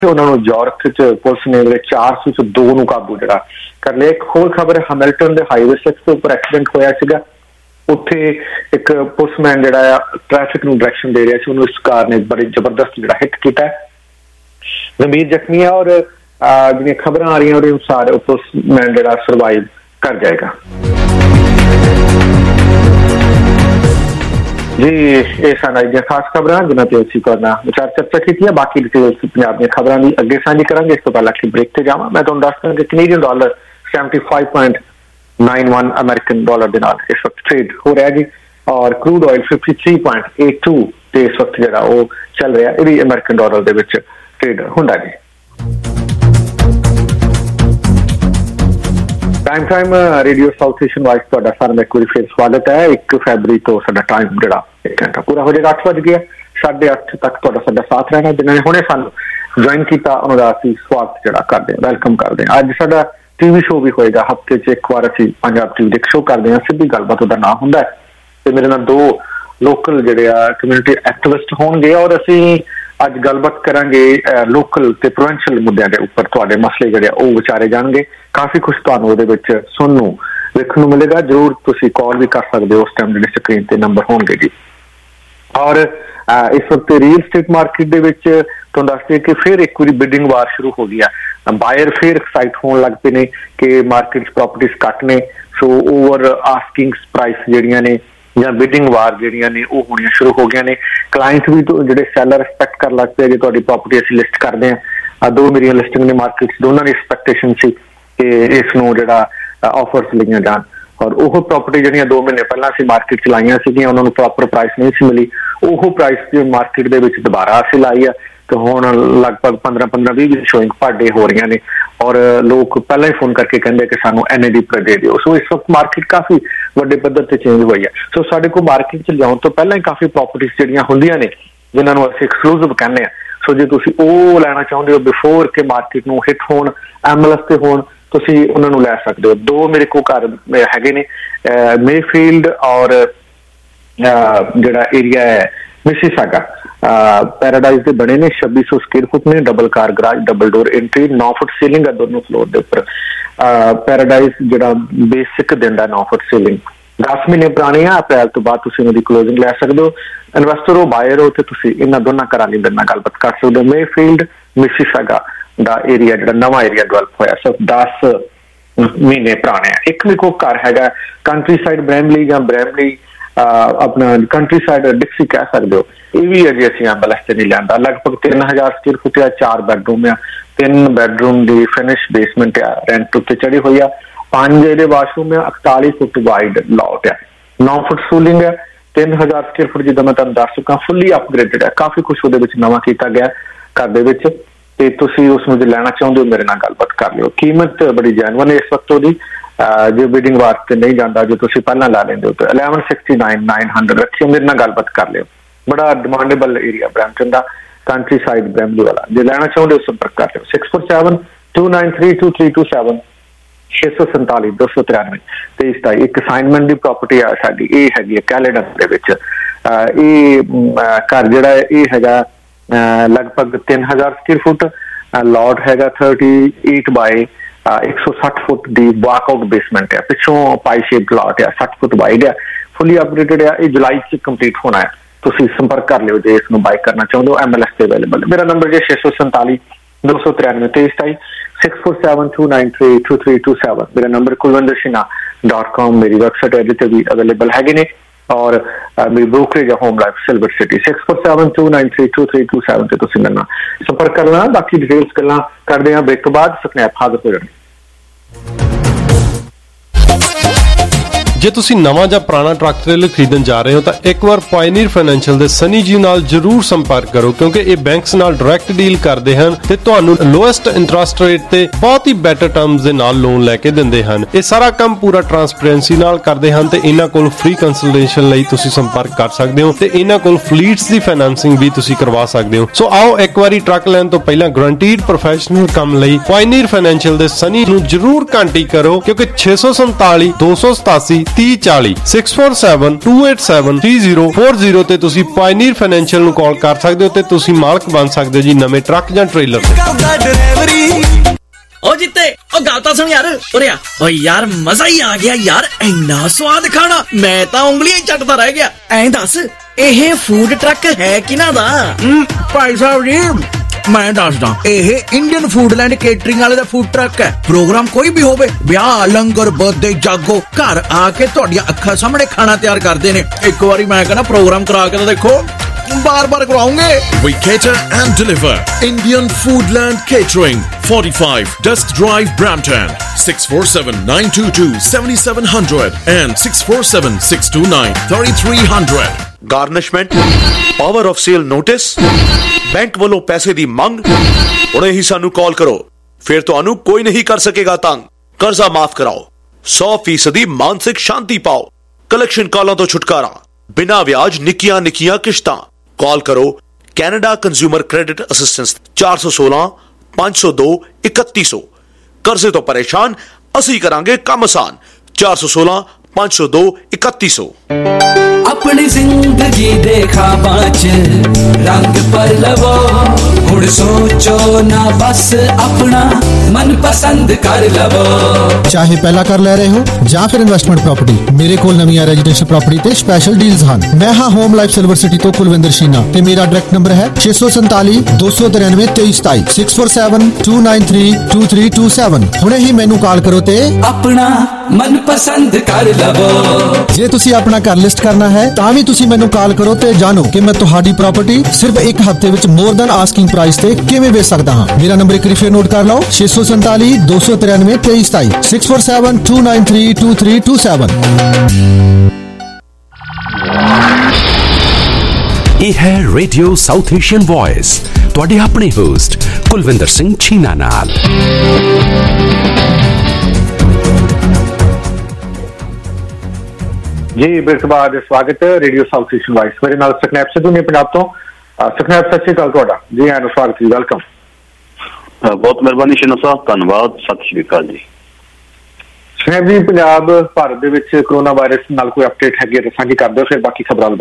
उन्होंने यॉर्क च पुलिस ने 402 ਨੂੰ काबू ਜਿਹੜਾ कर लिया। एक होर खबर हैमिल्टन के हाईवे 6 के उपर एक्सीडेंट होया सीगा, उत्थे एक पुलिसमैन जिहड़ा ट्रैफिक नूं डायरैक्शन दे रहा सी, उन्होंने इस कार ने बड़ी जबरदस्त जिहड़ा हिट कीता है, गंभीर जख्मी है। और जिहड़ियां खबरां आ रही उहदे अनुसार पुलिसमैन जिहड़ा सर्वाइव कर जाएगा। जी ये सन अज दी खास खबरां जिन्हां ते असीं करना विचार चर्चा की है। बाकी डिटेल्स पंजाब दी खबरां दी अगे साझी करांगे। इस तो पहला कि ब्रेक ते जावां मैं तुहानूं दस दां कि कैनेडियन डॉलर 75.91 अमेरिकन डॉलर के नाल इस वक्त ट्रेड हो रहा है जी, और क्रूड ऑयल 53.82 ते इस वक्त जिहड़ा वो चल रहा है, ये अमेरिकन डॉलर दे विच ट्रेड हुंदा जी। Time Radio South Asian Voice तुहाडा सारिआं दा एक बार फिर स्वागत है। 1 फरवरी तो साडा टाइम जिहड़ा 1 घंटा पूरा हो जाएगा। 8 बज गया, 8:30 तक तुहाडा साडा साथ रहना। जिन्होंने हुणे सानूं ज्वाइन किया उन्हां दा असीं स्वागत जिहड़ा करदे हां, वेलकम करदे हां। अज साडा टीवी शो भी होएगा, हफ्ते च एक बार असीं पंजाब टीवी दे शो करदे हां, सिद्धी गलबात उहदा नाम हुंदा है ते मेरे नाल 2 लोकल जिहड़े कम्यूनिटी एक्टिविस्ट होणगे और असीं अज गलबात करांगे लोकल ते प्रोविंशियल मुद्दों के उपर। तुहाडे मसले जिहड़े वो विचारे जाणगे, काफ़ी कुछ तुहानूं उहदे विच सुणन नूं वेखण नूं मिलेगा। जरूर तुसीं कॉल भी कर सकदे हो, उस टाइम जिहड़ी स्क्रीन ते नंबर होणगे जी। और इस वक्त रियल एस्टेट मार्केट दे विच तुहानूं दसदे कि फिर एक बारी बिडिंग वार शुरू हो गई है। बायर फिर एक्साइट होण लग पे ने कि मार्केट प्रॉपर्टीज घट ने, सो ओवर आस्किंग प्राइस जिहड़ियां ने या बिडिंग वार जिहड़ियां ने वो होणियां शुरू हो गई ने। क्लाइंट भी तो जिहड़े सैलर एक्सपैक्ट कर लग पे, जे तुहाडी प्रॉपर्टी असीं लिस्ट करदे हां, 2 मेरियां लिस्टिंग ने मार्केट दोनों की एक्सपैक्टेशन सी कि इसनूं जिहड़ा ऑफर्स लईआं जाण, और वो प्रॉपर्टी जिहड़ियां 2 महीने पहलां असीं मार्केट च लाईआं सीगीआं, उन्हां नूं प्रॉपर प्राइस नहीं सी मिली, वो प्राइस जो मार्केट दे विच दुबारा असीं लाई आ तो हुण लगभग 15-20 शोइंग पर डे हो रही ने, और लोग पहले ही फोन करके कहते कि सानू NAD पर दे दिओ। सो इस वक्त मार्केट काफ़ी वड्डे पद्धर ते चेंज हुई है। सो साडे कोल मार्केट च लिआउण तो पहले ही काफ़ी प्रॉपर्टीज जिहड़ियां हुंदियां ने जिन्हां नूं असीं एक्सक्लूसिव कहने आ। सो जे तुसीं वो लैना चाहुंदे हो बिफोर के मार्केट नूं हिट होण, MLS ते होण, तुसीं उन्हां नूं लै सकदे हो। 2 मेरे कोल घर हैगे ने, मेफील्ड और जिहड़ा एरिया है मिसिसागा पैराडाइज के बने ने, 2600 स्क्वेयर फुट ने, double car garage, double door entry, 9 foot ceiling है दोनों फ्लोर के उपर। पैराडाइज जिहड़ा बेसिक दिंदा 9 फुट सीलिंग, 10 महीने पुराने आ, अप्रैल तो बाद तुसीं उहदी क्लोजिंग लै सकदे हो। इन्वेस्टर हो, बायर हो, तो तुसीं इन्हां दोनों घरां दी मेरे नाल गलबात कर सकदे हो। मेफील्ड मिसिसागा दा एरिया जिहड़ा नवां एरिया डेवलप होया, सिर्फ 10 महीने पुराने है। एक मेरे कोल घर हैगा कंट्री साइड ब्रैमली या ब्रैमली अपना कंट्री साइड डिक्सी कह सकते हो, ये भी अजे असीं MLS ते नहीं लिआंदा। लगभग 3000 स्क्वेयर फुट आ, 4 बैडरूम आ, 3 बैडरूम की फिनिश बेसमेंट आ, रेंट उत्ते चढ़ी हुई आ, 5 ਇਹਦੇ वाशरूम आ, 41 फुट वाइड लॉट आ, 9 फुट सूलिंग है, 3000 स्क्वेयर फुट जिद्दां मैं तुहानूं दस चुका, फुली अपग्रेडेड है, काफ़ी कुछ उहदे विच नवां कीता गया घर दे विच, ते तुसीं उस नूं जे लैना चाहुंदे हो मेरे नाल गलबात कर लिओ। कीमत बड़ी जैनवन है इस वक्त उहदी, जो बिडिंग वास्ते नहीं जाता, जो तुसीं पहलां ला लैंदे हो तो 1169,900 रखियो, मेरे नाल गलबात कर लिओ। बड़ा डिमांडेबल एरिया ब्रैम्पटन का, कंट्री साइड ब्रैमली वाला। जो लैना चाहुंदे हो संपर्क कर लिओ 6472932327 647-293 23 एक असाइनमेंट की प्रॉपर्टी है साडी, ये हैगी कैलेडन दे विच। घर जिहड़ा ये हैगा लगभग 3000 स्क्वेयर फुट, लॉट हैगा 38 बाय 160 फुट दी वॉकआउट बेसमेंट है, पिछों पाई शेप लॉट है, 60 फुट वाइड है, फुली अपग्रेडेड है, ये जुलाई च कंप्लीट होना है। तुसीं संपर्क कर लिओ जे इसनूं बाय करना चाहुंदे हो, MLS ते अवेलेबल। मेरा नंबर जे 647-293-23 6472932327। मेरा नंबर kulwindershinha.com मेरी वेबसाइट है जिते भी अवेलेबल हैगे ने, और मेरी ब्रोकरेज है होम लाइफ सिल्वर सिटी 6472932327 ते तुसीं मेरे नाल संपर्क करना। बाकी डिटेल्स गल्लां करदे हां ब्रेक तो बाद। स्नैप हाज़र हो जाणे। जे तुसी नवां ਜਾਂ ਪੁਰਾਣਾ ਟਰੱਕ ਟ੍ਰੇਲਰ ਖਰੀਦਣ ਜਾ ਰਹੇ ਹੋ ਤਾਂ ਇੱਕ ਵਾਰ ਪਾਇਨੀਅਰ ਫਾਈਨੈਂਸ਼ੀਅਲ ਦੇ ਸਨੀ ਜੀ ਨਾਲ ਜਰੂਰ ਸੰਪਰਕ ਕਰੋ, ਕਿਉਂਕਿ ਇਹ ਬੈਂਕਸ ਨਾਲ ਡਾਇਰੈਕਟ ਡੀਲ ਕਰਦੇ ਹਨ ਤੇ ਤੁਹਾਨੂੰ ਲੋਐਸਟ ਇੰਟਰਸਟ ਰੇਟ ਤੇ ਬਹੁਤ ਹੀ ਬੈਟਰ ਟਰਮਸ ਦੇ ਨਾਲ ਲੋਨ ਲੈ ਕੇ ਦਿੰਦੇ ਹਨ। ਇਹ ਸਾਰਾ ਕੰਮ ਪੂਰਾ ਟ੍ਰਾਂਸਪੇਰੈਂਸੀ ਨਾਲ ਕਰਦੇ ਹਨ ਤੇ ਇਹਨਾਂ ਕੋਲ ਫ੍ਰੀ ਕੰਸਲਟੇਸ਼ਨ ਲਈ ਤੁਸੀਂ ਸੰਪਰਕ ਕਰ ਸਕਦੇ ਹੋ ਤੇ ਇਹਨਾਂ ਕੋਲ ਫਲੀਟਸ ਦੀ ਫਾਈਨੈਂਸਿੰਗ ਵੀ ਤੁਸੀਂ ਕਰਵਾ ਸਕਦੇ ਹੋ। ਸੋ ਆਓ ਇੱਕ ਵਾਰੀ ਟਰੱਕ ਲੈਣ ਤੋਂ ਪਹਿਲਾਂ ਗਰੰਟੀਡ ਪ੍ਰੋਫੈਸ਼ਨਲ ਕੰਮ ਲਈ ਪਾਇਨੀਅਰ ਫਾਈਨੈਂਸ਼ੀਅਲ ਦੇ ਸਨੀ ਨੂੰ ਜਰੂਰ ਕੰਟੈਕਟ ਕਰੋ, ਕਿਉਂਕਿ 647 287 3040 6472873040 ਤੇ ਤੁਸੀਂ ਪਾਇਨੀਅਰ ਫਾਈਨੈਂਸ਼ੀਅਲ ਨੂੰ ਕਾਲ ਕਰ ਸਕਦੇ ਹੋ ਤੇ ਤੁਸੀਂ ਮਾਲਕ ਬਣ ਸਕਦੇ ਹੋ ਜੀ ਨਵੇਂ ਟਰੱਕ ਜਾਂ ਟ੍ਰੇਲਰ ਦੇ। ਓ ਜਿੱਤੇ ਓ ਗੱਲ ਤਾਂ ਸੁਣ ਯਾਰ ਉਰੇ ਆ। ਓ ਯਾਰ ਮਜ਼ਾ ਹੀ ਆ ਗਿਆ ਯਾਰ, ਇੰਨਾ ਸਵਾਦ ਖਾਣਾ, ਮੈਂ ਤਾਂ ਉਂਗਲੀਆਂ ਹੀ ਚੱਟਦਾ ਰਹਿ ਗਿਆ। ਐਂ ਦੱਸ ਇਹ ਫੂਡ ਟਰੱਕ ਹੈ ਕਿਹਨਾਂ ਦਾ? ਭਾਈ ਸਾਹਿਬ ਜੀ ਮੈਂ ਦੱਸਦਾ, ਇਹ ਇੰਡੀਅਨ ਫੂਡਲੈਂਡ ਕੇਟਰਿੰਗ ਵਾਲੇ ਦਾ ਫੂਡ ਟਰੱਕ ਹੈ। ਪ੍ਰੋਗਰਾਮ ਕੋਈ ਵੀ ਹੋਵੇ, ਵਿਆਹ, ਲੰਗਰ, ਬਰਥਡੇ, ਜਾਗੋ, ਘਰ ਆ ਕੇ ਤੁਹਾਡੀਆਂ ਅੱਖਾਂ ਸਾਹਮਣੇ ਖਾਣਾ ਤਿਆਰ ਕਰਦੇ ਨੇ। ਇੱਕ ਵਾਰੀ ਮੈਂ ਕਹਿੰਦਾ ਪ੍ਰੋਗਰਾਮ ਕਰਾ ਕੇ ਤਾਂ ਦੇਖੋ, बार-बार कराऊंगे। We cater and deliver. Indian Foodland Catering, 45 Dusk Drive, Brampton, 647-922-7700 and 647-629-3300. Garnishment, power of sale notice, bank वालों पैसे दी मंग, उन्हें ही सानू कॉल करो, फिर तो आनू कोई नहीं कर सकेगा तंग। कर्जा माफ कराओ, 100% मानसिक शांति पाओ, कलेक्शन कॉलों तो छुटकारा, बिना ब्याज निकियां निकियां किश्तां। कॉल करो कैनेडा कंज्यूमर क्रेडिट असिस्टेंस 416-502-3100। कर्जे तो परेशान, असी करांगे काम आसान। 416-502-3100। अपनी जिंदगी देखा पांच रंग पर लवो, हुण सोचो ना बस अपना मन पसंद कर लवो। चाहे पहला कर ले रहे हो ਜਾਂ ਫਿਰ ਇਨਵੈਸਟਮੈਂਟ ਪ੍ਰਾਪਰਟੀ, ਮੇਰੇ ਕੋਲ ਨਵੀਆਂ ਰੈਜ਼ੀਡੈਂਸ਼ੀਅਲ ਪ੍ਰਾਪਰਟੀ ਤੇ ਸਪੈਸ਼ਲ ਡੀਲਸ ਹਨ। ਮੈਂ ਹਾਂ ਹੋਮ ਲਾਈਫ ਸਿਲਵਰ ਸਿਟੀ ਤੋਂ ਕੁਲਵਿੰਦਰ ਸ਼ੀਨਾ ਤੇ ਮੇਰਾ ਡਾਇਰੈਕਟ ਨੰਬਰ ਹੈ 647-293-2327 6472932327। ਹੁਣੇ ਹੀ ਮੈਨੂੰ ਕਾਲ ਕਰੋ ਤੇ ਆਪਣਾ ਮਨ ਪਸੰਦ ਕਰ ਲਵੋ। ਜੇ ਤੁਸੀਂ ਆਪਣਾ ਘਰ ਲਿਸਟ ਕਰਨਾ ਹੈ ਤਾਂ ਵੀ ਤੁਸੀਂ ਮੈਨੂੰ ਕਾਲ ਕਰੋ ਤੇ ਜਾਣੋ ਕਿ ਮੈਂ ਤੁਹਾਡੀ ਪ੍ਰਾਪਰਟੀ ਸਿਰਫ ਇੱਕ ਹਫ਼ਤੇ ਵਿੱਚ ਮੋਰ ਦੈਨ ਆਸਕਿੰਗ ਪ੍ਰਾਈਸ ਤੇ ਕਿਵੇਂ ਵੇਚ ਸਕਦਾ ਹਾਂ। ਮੇਰਾ ਨੰਬਰ ਇੱਕ ਵਾਰੀ ਫੇਰ ਨੋਟ ਕਰ ਲਓ, 647-293-2327 6472932327। ਇਹ ਹੈ ਰੇਡੀਓ ਸਾਊਥ ਏਸ਼ੀਅਨ ਵੌਇਸ, ਤੁਹਾਡੇ ਆਪਣੇ ਹੋਸਟ ਕੁਲਵਿੰਦਰ ਸਿੰਘ ਛੀਨਾ ਨਾਲ। जी बिरसबाद स्वागत है रेडियो साउथ ईस्टर्न वॉइस। मेरे नाल सुखनैब सिद्धू ने पंजाब तो। सुखनैब सत श्री अकाल तुहाडा। जी हाँ स्वागत जी, वेलकम। बहुत मेहरबानी शिना साहब, धन्यवाद, सत श्री अकाल जी। सुखनैब जी पंजाब भारत दे विच कोरोना वायरस नाल कोई अपडेट हैगी तो साझी कर दो, फिर बाकी खबरां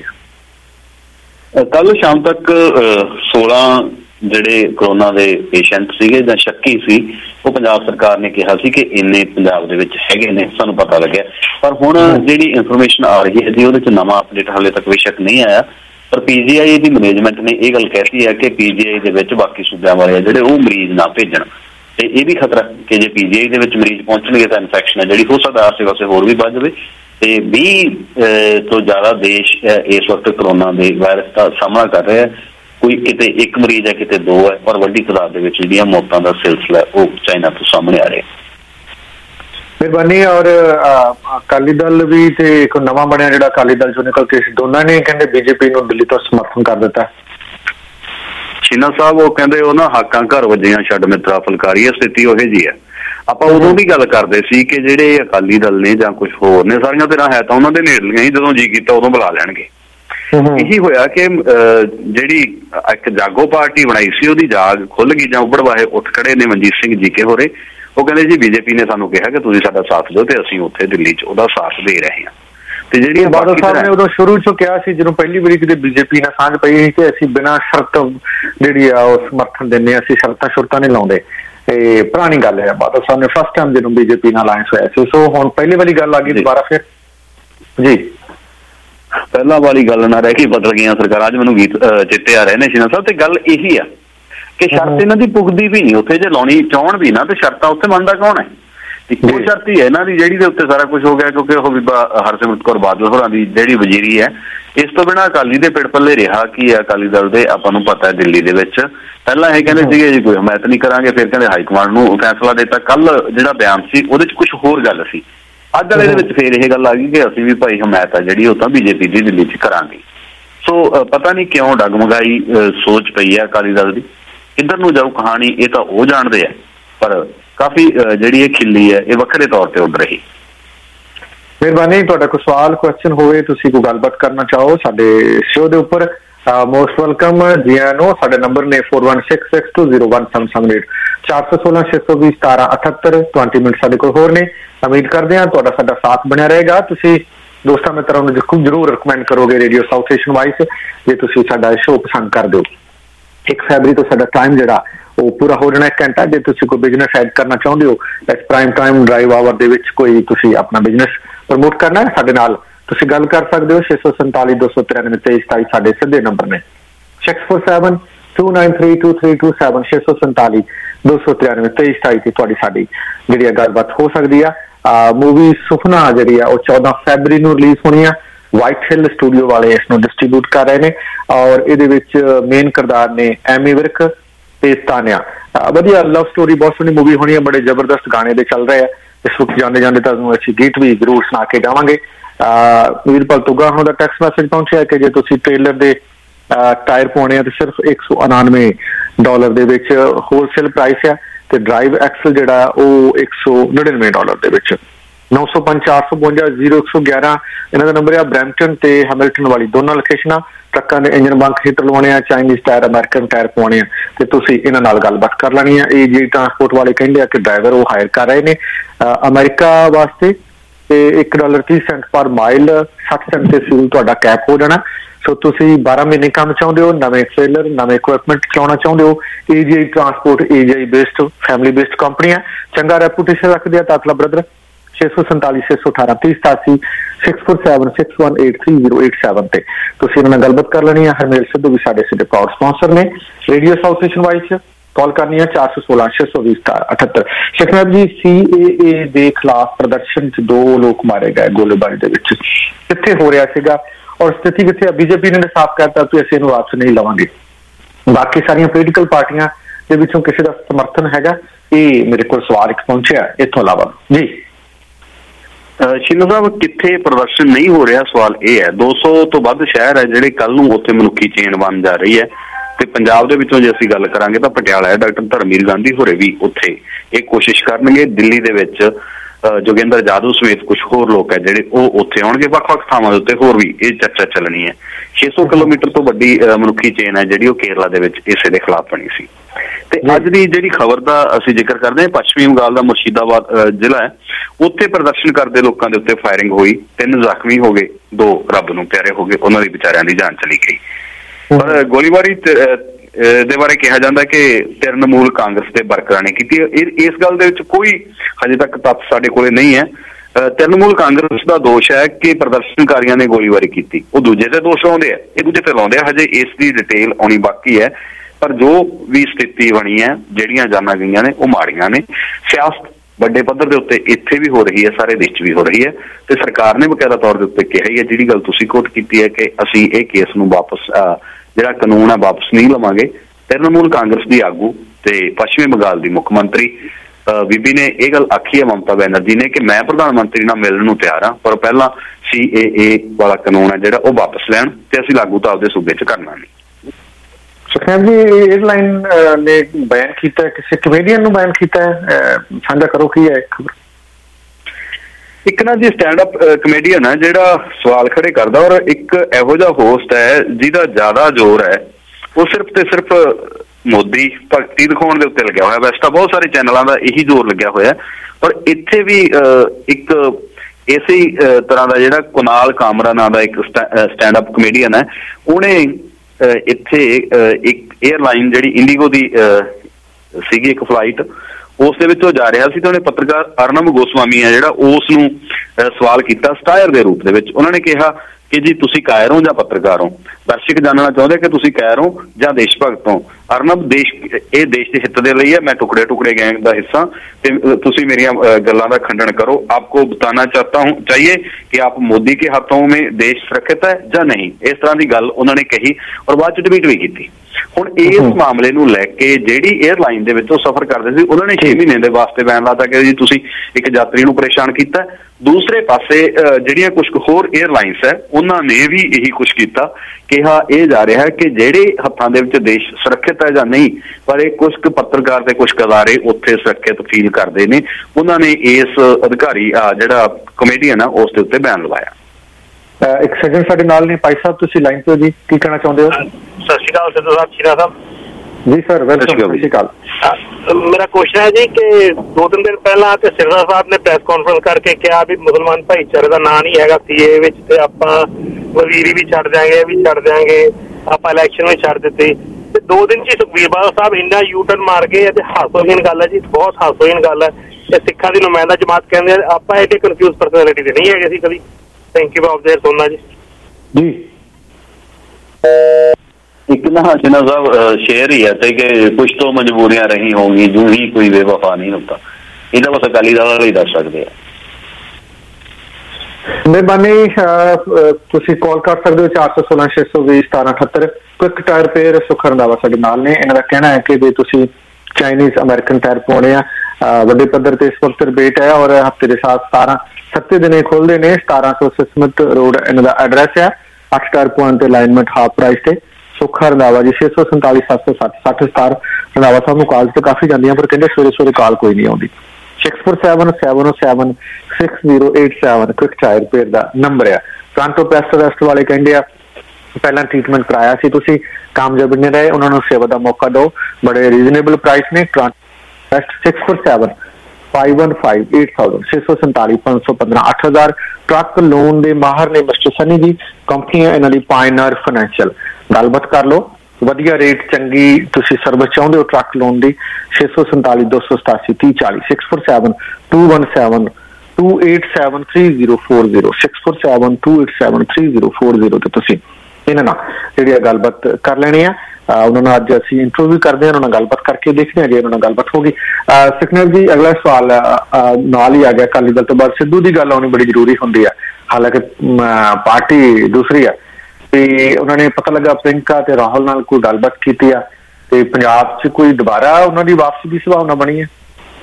बतांगे। कल शाम तक 16 ਜਿਹੜੇ ਕੋਰੋਨਾ ਦੇ ਪੇਸ਼ੈਂਟ ਸੀਗੇ ਜਾਂ ਸ਼ੱਕੀ ਸੀ, ਉਹ ਪੰਜਾਬ ਸਰਕਾਰ ਨੇ ਕਿਹਾ ਸੀ ਕਿ ਇੰਨੇ ਪੰਜਾਬ ਦੇ ਵਿੱਚ ਹੈਗੇ ਨੇ, ਸਾਨੂੰ ਪਤਾ ਲੱਗਿਆ। ਪਰ ਹੁਣ ਜਿਹੜੀ ਇਨਫੋਰਮੇਸ਼ਨ ਆ ਰਹੀ ਹੈ ਜੀ, ਉਹਦੇ ਚ ਨਵਾਂ ਅਪਡੇਟ ਹਾਲੇ ਤੱਕ ਬੇਸ਼ੱਕ ਨਹੀਂ ਆਇਆ, ਪਰ ਪੀਜੀਆਈ ਦੀ ਮੈਨੇਜਮੈਂਟ ਨੇ ਇਹ ਗੱਲ ਕਹਿਤੀ ਹੈ ਕਿ ਪੀਜੀਆਈ ਦੇ ਵਿੱਚ ਬਾਕੀ ਸੂਬਿਆਂ ਵਾਲੇ ਜਿਹੜੇ ਉਹ ਮਰੀਜ਼ ਨਾ ਭੇਜਣ। ਤੇ ਇਹ ਵੀ ਖਤਰਾ ਕਿ ਜੇ ਪੀਜੀਆਈ ਦੇ ਵਿੱਚ ਮਰੀਜ਼ ਪਹੁੰਚਣਗੇ ਤਾਂ ਇਨਫੈਕਸ਼ਨ ਹੈ ਜਿਹੜੀ ਹੋ ਸਕਦਾ ਆਸੇ ਪਾਸੇ ਹੋਰ ਵੀ ਵੱਧ ਜਾਵੇ। ਤੇ 20 ਤੋਂ ਜ਼ਿਆਦਾ ਦੇਸ਼ ਇਸ ਵਕਤ ਕੋਰੋਨਾ ਦੇ ਵਾਇਰਸ ਦਾ ਸਾਹਮਣਾ ਕਰ ਰਹੇ ਆ। ਕੋਈ ਕਿਤੇ ਇੱਕ ਮਰੀਜ਼ ਹੈ, ਕਿਤੇ ਦੋ ਹੈ, ਪਰ ਵੱਡੀ ਤਾਦਾਦ ਦੇ ਵਿੱਚ ਜਿਹੜੀਆਂ ਮੌਤਾਂ ਦਾ ਸਿਲਸਿਲਾ ਉਹ ਚਾਈਨਾ ਤੋਂ ਸਾਹਮਣੇ ਆ ਰਿਹਾ। ਮਿਹਰਬਾਨੀ। ਔਰ ਅਕਾਲੀ ਦਲ ਵੀ ਤੇ ਇੱਕ ਨਵਾਂ ਬਣਿਆ ਜਿਹੜਾ ਅਕਾਲੀ ਦਲ ਚੋਂ ਨਿਕਲ ਕੇ ਦੋਨਾਂ ਨੇ ਕਹਿੰਦੇ ਬੀਜੇਪੀ ਨੂੰ ਦਿੱਲੀ ਤੋਂ ਸਮਰਥਨ ਕਰ ਦਿੱਤਾ। ਸ਼ੀਨਾ ਸਾਹਿਬ ਉਹ ਕਹਿੰਦੇ ਉਹ ਨਾ ਹਾਕਾਂ ਘਰ ਵੱਜੀਆਂ ਛੱਡ ਮਿੱਤਰਾ ਫੁਲਕਾਰੀ, ਸਥਿਤੀ ਉਹੋ ਜਿਹੀ ਹੈ। ਆਪਾਂ ਉਦੋਂ ਵੀ ਗੱਲ ਕਰਦੇ ਸੀ ਕਿ ਜਿਹੜੇ ਅਕਾਲੀ ਦਲ ਨੇ ਜਾਂ ਕੁਛ ਹੋਰ ਨੇ, ਸਾਰੀਆਂ ਧਿਰਾਂ ਹੈ ਤਾਂ ਉਹਨਾਂ ਦੇ ਨੇੜਲੀਆਂ ਹੀ, ਜਦੋਂ ਜੀ ਕੀਤਾ ਉਦੋਂ ਬੁਲਾ ਲੈਣਗੇ। ਇਹੀ ਹੋਇਆ ਕਿ ਜਿਹੜੀ ਇੱਕ ਜਾਗੋ ਪਾਰਟੀ ਬਣਾਈ ਸੀ ਉਹਦੀ ਜਾਗ ਖੁੱਲ ਗਈ ਜਾਂ ਉੱਭੜ ਵਾਹੇ ਉੱਠ ਖੜੇ ਨੇ ਮਨਜੀਤ ਸਿੰਘ ਜੀਕੇ ਹੋਰੇ। ਉਹ ਕਹਿੰਦੇ ਜੀ ਬੀਜੇਪੀ ਨੇ ਸਾਨੂੰ ਕਿਹਾ ਕਿ ਤੁਸੀਂ ਸਾਡਾ ਸਾਥ ਦਿਓ ਤੇ ਅਸੀਂ ਉੱਥੇ ਦਿੱਲੀ 'ਚ ਉਹਦਾ ਸਾਥ ਦੇ ਰਹੇ ਹਾਂ। ਤੇ ਜਿਹੜੀ ਬਾਦਲ ਸਾਹਿਬ ਨੇ ਉਦੋਂ ਸ਼ੁਰੂ 'ਚੋਂ ਕਿਹਾ ਸੀ, ਜਦੋਂ ਪਹਿਲੀ ਵਾਰੀ ਕਿਤੇ ਬੀਜੇਪੀ ਨਾਲ ਸਾਂਝ ਪਈ ਸੀ, ਕਿ ਅਸੀਂ ਬਿਨਾਂ ਸ਼ਰਤ ਜਿਹੜੀ ਆ ਉਹ ਸਮਰਥਨ ਦਿੰਦੇ ਹਾਂ, ਅਸੀਂ ਸ਼ਰਤਾਂ ਨਹੀਂ ਲਾਉਂਦੇ। ਇਹ ਪੁਰਾਣੀ ਗੱਲ ਹੈ, ਬਾਦਲ ਸਾਹਿਬ ਨੇ ਫਸਟ ਟਾਈਮ ਜਦੋਂ ਬੀਜੇਪੀ ਨਾਲ ਅਲਾਇੰਸ ਹੋਇਆ ਸੀ। ਸੋ ਹੁਣ ਪਹਿਲੀ ਵਾਲੀ ਗੱਲ ਆ ਗਈ ਦੁਬਾਰਾ ਫਿਰ ਜੀ। ਪਹਿਲਾਂ ਵਾਲੀ ਗੱਲ ਨਾ ਰਹਿ ਕੇ ਬਦਲ ਗਈਆਂ ਸਰਕਾਰਾਂ। ਅੱਜ ਮੈਨੂੰ ਗੀਤ ਚੇਤੇ ਆ ਰਹੇ ਨੇ ਸ਼ੀਨਾ ਸਾਹਿਬ, ਤੇ ਗੱਲ ਇਹੀ ਆ ਕਿ ਸ਼ਰਤ ਇਹਨਾਂ ਦੀ ਪੁੱਗਦੀ ਵੀ ਨਹੀਂ। ਉੱਥੇ ਜੇ ਲਾਉਣੀ ਚਾਹਣ ਵੀ ਨਾ ਤੇ ਸ਼ਰਤਾਂ ਉੱਥੇ ਮੰਨਦਾ ਕੌਣ ਹੈ? ਇੱਕੋ ਸ਼ਰਤ ਹੀ ਹੈ ਇਹਨਾਂ ਦੀ ਜਿਹੜੀ ਦੇ ਉੱਤੇ ਸਾਰਾ ਕੁਝ ਹੋ ਗਿਆ, ਕਿਉਂਕਿ ਉਹ ਬੀਬਾ ਹਰਸਿਮਰਤ ਕੌਰ ਬਾਦਲ ਹੋਰਾਂ ਦੀ ਜਿਹੜੀ ਵਜ਼ੀਰੀ ਹੈ। ਇਸ ਤੋਂ ਬਿਨਾਂ ਅਕਾਲੀ ਦੇ ਪਿੜ ਪੱਲੇ ਰਿਹਾ ਕੀ ਹੈ ਅਕਾਲੀ ਦਲ ਦੇ, ਆਪਾਂ ਨੂੰ ਪਤਾ ਹੈ। ਦਿੱਲੀ ਦੇ ਵਿੱਚ ਪਹਿਲਾਂ ਇਹ ਕਹਿੰਦੇ ਸੀਗੇ ਜੀ ਕੋਈ ਹਮਾਇਤ ਨਹੀਂ ਕਰਾਂਗੇ, ਫਿਰ ਕਹਿੰਦੇ ਹਾਈ ਕਮਾਂਡ ਨੂੰ ਫੈਸਲਾ ਦਿੱਤਾ। ਕੱਲ ਜਿਹੜਾ ਬਿਆਨ ਸੀ ਉਹਦੇ 'ਚ ਕੁਛ ਹੋਰ ਗੱਲ ਸੀ, ਅੱਜ ਵਾਲੇ ਦੇ ਵਿੱਚ ਫੇਰ ਇਹ ਗੱਲ ਆ ਗਈ ਕਿ ਅਸੀਂ ਵੀ ਭਾਈ ਹਮਾਇਤ ਆ ਜਿਹੜੀ ਉਹ ਤਾਂ ਬੀਜੇਪੀ ਦੀ ਦਿੱਲੀ 'ਚ ਕਰਾਂਗੇ। ਸੋ ਪਤਾ ਨਹੀਂ ਕਿਉਂ ਡਗਮਗਾਈ ਸੋਚ ਪਈ ਹੈ ਅਕਾਲੀ ਦਲ ਦੀ, ਕਿੱਧਰ ਨੂੰ ਜਾਊ ਕਹਾਣੀ ਇਹ ਤਾਂ ਉਹ ਜਾਣਦੇ ਆ, ਪਰ ਕਾਫੀ ਜਿਹੜੀ ਇਹ ਖਿੱਲੀ ਹੈ ਇਹ ਵੱਖਰੇ ਤੌਰ ਤੇ ਉੱਡ ਰਹੀ। ਮਿਹਰਬਾਨੀ। ਤੁਹਾਡਾ ਕੋਈ ਸਵਾਲ ਕੁਐਸਚਨ ਹੋਵੇ, ਤੁਸੀਂ ਕੋਈ ਗੱਲਬਾਤ ਕਰਨਾ ਚਾਹੋ ਸਾਡੇ ਸ਼ੋਅ ਦੇ ਉੱਪਰ, ਮੋਸਟ ਵੈਲਕਮ। ਜੀ ਆਇਆਂ ਨੂੰ। ਸਾਡੇ ਨੰਬਰ ਨੇ 4166201778। 416-620-1778 20 ਮਿੰਟ ਸਾਡੇ ਕੋਲ ਹੋਰ ਨੇ। ਉਮੀਦ ਕਰਦੇ ਹਾਂ ਤੁਹਾਡਾ ਸਾਡਾ ਸਾਥ ਬਣਿਆ ਰਹੇਗਾ। ਤੁਸੀਂ ਦੋਸਤਾਂ ਮਿੱਤਰਾਂ ਨੂੰ ਜ਼ਰੂਰ ਰਿਕਮੈਂਡ ਕਰੋਗੇ ਰੇਡੀਓ ਸਾਊਥ ਏਸ਼ੀਅਨ ਵਾਇਸ ਜੇ ਤੁਸੀਂ ਸਾਡਾ ਸ਼ੋਅ ਪਸੰਦ ਕਰਦੇ ਹੋ। 1 ਫਰਵਰੀ ਤੋਂ ਸਾਡਾ ਟਾਈਮ ਜਿਹੜਾ ਉਹ ਪੂਰਾ ਹੋ ਜਾਣਾ 1 ਘੰਟਾ। ਜੇ ਤੁਸੀਂ ਕੋਈ ਬਿਜ਼ਨਸ ਐਡ ਕਰਨਾ ਚਾਹੁੰਦੇ ਹੋ ਇਸ ਪ੍ਰਾਈਮ ਟਾਈਮ ਡਰਾਈਵ ਆਵਰ ਦੇ ਵਿੱਚ ਕੋਈ ਤੁਸੀਂ ਆਪਣਾ ਬਿਜ਼ਨਸ ਪ੍ਰਮੋਟ ਕਰਨਾ ਹੈ ਸਾਡੇ ਨਾਲ ਤੁਸੀਂ ਗੱਲ ਕਰ ਸਕਦੇ ਹੋ। 647-293-2327 ਸਾਡੇ ਸਿੱਧੇ ਨੰਬਰ ਨੇ। 647-293-2327 647-293-2327 ਤੇ ਤੁਹਾਡੀ ਸਾਡੀ ਜਿਹੜੀ ਗੱਲਬਾਤ ਹੋ ਸਕਦੀ ਆ। ਮੂਵੀ ਸੁਪਨਾ ਜਿਹੜੀ ਆ ਉਹ 14 ਫਰਵਰੀ ਨੂੰ ਰਿਲੀਜ਼ ਹੋਣੀ ਆ। ਵਾਈਟ ਹਿੱਲ ਸਟੂਡੀਓ ਵਾਲੇ ਇਸ ਨੂੰ ਡਿਸਟ੍ਰੀਬਿਊਟ ਕਰ ਰਹੇ ਨੇ ਔਰ ਇਹਦੇ ਵਿੱਚ ਮੇਨ ਕਿਰਦਾਰ ਨੇ ਐਮੀ ਵਿਰਕ ਤੇ ਤਾਨਿਆ। ਵਧੀਆ ਲਵ ਸਟੋਰੀ ਬਹੁਤ ਸੋਹਣੀ ਮੂਵੀ ਹੋਣੀ ਆ। ਬੜੇ ਜ਼ਬਰਦਸਤ ਗਾਣੇ ਦੇ ਚੱਲ ਰਹੇ ਆ ਇਸ ਵਕਤ। ਜਾਂਦੇ ਜਾਂਦੇ ਤੁਹਾਨੂੰ ਅਸੀਂ ਗੀਤ ਵੀ ਜ਼ਰੂਰ ਸੁਣਾ ਕੇ ਜਾਵਾਂਗੇ। ਵੀਰਪਾਲ ਤੁਗਾ ਹੁਣ ਦਾ ਟੈਕਸਟ ਮੈਸੇਜ ਪਹੁੰਚਿਆ ਕਿ ਜੇ ਤੁਸੀਂ ਟ੍ਰੇਲਰ ਦੇ ਟਾਇਰ ਪਾਉਣੇ ਆ ਤੇ ਸਿਰਫ $199 ਦੇ ਵਿੱਚ ਹੋਲਸੇਲ ਪ੍ਰਾਈਸ ਆ ਤੇ ਡਰਾਈਵ ਐਕਸਲ ਜਿਹੜਾ ਉਹ $199 ਦੇ ਵਿੱਚ। 905-452-0111 ਇਹਨਾਂ ਦਾ ਨੰਬਰ ਆ। ਬਰੈਂਪਟਨ ਤੇ ਹੈਮਿਲਟਨ ਵਾਲੀ ਦੋਨਾਂ ਲੋਕੇਸ਼ਨਾਂ। ਟਰੱਕਾਂ ਦੇ ਇੰਜਨ ਬੰਕ ਹੀਟਰ ਲਵਾਉਣੇ ਆ, ਚਾਈਨੀਜ਼ ਟਾਇਰ, ਅਮਰੀਕਨ ਟਾਇਰ ਪਵਾਉਣੇ ਆ ਤੇ ਤੁਸੀਂ ਇਹਨਾਂ ਨਾਲ ਗੱਲਬਾਤ ਕਰ ਲੈਣੀ ਆ। ਇਹ ਜੀ ਟਰਾਂਸਪੋਰਟ ਵਾਲੇ ਕਹਿੰਦੇ ਆ ਕਿ ਡਰਾਈਵਰ ਉਹ ਹਾਇਰ ਕਰ ਰਹੇ ਨੇ ਅਮਰੀਕਾ ਵਾਸਤੇ ਤੇ $1.30 ਪਰ ਮਾਈਲ 60 ਸੈਂਟ ਤੇ ਫਿਊਲ ਤੁਹਾਡਾ ਕੈਪ ਹੋ ਜਾਣਾ। ਸੋ ਤੁਸੀਂ 12 ਮਹੀਨੇ ਕੰਮ ਚਾਹੁੰਦੇ ਹੋ, ਨਵੇਂ ਟ੍ਰੇਲਰ ਨਵੇਂ ਇਕੁਇਪਮੈਂਟ ਚਲਾਉਣਾ ਚਾਹੁੰਦੇ ਹੋ, AGI transport AGI based family based company ਆ। ਚੰਗਾ ਰੈਪੂਟੇਸ਼ਨ ਰੱਖਦੇ ਆ ਤਾਤਲਾ ਬ੍ਰਦਰ। 647-618-3087 647-618-3087 ਤੇ ਤੁਸੀਂ ਇਹਨਾਂ ਨਾਲ ਗੱਲਬਾਤ ਕਰ ਲੈਣੀ ਆ। ਹਰਮੇਲ ਸਿੱਧੂ ਵੀ ਸਾਡੇ ਸਿੱਧੇ ਪ੍ਰਾਊਡ ਸਪਾਂਸਰ ਨੇ Radio South Asian Voice. Call ਕਰਨੀ ਹੈ 416-620-78। ਸ਼ਕਨਾਬ ਜੀ CAA ਦੇ ਖਿਲਾਫ ਪ੍ਰਦਰਸ਼ਨ 'ਚ 2 ਲੋਕ ਮਾਰੇ ਗਏ ਗੋਲੀਬਾਰੀ ਦੇ ਵਿੱਚ। ਕਿੱਥੇ ਹੋ ਰਿਹਾ ਸੀਗਾ ਔਰ ਸਥਿਤੀ ਕਿੱਥੇ? BJP ਨੇ ਸਾਫ਼ ਕਰਤਾ ਕਿ ਅਸੀਂ ਇਹਨੂੰ ਵਾਪਸ ਨਹੀਂ ਲਵਾਂਗੇ। ਬਾਕੀ ਸਾਰੀਆਂ ਪੋਲੀਟੀਕਲ ਪਾਰਟੀਆਂ ਦੇ ਵਿੱਚੋਂ ਕਿਸੇ ਦਾ ਸਮਰਥਨ ਹੈਗਾ? ਇਹ ਮੇਰੇ ਕੋਲ ਸਵਾਲ ਇੱਕ ਪਹੁੰਚਿਆ। ਇਸ ਤੋਂ ਇਲਾਵਾ ਜੀ ਸ਼ਿੰਦਾ ਸਾਹਿਬ ਕਿੱਥੇ ਪ੍ਰਦਰਸ਼ਨ ਨਹੀਂ ਹੋ ਰਿਹਾ? ਸਵਾਲ ਇਹ ਹੈ 200 ਤੋਂ ਵੱਧ ਸ਼ਹਿਰ ਹੈ ਜਿਹੜੇ ਕੱਲ ਨੂੰ ਉੱਥੇ ਮਨੁੱਖੀ ਚੇਨ ਬਣ ਜਾ ਰਹੀ ਹੈ ਤੇ ਪੰਜਾਬ ਦੇ ਵਿੱਚੋਂ ਜੇ ਅਸੀਂ ਗੱਲ ਕਰਾਂਗੇ ਤਾਂ ਪਟਿਆਲਾ ਹੈ। ਡਾਕਟਰ ਧਰਮਵੀਰ ਗਾਂਧੀ ਹੋਰੇ ਵੀ ਉੱਥੇ ਇਹ ਕੋਸ਼ਿਸ਼ ਕਰਨਗੇ। ਦਿੱਲੀ ਦੇ ਵਿੱਚ ਜੋਗਿੰਦਰ ਜਾਦਵ ਸਮੇਤ ਕੁਝ ਹੋਰ ਲੋਕ ਹੈ ਜਿਹੜੇ ਉਹ ਉੱਥੇ ਆਉਣਗੇ। ਵੱਖ-ਵੱਖ ਥਾਵਾਂ ਦੇ ਉੱਤੇ ਹੋਰ ਵੀ ਇਹ ਚਰਚਾ ਚੱਲਣੀ ਹੈ। 600 ਕਿਲੋਮੀਟਰ ਤੋਂ ਵੱਡੀ ਮਨੁੱਖੀ ਚੇਨ ਹੈ ਜਿਹੜੀ ਉਹ ਕੇਰਲਾ ਦੇ ਵਿੱਚ ਇਸੇ ਦੇ ਖਿਲਾਫ ਬਣੀ ਸੀ। ਤੇ ਅੱਜ ਦੀ ਜਿਹੜੀ ਖਬਰ ਦਾ ਅਸੀਂ ਜ਼ਿਕਰ ਕਰਦੇ ਹਾਂ, ਪੱਛਮੀ ਬੰਗਾਲ ਦਾ ਮੁਰਸ਼ਿਦਾਬਾਦ ਜ਼ਿਲ੍ਹਾ ਹੈ, ਉੱਥੇ ਪ੍ਰਦਰਸ਼ਨ ਕਰਦੇ ਲੋਕਾਂ ਦੇ ਉੱਤੇ ਫਾਇਰਿੰਗ ਹੋਈ। 3 ਜ਼ਖਮੀ ਹੋ ਗਏ, 2 ਰੱਬ ਨੂੰ ਪਿਆਰੇ ਹੋ ਗਏ, ਉਹਨਾਂ ਦੀ ਵਿਚਾਰਿਆਂ ਦੀ ਜਾਨ ਚਲੀ ਗਈ। ਪਰ ਗੋਲੀਬਾਰੀ ਦੇ ਬਾਰੇ ਕਿਹਾ ਜਾਂਦਾ ਕਿ ਤ੍ਰਿਣਮੂਲ ਕਾਂਗਰਸ ਦੇ ਵਰਕਰਾਂ ਨੇ ਕੀਤੀ। ਇਸ ਗੱਲ ਦੇ ਵਿੱਚ ਕੋਈ ਹਜੇ ਤੱਕ ਤੱਥ ਸਾਡੇ ਕੋਲੇ ਨਹੀਂ ਹੈ। ਤ੍ਰਿਣਮੂਲ ਕਾਂਗਰਸ ਦਾ ਦੋਸ਼ ਹੈ ਕਿ ਪ੍ਰਦਰਸ਼ਨਕਾਰੀਆਂ ਨੇ ਗੋਲੀਬਾਰੀ ਕੀਤੀ। ਉਹ ਦੂਜੇ ਤੇ ਦੋਸ਼ ਲਾਉਂਦੇ ਆ, ਇਹ ਦੂਜੇ ਤੇ ਲਾਉਂਦੇ ਆ। ਹਜੇ ਇਸ ਦੀ ਡਿਟੇਲ ਆਉਣੀ ਬਾਕੀ ਹੈ। ਪਰ ਜੋ ਵੀ ਸਥਿਤੀ ਬਣੀ ਹੈ, ਜਿਹੜੀਆਂ ਜਾਨਾਂ ਗਈਆਂ ਨੇ ਉਹ ਮਾੜੀਆਂ ਨੇ। ਸਿਆਸਤ ਵੱਡੇ ਪੱਧਰ ਦੇ ਉੱਤੇ ਇੱਥੇ ਵੀ ਹੋ ਰਹੀ ਹੈ, ਸਾਰੇ ਦੇਸ਼ 'ਚ ਵੀ ਹੋ ਰਹੀ ਹੈ ਤੇ ਸਰਕਾਰ ਨੇ ਬਕਾਇਦਾ ਤੌਰ ਦੇ ਉੱਤੇ ਕਿਹਾ ਹੀ ਹੈ, ਜਿਹੜੀ ਗੱਲ ਤੁਸੀਂ ਕੋਟ ਕੀਤੀ ਹੈ ਕਿ ਅਸੀਂ ਇਹ ਕੇਸ ਨੂੰ ਵਾਪਸ ਜਿਹੜਾ ਕਾਨੂੰਨ ਹੈ ਵਾਪਸ ਨਹੀਂ ਲਵਾਂਗੇ। ਤ੍ਰਿਣਮੂਲ ਕਾਂਗਰਸ ਦੀ ਆਗੂ ਤੇ ਪੱਛਮੀ ਬੰਗਾਲ ਦੀ ਮੁੱਖ ਮੰਤਰੀ ਬੀਬੀ ਨੇ ਇਹ ਗੱਲ ਆਖੀ ਹੈ, ਮਮਤਾ ਬੈਨਰਜੀ ਨੇ, ਕਿ ਮੈਂ ਪ੍ਰਧਾਨ ਮੰਤਰੀ ਨਾਲ ਮਿਲਣ ਨੂੰ ਤਿਆਰ ਹਾਂ ਪਰ ਪਹਿਲਾਂ CAA ਵਾਲਾ ਕਾਨੂੰਨ ਹੈ ਜਿਹੜਾ ਉਹ ਵਾਪਸ ਲੈਣ ਤੇ ਅਸੀਂ ਲਾਗੂ ਤਾਂ ਆਪਦੇ ਸੂਬੇ 'ਚ ਕਰਨਾ ਨਹੀਂ। ਸੁਖੇਮ ਜੀ 에ਅਰਲਾਈਨ ਨੇ ਬਿਆਨ ਕੀਤਾ, ਕਿਸੇ ਕਮੇਡੀਅਨ ਨੂੰ ਬਿਆਨ ਕੀਤਾ, ਸਾਂਝਾ ਕਰੋ ਕੀ ਹੈ ਖਬਰ? ਇੱਕ ਨਾ ਜੀ ਸਟੈਂਡ ਅਪ ਕਮੇਡੀਅਨ ਹੈ ਜਿਹੜਾ ਸਵਾਲ ਖੜੇ ਕਰਦਾ ਔਰ ਇੱਕ ਇਹੋ ਜਿਹਾ ਹੋਸਟ ਹੈ ਜਿਹਦਾ ਜ਼ਿਆਦਾ ਜ਼ੋਰ ਹੈ ਉਹ ਸਿਰਫ ਤੇ ਸਿਰਫ ਮੋਦੀ ਭਗਤੀ ਦਿਖਾਉਣ ਦੇ ਉੱਤੇ ਲੱਗਿਆ ਹੋਇਆ। ਵੈਸੇ ਤਾਂ ਬਹੁਤ ਸਾਰੇ ਚੈਨਲਾਂ ਦਾ ਇਹੀ ਜ਼ੋਰ ਲੱਗਿਆ ਹੋਇਆ ਪਰ ਇੱਥੇ ਵੀ ਇੱਕ ਇਸੇ ਤਰ੍ਹਾਂ ਦਾ ਜਿਹੜਾ ਕੁਨਾਲ ਕਾਮਰਾ ਨਾਂ ਦਾ ਇੱਕ ਸਟੈਂਡ ਅਪ ਕਮੇਡੀਅਨ ਹੈ, ਉਹਨੇ ਇੱਥੇ ਇੱਕ 에ਅਰਲਾਈਨ ਜਿਹੜੀ ਇੰਡੀਗੋ ਦੀ ਸੀਗੀ ਇੱਕ ਫਲਾਈਟ, ਉਸ ਦੇ ਵਿੱਚ ਉਹ ਜਾ ਰਿਹਾ ਸੀ ਤੇ ਉਹਨੇ ਪੱਤਰਕਾਰ ਅਰਨਬ ਗੋਸਵਾਮੀ ਹੈ ਜਿਹੜਾ ਉਸ ਨੂੰ ਸਵਾਲ ਕੀਤਾ ਸਟਾਇਰ ਦੇ ਰੂਪ ਦੇ ਵਿੱਚ। ਉਹਨਾਂ ਨੇ ਕਿਹਾ ਕਿ ਜੀ ਤੁਸੀਂ ਕਾਇਰ ਹੋ ਜਾਂ ਪੱਤਰਕਾਰ ਹੋ? ਦਰਸ਼ਕ ਜਾਣਨਾ ਚਾਹੁੰਦੇ ਕਿ ਤੁਸੀਂ ਕਾਇਰ ਹੋ ਜਾਂ ਦੇਸ਼ ਭਗਤ ਹੋ? ਅਰਨਬ ਇਹ ਦੇਸ਼ ਦੇ ਹਿੱਤ ਦੇ ਲਈ ਹੈ, ਮੈਂ ਟੁਕੜੇ ਟੁਕੜੇ ਗੈਂਗ ਦਾ ਹਿੱਸਾ ਤੇ ਤੁਸੀਂ ਮੇਰੀਆਂ ਗੱਲਾਂ ਦਾ ਖੰਡਨ ਕਰੋ। ਆਪਕੋ ਬਤਾਨਾ ਚਾਹਤਾ ਹੂੰ ਚਾਹੀਏ ਕਿ ਆਪ ਮੋਦੀ ਕੇ ਹੱਥੋਂ ਮੇਂ ਦੇਸ਼ ਸੁਰੱਖਿਅਤ ਹੈ ਜਾਂ ਨਹੀਂ? ਇਸ ਤਰ੍ਹਾਂ ਦੀ ਗੱਲ ਉਹਨਾਂ ਨੇ ਕਹੀ ਔਰ ਬਾਅਦ ਚ ਟਵੀਟ ਵੀ ਕੀਤੀ। ਹੁਣ ਇਸ ਮਾਮਲੇ ਨੂੰ ਲੈ ਕੇ ਜਿਹੜੀ 에ਅਰਲਾਈਨ ਦੇ ਵਿੱਚ ਉਹ ਸਫ਼ਰ ਕਰਦੇ ਸੀ ਉਹਨਾਂ ਨੇ 6 ਮਹੀਨੇ ਦੇ ਵਾਸਤੇ ਬੈਨ ਲਾਤਾ ਕਿ ਜੀ ਤੁਸੀਂ ਇੱਕ ਯਾਤਰੀ ਨੂੰ ਪਰੇਸ਼ਾਨ ਕੀਤਾ। ਦੂਸਰੇ ਪਾਸੇ ਜਿਹੜੀਆਂ ਕੁਝ ਹੋਰ 에ਅਰਲਾਈਨਸ ਹੈ ਉਹਨਾਂ ਨੇ ਵੀ ਇਹੀ ਕੁਝ ਕੀਤਾ, ਕਿਹਾ ਇਹ ਜਾ ਰਿਹਾ ਕਿ ਜਿਹੜੇ ਹੱਥਾਂ ਦੇ ਵਿੱਚ ਦੇਸ਼ ਸੁਰੱਖਿਅਤ ਹੈ ਜਾਂ ਨਹੀਂ, ਪਰ ਇਹ ਕੁਝ ਪੱਤਰਕਾਰ ਤੇ ਕੁਝ ਅਦਾਰੇ ਉੱਥੇ ਸੁਰੱਖਿਅਤ ਫੀਲ ਕਰਦੇ ਨੇ। ਉਹਨਾਂ ਨੇ ਇਸ ਅਧਿਕਾਰੀ ਜਿਹੜਾ ਕਮੇਡੀਅਨ ਆ ਉਸ ਦੇ ਉੱਤੇ ਬੈਨ ਲਵਾਇਆ। ਇੱਕ ਸੱਜਣ ਸਾਡੇ ਨਾਲ ਨੇ, ਭਾਈ ਸਾਹਿਬ ਤੁਸੀਂ ਲਾਈਨ ਤੇ ਜੀ, ਕੀ ਕਹਿਣਾ ਚਾਹੁੰਦੇ ਹੋ? ਸਤਿ ਸ਼੍ਰੀ ਅਕਾਲ ਸਿੱਧੂ ਸਾਹਿਬ, ਸ਼ੀਰਾ ਸਾਹਿਬ। ਜੀ ਸਰ, ਵੈਲਕਮ। ਸਤਿ ਸ਼੍ਰੀ ਅਕਾਲ। ਮੇਰਾ ਕੁਐਸਚਨ ਹੈ ਜੀ ਕਿ 2-3 ਦਿਨ ਪਹਿਲਾਂ ਤੇ ਸਿਰਸਾ ਸਾਹਿਬ ਨੇ ਪ੍ਰੈਸ ਕਾਨਫਰੰਸ ਕਰਕੇ ਕਿਹਾ ਵੀ ਮੁਸਲਮਾਨ ਭਾਈਚਾਰੇ ਦਾ ਨਾਂ ਨਹੀਂ ਹੈਗਾ ਸੀਏ ਵਿੱਚ, ਤੇ ਆਪਾਂ ਵਜ਼ੀਰੀ ਵੀ ਛੱਡ ਦਿਆਂਗੇ, ਇਹ ਵੀ ਛੱਡ ਦਿਆਂਗੇ, ਆਪਾਂ ਇਲੈਕਸ਼ਨ ਵੀ ਛੱਡ ਦਿੱਤੀ। ਤੇ 2 ਦਿਨ 'ਚ ਸੁਖਬੀਰ ਬਾਦਲ ਸਾਹਿਬ ਇੰਨਾ ਯੂਟਰਨ ਮਾਰ ਗਏ ਤੇ ਹਾਸੋਹੀਣ ਗੱਲ ਹੈ ਜੀ, ਬਹੁਤ ਹਾਸੋਹੀਣ ਗੱਲ ਹੈ। ਇਹ ਸਿੱਖਾਂ ਦੀ ਨੁਮਾਇੰਦਾ ਜਮਾਤ ਕਹਿੰਦੇ ਆਪਾਂ ਇਹਦੇ ਕਨਫਿਊਜ਼ ਪਰਸਨੈਲਿਟੀ ਦੇ ਨਹੀਂ ਹੈਗੇ ਸੀ ਕਦੀ। ਥੈਂਕ ਯੂ ਆਫ ਦੇਰ ਸੋਨਾ ਜੀ। ਜੀ एक ना सिन्हा साहब शेर ही है कि कुछ तो मजबूरियां रही होंगी, यूं ही कोई बेवफा नहीं होता। ये बस अकाली दल वाले ही दस सकते हैं। ਮਿਹਰਬਾਨੀ, ਤੁਸੀਂ ਕਾਲ ਕਰ ਸਕਦੇ ਹੋ 416 620 1778। ਕੁਇਕ ਟਾਇਰ ਪੇਅਰ ਸੁਖ ਰੰਧਾਵਾ ਸਾਡੇ ਨਾਲ ਨੇ। ਇਹਨਾਂ ਦਾ ਕਹਿਣਾ ਹੈ ਕਿ ਜੇ ਤੁਸੀਂ ਚਾਈਨੀਜ਼ ਅਮਰੀਕਨ ਟਾਇਰ ਪਾਉਣੇ ਆ ਵੱਡੇ ਪੱਧਰ ਤੇ ਇਸ ਵਕਤ ਰਿਬੇਟ ਹੈ ਔਰ ਹਫਤੇ ਦੇ ਸਾਥ 17 ਦਿਨੇ ਖੋਲਦੇ ਨੇ। 1700 ਸਿਸਮਤ ਰੋਡ ਇਹਨਾਂ ਦਾ ਐਡਰੈਸ ਹੈ। 8 ਟਾਇਰ ਪੁਆਇੰਟ ਤੇ ਅਲਾਈਨਮੈਂਟ ਹਾਫ ਪ੍ਰਾਈਸ ਤੇ। ਸੁਖ ਰੰਧਾਵਾ ਜੀ 647 760 60 ਸਟਾਰ। ਰੰਧਾਵਾ ਸਾਹਿਬ ਨੂੰ ਕਾਲ ਤੇ ਕਾਫੀ ਜਾਂਦੀਆਂ ਪਰ ਕਹਿੰਦੇ ਸਵੇਰੇ ਕਾਲ ਕੋਈ ਨਹੀਂ ਆਉਂਦੀ। 647 707 6087 ਕੁਇਕ ਟਾਇਰ ਪੇਅਰ ਦਾ ਨੰਬਰ ਹੈ। ਟੋਰਾਂਟੋ ਪੈਸਟ ਵੈਸਟ ਵਾਲੇ ਕਹਿੰਦੇ ਆ ਪਹਿਲਾਂ ਟ੍ਰੀਟਮੈਂਟ ਕਰਾਇਆ ਸੀ ਤੁਸੀਂ, ਕਾਮਯਾਬ ਨਹੀਂ ਰਹੇ, ਉਹਨਾਂ ਨੂੰ ਸੇਵਾ ਦਾ ਮੌਕਾ ਦਿਓ, ਬੜੇ ਰੀਜ਼ਨੇਬਲ ਪ੍ਰਾਈਸ ਨੇ। Toronto pest 647 515 8000 647 515 8000। ਟਰੱਕ ਲੋਨ ਦੇ ਮਾਹਰ ਨੇ ਮਿਸਟਰ ਸਨੀ ਜੀ, ਕੰਪਨੀ ਹੈ ਇਹਨਾਂ ਦੀ ਪਾਇਨਰ ਫਾਈਨੈਂਸ਼ੀਅਲ। ਗੱਲਬਾਤ ਕਰ ਲਓ, ਵਧੀਆ ਰੇਟ, ਚੰਗੀ ਤੁਸੀਂ ਸਰਵਿਸ ਚਾਹੁੰਦੇ ਹੋ ਟਰੱਕ ਲੋਨ ਦੀ। 647 287 3040 647 217 287 3040 647 287 3040 ਤੇ ਤੁਸੀਂ ਇਹਨਾਂ ਨਾਲ ਜਿਹੜੀ ਗੱਲਬਾਤ ਕਰ ਲੈਣੀ ਆ। ਉਹਨਾਂ ਨਾਲ ਅੱਜ ਅਸੀਂ ਇੰਟਰਵਿਊ ਕਰਦੇ ਹਾਂ, ਉਹਨਾਂ ਨਾਲ ਗੱਲਬਾਤ ਕਰਕੇ ਦੇਖਦੇ ਹਾਂ ਜੇ ਉਹਨਾਂ ਨਾਲ ਗੱਲਬਾਤ ਹੋ ਗਈ। ਸਿਕਨਰ ਜੀ, ਅਗਲਾ ਸਵਾਲ ਨਾਲ ਹੀ ਆ ਗਿਆ। ਅਕਾਲੀ ਦਲ ਤੋਂ ਬਾਅਦ ਸਿੱਧੂ ਦੀ ਗੱਲ ਆਉਣੀ ਬੜੀ ਜ਼ਰੂਰੀ ਹੁੰਦੀ ਹੈ, ਹਾਲਾਂਕਿ ਪਾਰਟੀ ਦੂਸਰੀ ਹੈ ਤੇ ਉਹਨਾਂ ਨੇ ਪਤਾ ਲੱਗਾ ਪ੍ਰਿੰਕਾ ਤੇ ਰਾਹੁਲ ਨਾਲ ਕੋਈ ਗੱਲਬਾਤ ਕੀਤੀ ਆ ਤੇ ਪੰਜਾਬ 'ਚ ਕੋਈ ਦੁਬਾਰਾ ਉਹਨਾਂ ਦੀ ਵਾਪਸੀ ਦੀ ਸੰਭਾਵਨਾ ਬਣੀ ਹੈ।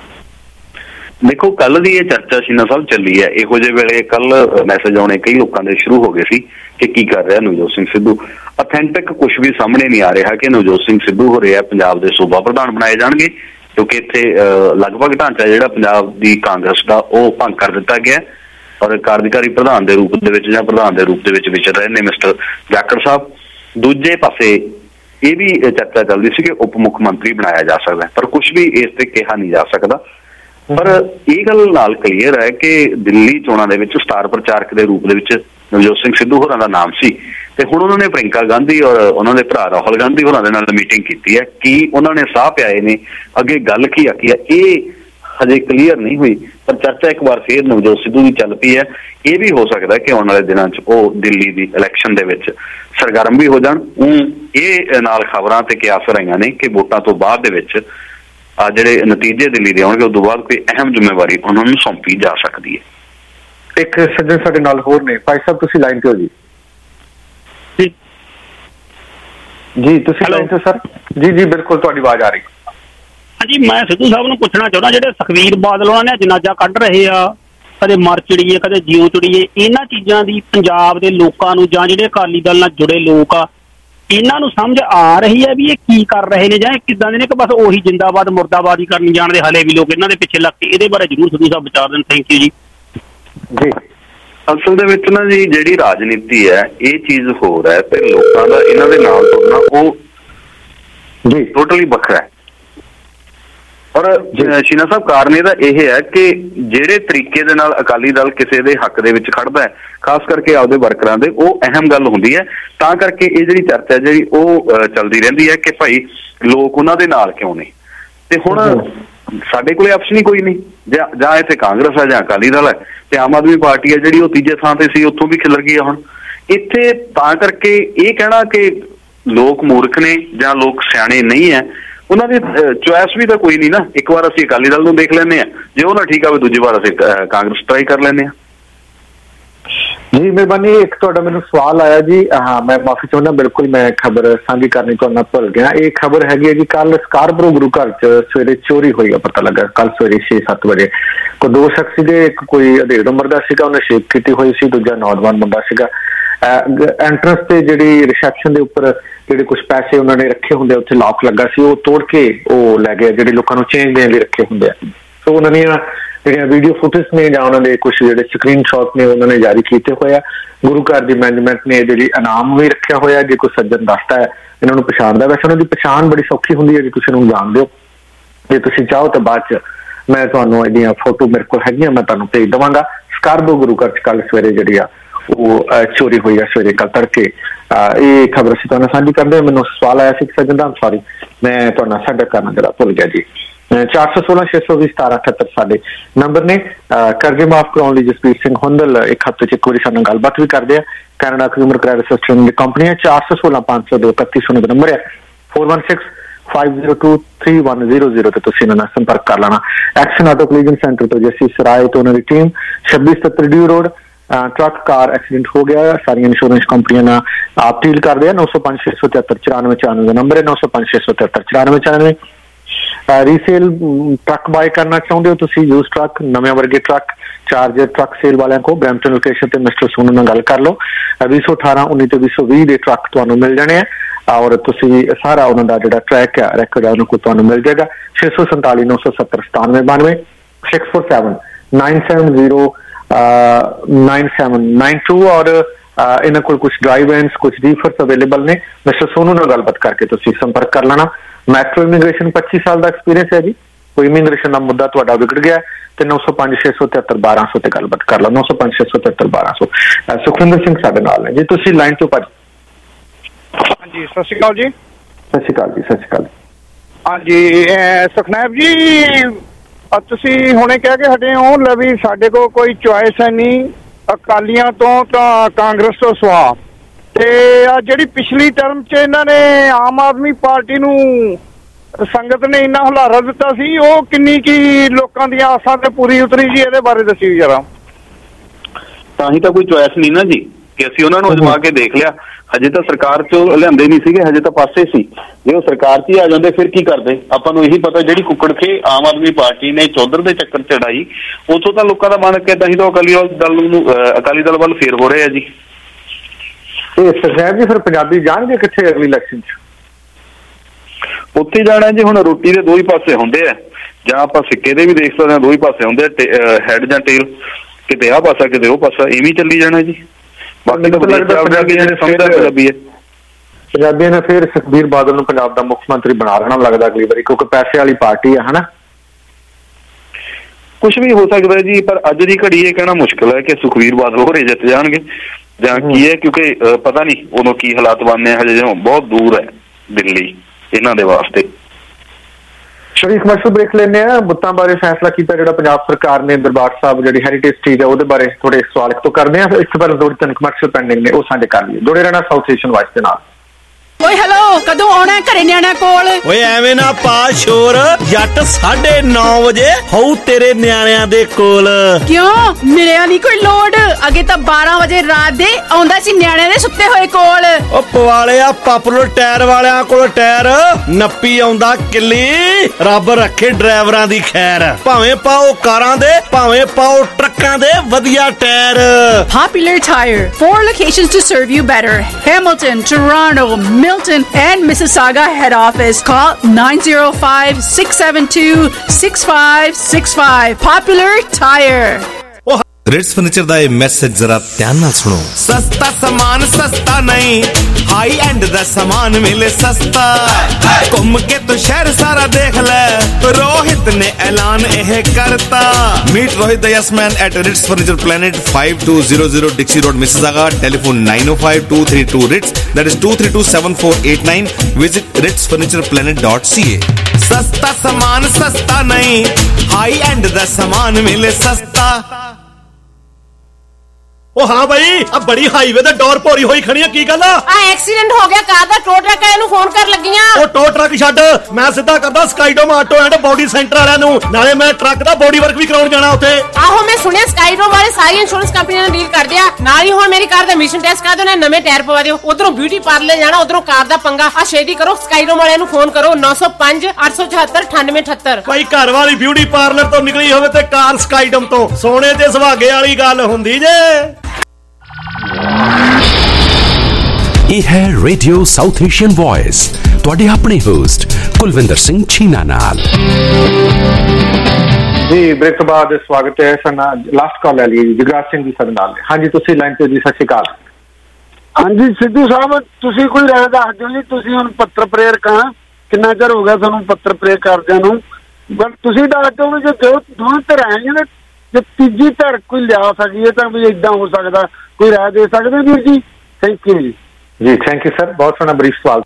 ਦੇਖੋ, ਕੱਲ ਦੀ ਇਹ ਚਰਚਾ ਸ਼ੀਨਾ ਸਾਹਿਬ ਚੱਲੀ ਹੈ। ਇਹੋ ਜਿਹੇ ਵੇਲੇ ਕੱਲ ਮੈਸੇਜ ਆਉਣੇ ਕਈ ਲੋਕਾਂ ਦੇ ਸ਼ੁਰੂ ਹੋ ਗਏ ਸੀ ਕਿ ਕੀ ਕਰ ਰਿਹਾ ਨਵਜੋਤ ਸਿੰਘ ਸਿੱਧੂ। ਅਥੈਂਟਿਕ ਕੁਝ ਵੀ ਸਾਹਮਣੇ ਨਹੀਂ ਆ ਰਿਹਾ ਕਿ ਨਵਜੋਤ ਸਿੰਘ ਸਿੱਧੂ ਹੋ ਰਿਹਾ ਪੰਜਾਬ ਦੇ ਸੂਬਾ ਪ੍ਰਧਾਨ ਬਣਾਏ ਜਾਣਗੇ, ਕਿਉਂਕਿ ਇੱਥੇ ਲਗਭਗ ਢਾਂਚਾ ਜਿਹੜਾ ਪੰਜਾਬ ਦੀ ਕਾਂਗਰਸ ਦਾ ਉਹ ਭੰਗ ਕਰ ਦਿੱਤਾ ਗਿਆ ਔਰ ਕਾਰਜਕਾਰੀ ਪ੍ਰਧਾਨ ਦੇ ਰੂਪ ਦੇ ਵਿੱਚ ਜਾਂ ਪ੍ਰਧਾਨ ਦੇ ਰੂਪ ਦੇ ਵਿੱਚ ਵਿਚਰ ਰਹੇ ਨੇ ਮਿਸਟਰ ਜਾਖੜ ਸਾਹਿਬ। ਦੂਜੇ ਪਾਸੇ ਇਹ ਵੀ ਚਰਚਾ ਚੱਲਦੀ ਸੀ ਕਿ ਉਪ ਮੁੱਖ ਮੰਤਰੀ ਬਣਾਇਆ ਜਾ ਸਕਦਾ, ਪਰ ਕੁਝ ਵੀ ਇਸ ਤੇ ਕਿਹਾ ਨਹੀਂ ਜਾ ਸਕਦਾ। ਪਰ ਇਹ ਗੱਲ ਨਾਲ ਕਲੀਅਰ ਹੈ ਕਿ ਦਿੱਲੀ ਚੋਣਾਂ ਦੇ ਵਿੱਚ ਸਟਾਰ ਪ੍ਰਚਾਰਕ ਦੇ ਰੂਪ ਦੇ ਵਿੱਚ ਨਵਜੋਤ ਸਿੰਘ ਸਿੱਧੂ ਹੋਰਾਂ ਦਾ ਨਾਮ ਸੀ ਤੇ ਹੁਣ ਉਹਨਾਂ ਨੇ ਪ੍ਰਿੰਕਾ ਗਾਂਧੀ ਔਰ ਉਹਨਾਂ ਦੇ ਭਰਾ ਰਾਹੁਲ ਗਾਂਧੀ ਹੋਰਾਂ ਦੇ ਨਾਲ ਮੀਟਿੰਗ ਕੀਤੀ ਹੈ। ਕੀ ਉਹਨਾਂ ਨੇ ਸਾਹ ਪਿਆਏ ਨੇ, ਅੱਗੇ ਗੱਲ ਕੀ ਆਖੀ ਹੈ, ਇਹ ਹਜੇ ਕਲੀਅਰ ਨਹੀਂ ਹੋਈ। ਪਰ ਚਰਚਾ ਇੱਕ ਵਾਰ ਫੇਰ ਨਵਜੋਤ ਸਿੱਧੂ ਦੀ ਚੱਲ ਪਈ ਹੈ। ਇਹ ਵੀ ਹੋ ਸਕਦਾ ਕਿ ਆਉਣ ਵਾਲੇ ਦਿਨਾਂ 'ਚ ਉਹ ਦਿੱਲੀ ਦੀ ਇਲੈਕਸ਼ਨ ਦੇ ਵਿੱਚ ਸਰਗਰਮ ਵੀ ਹੋ ਜਾਣ। ਇਹ ਨਾਲ ਖਬਰਾਂ ਤੇ ਕਿਆਸ ਰਹੀਆਂ ਨੇ ਕਿ ਵੋਟਾਂ ਤੋਂ ਬਾਅਦ ਦੇ ਵਿੱਚ ਜਿਹੜੇ ਨਤੀਜੇ ਦਿੱਲੀ ਦੇ ਆਉਣਗੇ ਉਸ ਤੋਂ ਬਾਅਦ ਕੋਈ ਅਹਿਮ ਜ਼ਿੰਮੇਵਾਰੀ ਉਹਨਾਂ ਨੂੰ ਸੌਂਪੀ ਜਾ ਸਕਦੀ ਹੈ। ਇੱਕ ਸੱਜਣ ਸਾਡੇ ਨਾਲ ਹੋਰ ਨੇ। ਭਾਈ ਸਾਹਿਬ ਤੁਸੀਂ ਲਾਈਨ ਤੇ ਹੋ ਜੀ? ਜੀ ਤੁਸੀਂ ਲਾਈਨ ਤੇ ਸਰ? ਜੀ ਬਿਲਕੁਲ, ਤੁਹਾਡੀ ਆਵਾਜ਼ ਆ ਰਹੀ। ਹਾਂਜੀ, ਮੈਂ ਸਿੱਧੂ ਸਾਹਿਬ ਨੂੰ ਪੁੱਛਣਾ ਚਾਹੁੰਦਾ, ਜਿਹੜੇ ਸੁਖਬੀਰ ਬਾਦਲ ਉਹਨਾਂ ਨੇ ਜਨਾਜ਼ਾ ਕੱਢ ਰਹੇ ਆ, ਕਦੇ ਮਰ ਚੜੀਏ ਕਦੇ ਜਿਉ ਚੜੀਏ, ਇਹਨਾਂ ਚੀਜ਼ਾਂ ਦੀ ਪੰਜਾਬ ਦੇ ਲੋਕਾਂ ਨੂੰ ਜਾਂ ਜਿਹੜੇ ਅਕਾਲੀ ਦਲ ਨਾਲ ਜੁੜੇ ਲੋਕ ਆ ਇਹਨਾਂ ਨੂੰ ਸਮਝ ਆ ਰਹੀ ਹੈ ਵੀ ਇਹ ਕੀ ਕਰ ਰਹੇ ਨੇ ਜਾਂ ਕਿੱਦਾਂ ਦੇ ਨੇ ਕਿ ਬਸ ਉਹੀ ਜਿੰਦਾਬਾਦ ਮੁਰਦਾਬਾਦ ਹੀ ਕਰਨੀ ਜਾਣਦੇ ਹਲੇ ਵੀ ਲੋਕ ਇਹਨਾਂ ਦੇ ਪਿੱਛੇ ਲੱਗ ਕੇ? ਇਹਦੇ ਬਾਰੇ ਜ਼ਰੂਰ ਸਿੱਧੂ ਸਾਹਿਬ ਵਿਚਾਰ ਦੇਣ। ਥੈਂਕ ਯੂ ਜੀ। ਜੀ, ਅਸਲ ਦੇ ਵਿੱਚ ਨਾ ਜੀ ਜਿਹੜੀ ਰਾਜਨੀਤੀ ਹੈ ਇਹ ਚੀਜ਼ ਹੋਰ ਹੈ ਤੇ ਲੋਕਾਂ ਦਾ ਇਹਨਾਂ ਦੇ ਨਾਲ ਤੁਰਨਾ ਉਹ ਜੀ ਟੋਟਲੀ ਵੱਖਰਾ ਹੈ। ਔਰ ਸ਼ੀਨਾ ਸਾਹਿਬ, ਕਾਰਨ ਇਹਦਾ ਇਹ ਹੈ ਕਿ ਜਿਹੜੇ ਤਰੀਕੇ ਦੇ ਨਾਲ ਅਕਾਲੀ ਦਲ ਕਿਸੇ ਦੇ ਹੱਕ ਦੇ ਵਿੱਚ ਖੜਦਾ ਹੈ, ਖਾਸ ਕਰਕੇ ਆਪਦੇ ਵਰਕਰਾਂ ਦੇ, ਉਹ ਅਹਿਮ ਗੱਲ ਹੁੰਦੀ ਹੈ। ਤਾਂ ਕਰਕੇ ਇਹ ਜਿਹੜੀ ਚਰਚਾ ਜਿਹੜੀ ਉਹ ਚੱਲਦੀ ਰਹਿੰਦੀ ਹੈ ਕਿ ਭਾਈ ਲੋਕ ਉਹਨਾਂ ਦੇ ਨਾਲ ਕਿਉਂ ਨੇ। ਤੇ ਹੁਣ ਸਾਡੇ ਕੋਲੇ ਆਪਸ਼ਨ ਹੀ ਕੋਈ ਨਹੀਂ, ਜਾਂ ਇੱਥੇ ਕਾਂਗਰਸ ਹੈ ਜਾਂ ਅਕਾਲੀ ਦਲ ਹੈ, ਤੇ ਆਮ ਆਦਮੀ ਪਾਰਟੀ ਹੈ ਜਿਹੜੀ ਉਹ ਤੀਜੇ ਥਾਂ ਤੇ ਸੀ, ਉੱਥੋਂ ਵੀ ਖਿਲਰ ਗਈ ਹੈ ਹੁਣ ਇੱਥੇ। ਤਾਂ ਕਰਕੇ ਇਹ ਕਹਿਣਾ ਕਿ ਲੋਕ ਮੂਰਖ ਨੇ ਜਾਂ ਲੋਕ ਸਿਆਣੇ ਨਹੀਂ ਹੈ, ਉਹਨਾਂ ਦੀ ਚੁਆਇਸ ਵੀ ਤਾਂ ਕੋਈ ਨਹੀਂ ਨਾ। ਇੱਕ ਵਾਰ ਅਸੀਂ ਅਕਾਲੀ ਦਲ ਨੂੰ ਦੇਖ ਲੈਂਦੇ ਹਾਂ, ਜੇ ਉਹ ਨਾ ਠੀਕ ਆਵੇ ਦੂਜੀ ਵਾਰ ਅਸੀਂ ਕਾਂਗਰਸ ਟਰਾਈ ਕਰ ਲੈਂਦੇ ਹਾਂ। ਜੀ ਮਿਹਰਬਾਨੀ। ਇੱਕ ਤੁਹਾਡਾ ਮੈਨੂੰ ਸਵਾਲ ਆਇਆ ਜੀ। ਹਾਂ, ਮੈਂ ਮਾਫੀ ਚਾਹੁੰਦਾ, ਬਿਲਕੁਲ ਮੈਂ ਖਬਰ ਸਾਂਝੀ ਕਰਨੀ ਤੁਹਾਨੂੰ ਭੁੱਲ ਗਿਆ। ਇਹ ਖਬਰ ਹੈਗੀ ਹੈ ਜੀ, ਕੱਲ ਸਕਾਰਬਰੋ ਗੁਰੂ ਘਰ 'ਚ ਸਵੇਰੇ ਚੋਰੀ ਹੋਈ ਆ, ਪਤਾ ਲੱਗਾ ਕੱਲ ਸਵੇਰੇ 6-7 ਵਜੇ। ਕੋਈ ਦੋ ਸ਼ਖਸ ਸੀਗੇ, ਇੱਕ ਕੋਈ ਅਧੇੜ ਉਮਰ ਦਾ ਸੀਗਾ, ਉਹਨੇ ਸ਼ੇਕ ਕੀਤੀ ਹੋਈ ਸੀ, ਦੂਜਾ ਨੌਜਵਾਨ ਮੁੰਡਾ ਸੀਗਾ। ਐਂਟਰੈਂਸ ਤੇ ਜਿਹੜੀ ਰਿਸੈਪਸ਼ਨ ਦੇ ਉੱਪਰ ਜਿਹੜੇ ਕੁਝ ਪੈਸੇ ਉਹਨਾਂ ਨੇ ਰੱਖੇ ਹੁੰਦੇ, ਉੱਥੇ ਲੌਕ ਲੱਗਾ ਸੀ, ਉਹ ਤੋੜ ਕੇ ਉਹ ਲੈ ਗਏ, ਜਿਹੜੇ ਲੋਕਾਂ ਨੂੰ ਚੇਂਜ ਦੇਣ ਲਈ ਰੱਖੇ ਹੁੰਦੇ ਆ। ਸੋ ਉਹਨਾਂ ਦੀਆਂ ਜਿਹੜੀਆਂ ਵੀਡੀਓ ਫੁਟੇਜ ਨੇ ਜਾਂ ਉਹਨਾਂ ਦੇ ਕੁਝ ਜਿਹੜੇ ਸਕਰੀਨ ਸ਼ਾਟ ਨੇ ਉਹਨਾਂ ਨੇ ਜਾਰੀ ਕੀਤੇ ਹੋਏ ਆ। ਗੁਰੂ ਘਰ ਦੀ ਮੈਨੇਜਮੈਂਟ ਨੇ ਇਹਦੇ ਲਈ ਇਨਾਮ ਵੀ ਰੱਖਿਆ ਹੋਇਆ, ਜੇ ਕੋਈ ਸੱਜਣ ਦੱਸਦਾ ਹੈ ਇਹਨਾਂ ਨੂੰ ਪਛਾਣਦਾ। ਵੈਸੇ ਉਹਨਾਂ ਦੀ ਪਛਾਣ ਬੜੀ ਸੌਖੀ ਹੁੰਦੀ ਹੈ ਜੇ ਤੁਸੀਂ ਉਹਨੂੰ ਜਾਣਦੇ ਹੋ। ਜੇ ਤੁਸੀਂ ਚਾਹੋ ਤਾਂ ਬਾਅਦ 'ਚ ਮੈਂ ਤੁਹਾਨੂੰ ਇਹਦੀਆਂ ਫੋਟੋ ਮੇਰੇ ਕੋਲ ਹੈਗੀਆਂ, ਮੈਂ ਤੁਹਾਨੂੰ ਭੇਜ ਦੇਵਾਂਗਾ। ਸਕਾਰਬੋ ਗੁਰੂ ਘਰ 'ਚ ਕੱਲ ਸਵੇਰੇ ਜਿਹੜੀ ਆ ਉਹ ਚੋਰੀ ਹੋਈ ਆ, ਸਵੇਰੇ ਕੱਲ ਤੜਕੇ। ਇਹ ਖਬਰ ਅਸੀਂ ਤੁਹਾਨੂੰ ਸਾਂਝੀ ਕਰਦੇ। ਮੈਨੂੰ ਸਵਾਲ ਆਇਆ ਸੀ ਸੱਜਣ ਦਾ, ਸੌਰੀ ਮੈਂ ਤੁਹਾਡਾ ਸਾਂਝਾ ਕਰਨਾ ਜਿਹੜਾ ਭੁੱਲ ਗਿਆ ਜੀ। 416 620 1778 ਸਾਡੇ ਨੰਬਰ ਨੇ। ਕਰਜ਼ੇ ਮਾਫ ਕਰਾਉਣ ਲਈ ਜਸਪੀਰ ਸਿੰਘ ਹੁੰਦਲ ਇੱਕ ਹਫ਼ਤੇ 'ਚ ਇੱਕ ਵਾਰੀ ਸਾਡੇ ਨਾਲ ਗੱਲਬਾਤ ਵੀ ਕਰਦੇ ਆ। ਕੈਨੇਡਾ ਕੰਜ਼ਿਊਮਰ ਕ੍ਰੈਡਿਟ ਸਿਸਟਮ ਦੀ ਕੰਪਨੀ ਹੈ। 416 502 3100 ਦਾ ਨੰਬਰ ਹੈ। 4165023100 ਤੇ ਤੁਸੀਂ ਇਹਨਾਂ ਨਾਲ ਸੰਪਰਕ ਕਰ ਲੈਣਾ। ਐਕਸ਼ਨ ਆਟੋ ਕਲੀਜ਼ਨ ਸੈਂਟਰ ਤੋਂ ਜੱਸੀ ਸਰਾਏ ਤੋਂ ਉਹਨਾਂ ਦੀ team 2670 Drew road truck car accident ਹੋ ਗਿਆ। ਸਾਰੀਆਂ ਇੰਸ਼ੋਰੈਂਸ ਕੰਪਨੀਆਂ ਨਾਲ ਆਪ ਡੀਲ ਕਰਦੇ ਆ। 905 673 9494 ਦਾ ਨੰਬਰ ਹੈ। 905 673 9494। ਰੀਸੇਲ ਟਰੱਕ ਬਾਏ ਕਰਨਾ ਚਾਹੁੰਦੇ ਹੋ ਤੁਸੀਂ, ਯੂਜ਼ ਟਰੱਕ, ਨਵੇਂ ਵਰਗੇ ਟਰੱਕ, ਚਾਰਜਰ ਟਰੱਕ ਸੇਲ ਵਾਲਿਆਂ ਕੋਲ ਬਰੈਂਪਟਨ ਲੋਕੇਸ਼ਨ ਤੇ ਮਿਸਟਰ ਸੋਨੂ ਨਾਲ ਗੱਲ ਕਰ ਲਓ। 2018 19 ਤੇ 2020 ਦੇ ਟਰੱਕ ਤੁਹਾਨੂੰ ਮਿਲ ਜਾਣੇ ਆ ਔਰ ਤੁਸੀਂ ਸਾਰਾ ਉਹਨਾਂ ਦਾ ਜਿਹੜਾ ਟਰੈਕ ਆ ਰੈਕੋਰਡ ਆ ਉਹਨਾਂ ਕੋਲ ਤੁਹਾਨੂੰ ਮਿਲ ਜਾਏਗਾ। 647 970 9792 647 970 9792 ਔਰ ਇਹਨਾਂ ਕੋਲ ਕੁਝ ਡਰਾਈਵ ਐਂਡਸ, ਕੁਝ ਰੀਫਰਸ ਅਵੇਲੇਬਲ ਨੇ। ਮਿਸਟਰ ਸੋਨੂ ਨਾਲ ਗੱਲਬਾਤ ਕਰਕੇ ਤੁਸੀਂ ਸੰਪਰਕ ਕਰ ਲੈਣਾ। ਮੈਟਰੋ ਇਮੀਗ੍ਰੇਸ਼ਨ 25 ਸਾਲ ਦਾ ਐਕਸਪੀਰੀਅੰਸ ਹੈ ਜੀ। ਕੋਈ ਇਮੀਗ੍ਰੇਸ਼ਨ ਦਾ ਮੁੱਦਾ ਤੁਹਾਡਾ ਵਿਗੜ ਗਿਆ ਤੇ 905 673 1200 ਤੇ ਗੱਲਬਾਤ ਕਰ ਲਓ। 905 673 1200। ਸੁਖਵਿੰਦਰ ਸਿੰਘ ਸਾਡੇ ਨਾਲ ਨੇ ਜੀ, ਤੁਸੀਂ ਲਾਈਨ ਤੋਂ ਭਾਜੀ। ਹਾਂਜੀ ਸਤਿ ਸ਼੍ਰੀ ਅਕਾਲ ਜੀ। ਸਤਿ ਸ਼੍ਰੀ ਅਕਾਲ ਜੀ। ਸਤਿ ਸ਼੍ਰੀ ਅਕਾਲ। ਹਾਂਜੀ ਸੁਖਨੈਬ ਜੀ, ਤੁਸੀਂ ਹੁਣੇ ਕਹਿ ਕੇ ਹਟੇ ਹੋ ਲੈ ਵੀ ਸਾਡੇ ਕੋਲ ਕੋਈ ਚੁਆਇਸ ਹੈ ਨਹੀਂ ਅਕਾਲੀਆਂ ਤੋਂ ਤਾਂ ਕਾਂਗਰਸ ਤੋਂ ਸਵਾ, ਤੇ ਆ ਜਿਹੜੀ ਪਿਛਲੀ ਟਰਮ 'ਚ ਇਹਨਾਂ ਨੇ ਆਮ ਆਦਮੀ ਪਾਰਟੀ ਨੂੰ ਸੰਗਤ ਨੇ ਇੰਨਾ ਹੁਲਾਰਾ ਦਿੱਤਾ ਸੀ, ਉਹ ਕਿੰਨੀ ਕੀ ਲੋਕਾਂ ਦੀਆਂ ਆਸਾਂ ਤੇ ਪੂਰੀ ਉਤਰੀ ਜੀ? ਇਹਦੇ ਬਾਰੇ ਦੱਸਿਓ ਜਰਾ। ਤਾਂ ਹੀ ਤਾਂ ਕੋਈ ਚੁਆਇਸ ਨਹੀਂ ਨਾ ਜੀ ਕਿ ਅਸੀਂ ਉਹਨਾਂ ਨੂੰ ਅਜਮਾ ਕੇ ਦੇਖ ਲਿਆ। ਹਜੇ ਤਾਂ ਸਰਕਾਰ 'ਚ ਲਿਆਂਦੇ ਨਹੀਂ ਸੀਗੇ, ਹਜੇ ਤਾਂ ਪਾਸੇ ਸੀ। ਜੇ ਉਹ ਸਰਕਾਰ 'ਚ ਹੀ ਆ ਜਾਂਦੇ ਫਿਰ ਕੀ ਕਰਦੇ? ਆਪਾਂ ਨੂੰ ਇਹੀ ਪਤਾ ਜਿਹੜੀ ਕੁੱਕੜ ਖੇ ਆਮ ਆਦਮੀ ਪਾਰਟੀ ਨੇ ਚੌਧਰ ਦੇ ਚੱਕਰ ਚੜਾਈ, ਉੱਥੋਂ ਤਾਂ ਲੋਕਾਂ ਦਾ ਮਨ ਕੇ ਤਾਂ ਹੀ ਤਾਂ ਅਕਾਲੀ ਦਲ ਵੱਲ ਫੇਰ ਹੋ ਰਹੇ ਆ ਜੀ। ਇਹ ਸਰਦਾਰ ਜੀ ਫਿਰ ਪੰਜਾਬੀ ਜਾਣਗੇ ਕਿੱਥੇ ਅਗਲੀ ਇਲੈਕਸ਼ਨ 'ਚ? ਉੱਥੇ ਜਾਣਾ ਜੀ। ਹੁਣ ਰੋਟੀ ਦੇ ਦੋ ਹੀ ਪਾਸੇ ਹੁੰਦੇ ਆ, ਜਾਂ ਆਪਾਂ ਸਿੱਕੇ ਦੇ ਵੀ ਦੇਖ ਸਕਦੇ ਹਾਂ, ਦੋ ਹੀ ਪਾਸੇ ਹੁੰਦੇ ਆ, ਹੈਡ ਜਾਂ ਟੇਲ, ਕਿਤੇ ਆਹ ਪਾਸਾ ਕਿਤੇ ਉਹ ਪਾਸਾ, ਇਵੇਂ ਚੱਲੀ ਜਾਣਾ ਜੀ। ਬਾਕੀ ਤਾਂ ਪੰਜਾਬੀਆਂ ਨੇ ਫਿਰ ਸੁਖਬੀਰ ਬਾਦਲ ਨੂੰ ਪੰਜਾਬ ਦਾ ਮੁੱਖ ਮੰਤਰੀ ਬਣਾ ਲੈਣਾ ਲੱਗਦਾ ਅਗਲੀ ਵਾਰੀ, ਕਿਉਂਕਿ ਪੈਸੇ ਵਾਲੀ ਪਾਰਟੀ ਆ, ਹਨਾ? ਕੁਛ ਵੀ ਹੋ ਸਕਦਾ ਜੀ, ਪਰ ਅੱਜ ਦੀ ਘੜੀ ਇਹ ਕਹਿਣਾ ਮੁਸ਼ਕਿਲ ਹੈ ਕਿ ਸੁਖਬੀਰ ਬਾਦਲ ਹੋਰੇ ਜਿੱਤ ਜਾਣਗੇ ਜਾਂ ਕੀ ਹੈ, ਕਿਉਂਕਿ ਪਤਾ ਨਹੀਂ ਉਦੋਂ ਕੀ ਹਾਲਾਤ ਬਣਨੇ। ਹਜੇ ਬਹੁਤ ਦੂਰ ਹੈ ਦਿੱਲੀ ਇਹਨਾਂ ਦੇ ਵਾਸਤੇ। ਸ਼ਰੀਕ ਕਮਰਸ਼ੀਅਲ ਬ੍ਰੇਕ ਲੈਂਦੇ ਆ। ਬੁੱਤਾਂ ਬਾਰੇ ਫੈਸਲਾ ਕੀਤਾ ਜਿਹੜਾ ਪੰਜਾਬ ਸਰਕਾਰ ਨੇ, ਦਰਬਾਰ ਸਾਹਿਬ ਜਿਹੜੀ ਹੈਰੀਟੇਜ ਚੀਜ਼ ਹੈ ਉਹਦੇ ਬਾਰੇ ਥੋੜੇ ਸਵਾਲ ਤੋਂ ਕਰਦੇ ਆ। ਇਸ ਤੋਂ ਪਹਿਲਾਂ 2-3 ਕਮਰਸ਼ੀਅਲ ਪੈਂਡਿੰਗ ਨੇ, ਉਹ ਸਾਡੇ ਕਰ ਲਈਏ। ਜੁੜੇ ਰਹਿਣਾ ਸਾਊਥ ਏਸ਼ੀਅਨ ਵਾਇਸ ਦੇ ਨਾਲ। ਓਏ ਹੈਲੋ, ਕਦੋਂ ਆਉਣਾ ਘਰੇ ਨਿਆਣਿਆਂ ਕੋਲ? ਓਏ ਐਵੇਂ ਨਾ ਪਾ ਸ਼ੋਰ, ਜੱਟ 9:30 ਵਜੇ ਹੋਊ ਤੇਰੇ ਨਿਆਣਿਆਂ ਦੇ ਕੋਲ। ਕਿਉਂ ਮਿਲਿਆ ਨਹੀਂ ਕੋਈ ਲੋਡ? ਅੱਗੇ ਤਾਂ 12 ਵਜੇ ਰਾਤ ਦੇ ਆਉਂਦਾ ਸੀ ਨਿਆਣਿਆਂ ਦੇ ਸੁੱਤੇ ਹੋਏ ਕੋਲ। ਓ ਪਵਾਲਿਆ ਪਾਪੂਲਰ ਟਾਇਰ ਵਾਲਿਆਂ ਕੋਲ ਟਾਇਰ ਨੱਪੀ ਆਉਂਦਾ ਕਿੱਲੀ। ਰੱਬ ਰੱਖੇ ਡਰਾਈਵਰਾਂ ਦੀ ਖੈਰ, ਭਾਵੇਂ ਪਾਓ ਕਾਰਾਂ ਦੇ ਭਾਵੇਂ ਪਾਓ ਟਰੱਕਾਂ ਦੇ ਵਧੀਆ tyre. Popular Tire, 4 locations to serve you better. Hamilton, Toronto, Milton and Mississauga head office. Call 905-672-6565. Popular Tire. Ritz furniture ਦਾ ਇਹ ਮੈਸੇਜ ਜ਼ਰਾ ਧਿਆਨ ਨਾਲ ਸੁਣੋ। ਸਸਤਾ ਸਮਾਨ ਸਸਤਾ ਨਹੀਂ, ਹਾਈ ਐਂਡ ਦਾ ਸਮਾਨ ਮਿਲੇ ਸਸਤਾ। ਘੁੰਮ ਕੇ ਤੂੰ ਸ਼ਹਿਰ ਸਾਰਾ ਦੇਖ ਲੈ, ਰੋਹਿਤ ਨੇ ਐਲਾਨ ਇਹ ਕਰਤਾ। ਮੀਟ ਰੋਹਿਤ ਦਾ ਯਸਮੈਨ at Ritz furniture planet 5200 Dixie road Mississauga. Telephone 905-232 Ritz, that is 232-7489. Visit ritsfurnitureplanet.ca। ਸਸਤਾ ਸਮਾਨ ਸਸਤਾ ਨਹੀਂ, ਹਾਈ ਐਂਡ ਦਾ ਸਮਾਨ ਮਿਲੇ ਸਸਤਾ। ਉਹ ਹਾਂ ਬਾਈ, ਆ ਬੜੀ ਹਾਈਵੇ ਤੇ ਡੋਰ ਭੋਰੀ ਹੋਈ ਖੜੀ ਆ, ਕੀ ਗੱਲ ਆ? ਐਕਸੀਡੈਂਟ ਹੋ ਗਿਆ ਕਾਰ ਦਾ, ਟੋ ਟਰੱਕ ਵਾਲਿਆਂ ਨੂੰ ਫੋਨ ਕਰ ਲੱਗੀਆਂ। ਉਹ ਟੋ ਟਰੱਕ ਛੱਡ, ਮੈਂ ਸਿੱਧਾ ਕਰਦਾ Skydome auto and body centre ਵਾਲਿਆਂ ਨੂੰ। ਨਾਲੇ ਮੈਂ ਟਰੱਕ ਦਾ ਬੋਡੀ ਵਰਕ ਵੀ ਕਰਾਉਣ ਜਾਣਾ ਉੱਥੇ। ਆਹੋ ਮੈਂ ਸੁਣਿਆ ਸਕਾਈਡੋਮ ਵਾਲੇ ਸਾਰੀ ਇੰਸ਼ੋਰੈਂਸ ਕੰਪਨੀਆਂ ਨਾਲ ਡੀਲ ਕਰਦੇ ਆ। ਨਾਲ ਹੀ ਹੁਣ ਮੇਰੀ ਕਾਰ ਦਾ ਮਿਸ਼ਨ ਟੈਸਟ ਕਰਾ ਦਿਓ, ਨਵੇਂ ਟਾਇਰ ਪਵਾ ਦਿਓ। ਉਧਰੋਂ ਬਿਊਟੀ ਪਾਰਲਰ ਜਾਣਾ, ਉਧਰੋਂ ਕਾਰ ਦਾ ਪੰਗਾ। ਆ ਛੇਤੀ ਕਰੋ, ਸਕਾਈਡੋਮ ਵਾਲਿਆਂ ਨੂੰ ਫੋਨ ਕਰੋ 905-874-9878। ਭਾਈ ਘਰ ਵਾਲੀ ਬਿਊਟੀ ਪਾਰਲਰ ਤੋਂ ਨਿਕਲੀ ਹੋਵੇ ਤੇ ਕਾਰ ਸਕਾਈਡੋਮ ਤੋਂ, ਸੋਨੇ ਤੇ ਸੁਹਾਗੇ ਵਾਲੀ ਗੱਲ ਹੁੰਦੀ ਜੇ। ਇਹ ਹੈ ਰੇਡੀਓ ਸਾਊਥ ਏਸ਼ੀਅਨ ਵੌਇਸ, ਤੁਹਾਡੇ ਆਪਣੇ ਹੋਸਟ ਕੁਲਵਿੰਦਰ ਸਿੰਘ ਛੀਨਾ ਨਾਲ। ਜੀ ब्रेक तो बाद स्वागत है सर। लास्ट कॉल ले लीजिए जगराज सिंह जी ਸਾਡੇ ਨਾਲ। ਹਾਂਜੀ ਤੁਸੀਂ ਲਾਈਨ ਤੇ ਜੀ, ਸਤਿ ਸ਼੍ਰੀ ਅਕਾਲ। ਹਾਂਜੀ ਸਿੱਧੂ ਸਾਹਿਬ, ਤੁਸੀਂ ਕੋਈ ਰਾਏ ਦੱਸ ਦਿਓ ਜੀ। ਤੁਸੀਂ ਹੁਣ ਪੱਤਰ ਪ੍ਰੇਰਕ ਆ, ਕਿੰਨਾ ਚਿਰ ਹੋ ਗਿਆ ਤੁਹਾਨੂੰ ਪੱਤਰ ਪ੍ਰੇਰਕ ਕਰਦਿਆਂ ਨੂੰ, ਬਟ ਤੁਸੀਂ ਦੱਸ ਦਿਓ ਜੇ ਦੋਵੇਂ ਧਿਰ ਆਏ ਜੇ ਤੀਜੀ ਧਿਰ ਕੋਈ ਲਿਆ ਸਕੀਏ ਤਾਂ ਵੀ ਏਦਾਂ ਹੋ ਸਕਦਾ, ਕੋਈ ਰਾਏ ਦੇ ਸਕਦੇ ਵੀਰ ਜੀ? ਥੈਂਕ ਯੂ ਜੀ। ਥੈਂਕ ਯੂ ਸਰ, ਬਹੁਤ ਸੋਹਣਾ ਬਰੀਫ ਸਵਾਲ।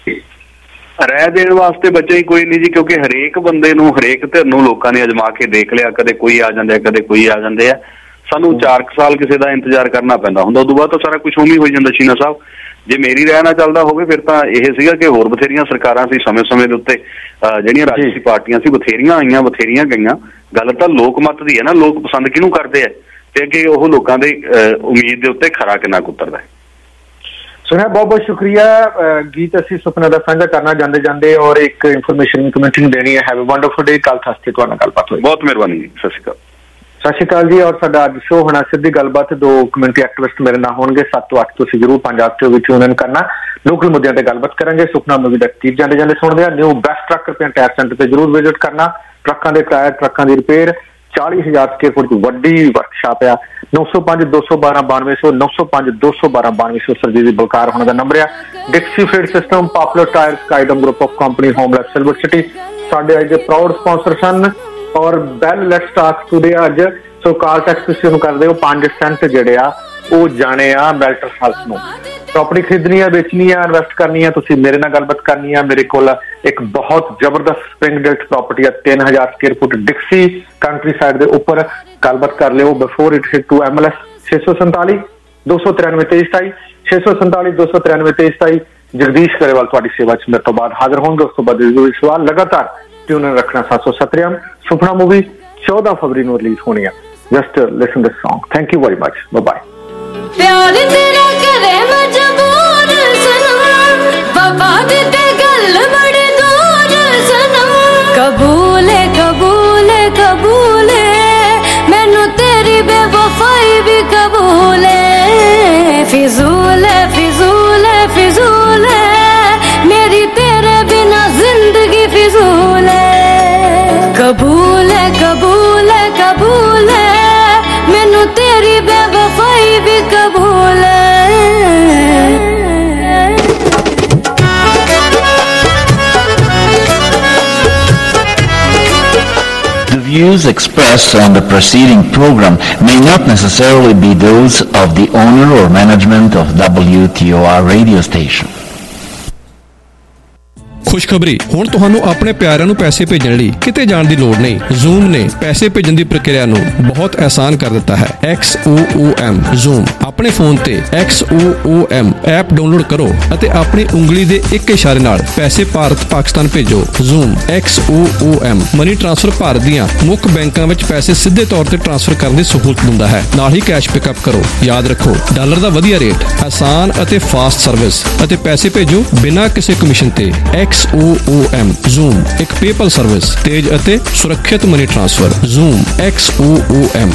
ਰਾਏ ਦੇਣ ਵਾਸਤੇ ਬੱਚੇ ਹੀ ਕੋਈ ਨਹੀਂ ਜੀ, ਕਿਉਂਕਿ ਹਰੇਕ ਬੰਦੇ ਨੂੰ ਹਰੇਕ ਧਿਰ ਨੂੰ ਲੋਕਾਂ ਨੇ ਅਜਮਾ ਕੇ ਦੇਖ ਲਿਆ। ਕਦੇ ਕੋਈ ਆ ਜਾਂਦੇ ਆ, ਕਦੇ ਕੋਈ ਆ ਜਾਂਦੇ ਆ। ਸਾਨੂੰ 4 ਸਾਲ ਕਿਸੇ ਦਾ ਇੰਤਜ਼ਾਰ ਕਰਨਾ ਪੈਂਦਾ ਹੁੰਦਾ, ਉਦੋਂ ਬਾਅਦ ਤਾਂ ਸਾਰਾ ਕੁਝ ਉਵੇਂ ਹੋ ਜਾਂਦਾ। ਸ਼ੀਨਾ ਸਾਹਿਬ, ਜੇ ਮੇਰੀ ਰਾਏ ਨਾਲ ਚੱਲਦਾ ਹੋਵੇ ਫਿਰ ਤਾਂ ਇਹ ਸੀਗਾ ਕਿ ਹੋਰ ਬਥੇਰੀਆਂ ਸਰਕਾਰਾਂ ਸੀ ਸਮੇਂ-ਸਮੇਂ ਦੇ ਉੱਤੇ, ਜਿਹੜੀਆਂ ਰਾਜਸੀ ਪਾਰਟੀਆਂ ਸੀ ਬਥੇਰੀਆਂ ਆਈਆਂ ਬਥੇਰੀਆਂ ਗਈਆਂ। ਗੱਲ ਤਾਂ ਲੋਕ ਮਤ ਦੀ ਹੈ ਨਾ, ਲੋਕ ਪਸੰਦ ਕਿਹਨੂੰ ਕਰਦੇ ਆ ਤੇ ਅੱਗੇ ਉਹ ਲੋਕਾਂ ਦੇ ਉਮੀਦ ਦੇ ਉੱਤੇ ਖਰਾ ਕਿੰਨਾ ਕੁੱਤਰਦਾ। ਸੁਣਿਆ, ਬਹੁਤ ਬਹੁਤ ਸ਼ੁਕਰੀਆ। ਗੀਤ ਅਸੀਂ ਸੁਪਨਾ ਦਾ ਸਾਂਝਾ ਕਰਨਾ ਜਾਂਦੇ ਔਰ ਇੱਕ ਇਨਫੋਰਮੇਸ਼ਨ ਕਮੈਂਟਿੰਗ ਦੇਣੀ ਹੈ। Have a wonderful day. ਕੱਲ ਥਾਸਤੇ ਤੁਹਾਡਾ ਗੱਲਬਾਤ ਹੋਈ। ਬਹੁਤ ਮਿਹਰਬਾਨੀ ਜੀ, ਸਤਿ ਸ਼੍ਰੀ ਅਕਾਲ। ਸਤਿ ਸ਼੍ਰੀ ਅਕਾਲ ਜੀ। ਔਰ ਸਾਡਾ ਅੱਜ ਸ਼ੋਅ ਹੋਣਾ ਸਿੱਧੀ ਗੱਲਬਾਤ। 2 ਕਮਿਊਨਿਟੀ ਐਕਟਿਵਿਸਟ ਮੇਰੇ ਨਾਲ ਹੋਣਗੇ 7 ਤੋਂ 8। ਤੁਸੀਂ ਜ਼ਰੂਰ ਪੰਜਾਬ ਤੋਂ ਵਿੱਚ ਉਹਨਾਂ ਨੂੰ ਕਰਨਾ। ਲੋਕਲ ਮੁੱਦਿਆਂ ਤੇ ਗੱਲਬਾਤ ਕਰਾਂਗੇ। ਸੁਪਨਾ ਮੂਵੀ ਦਾ ਗੀਤ ਜਾਂਦੇ ਸੁਣਦੇ ਆ। New best truck repair tyre centre ਤੇ ਜ਼ਰੂਰ ਵਿਜ਼ਿਟ ਕਰਨਾ। ਟਰੱਕਾਂ ਦੇ ਟਾਇਰ, ਟਰੱਕਾਂ ਦੀ ਰਿਪੇਅਰ, 40,000 ਸਕੁਅਰ ਫੁੱਟ ਦੀ ਵੱਡੀ ਵਰਕਸ਼ਾਪ ਆ। 905-212-9200 905-212-9200 ਸਰਜੀਤ ਬਲਕਾਰ ਹੋਣਾ ਦਾ ਨੰਬਰ ਆ। Dixie feed system, popular tyre, Skydome group of company, homeless silver city ਸਾਡੇ ਅੱਜ ਦੇ ਪ੍ਰਾਊਡ ਸਪਾਂਸਰ ਸਨ। ਔਰ ਬੈਲ ਲੈਟਸ ਟਾਕ ਟੂਡੇ ਅੱਜ। ਸੋ ਕਾਲ ਟੈਕਸ ਤੁਸੀਂ ਉਹਨੂੰ ਕਰਦੇ ਹੋ 5 ਸੈਂਟ ਜਿਹੜੇ ਆ ਉਹ ਜਾਣੇ ਆ ਬੈਲਟਰ ਹਾਊਸ ਨੂੰ। ਪ੍ਰੋਪਰਟੀ ਖਰੀਦਣੀ ਆ, ਵੇਚਣੀ ਆ, ਇਨਵੈਸਟ ਕਰਨੀ ਆ, ਤੁਸੀਂ ਮੇਰੇ ਨਾਲ ਗੱਲਬਾਤ ਕਰਨੀ ਆ। ਮੇਰੇ ਕੋਲ ਇੱਕ ਬਹੁਤ ਜ਼ਬਰਦਸਤ ਸਪ੍ਰਿੰਗ ਡਿਲਟ ਪ੍ਰੋਪਰਟੀ ਆ 3000 square foot Dixie countryside ਦੇ ਉੱਪਰ। ਗੱਲਬਾਤ ਕਰ ਲਿਓ before it hit to MLS 647-293-2327 647-293-2327। Jagdish Grewal ਤੁਹਾਡੀ ਸੇਵਾ ਚ ਮੇਰੇ ਤੋਂ ਬਾਅਦ ਹਾਜ਼ਰ ਹੋਣਗੇ। ਉਸ ਤੋਂ ਬਾਅਦ ਜ਼ਰੂਰੀ ਸਵਾਲ ਲਗਾਤਾਰ ट्यून रखना 770 सुपना मूवी 14 फरवरी ਨੂੰ ਰਿਲੀਜ਼ ਹੋਣੀ ਹੈ। Just listen this Song। Thank you very much. Bye bye. प्यार तेरा करे मजबूर सनम, वफा दे ते गल बड़ी दूर सनम। कबूल है कबूल है कबूल है मैनू तेरी बेवफाई भी कबूल है। फिजूल है फिजूल है फिजूल है मेरी तेरे बिना जिंदगी फिजूल है। कबूल है कबूल है कबूल है मैनू तेरी बेवफाई भी कबूल है। The views expressed on the preceding program may not necessarily be those of the owner or management of WTOR radio station. ਖੁਸ਼ਖਬਰੀ, ਹੁਣ ਤੁਹਾਨੂੰ ਆਪਣੇ ਪਿਆਰਿਆਂ ਨੂੰ ਪੈਸੇ ਭੇਜਣ ਲਈ ਕਿਤੇ ਜਾਣ ਦੀ ਲੋੜ ਨਹੀਂ। ਜ਼ੂਮ ਨੇ ਪੈਸੇ ਭੇਜਣ ਦੀ ਪ੍ਰਕਿਰਿਆ ਨੂੰ ਬਹੁਤ ਆਸਾਨ ਕਰ ਦਿੱਤਾ ਹੈ। XOOM ਜ਼ੂਮ ਆਪਣੇ ਫੋਨ ਤੇ XOOM ਐਪ ਡਾਊਨਲੋਡ ਕਰੋ ਅਤੇ ਆਪਣੀ ਉਂਗਲੀ ਦੇ ਇੱਕ ਇਸ਼ਾਰੇ ਨਾਲ ਪੈਸੇ ਭਾਰਤ ਪਾਕਿਸਤਾਨ ਭੇਜੋ। Xoom XOOM money transfer Bharat ਦੀਆਂ ਮੁੱਖ ਬੈਂਕਾਂ ਵਿੱਚ ਪੈਸੇ ਸਿੱਧੇ ਤੌਰ ਤੇ ਟ੍ਰਾਂਸਫਰ ਕਰਨ ਦੀ ਸਹੂਲਤ ਦਿੰਦਾ ਹੈ। ਨਾਲ ਹੀ ਕੈਸ਼ ਪਿਕਅਪ ਕਰੋ। ਯਾਦ ਰੱਖੋ, ਡਾਲਰ ਦਾ ਵਧੀਆ ਰੇਟ, ਆਸਾਨ ਅਤੇ ਫਾਸਟ ਸਰਵਿਸ ਅਤੇ ਪੈਸੇ ਭੇਜੋ ਬਿਨਾਂ ਕਿਸੇ ਕਮਿਸ਼ਨ ਤੇ। XOOM ਜ਼ੂਮ ਇੱਕ ਪੇਪਲ ਸਰਵਿਸ, ਤੇਜ਼ ਅਤੇ ਸੁਰੱਖਿਅਤ ਮਨੀ ਟ੍ਰਾਂਸਫਰ। Zoom XOOM।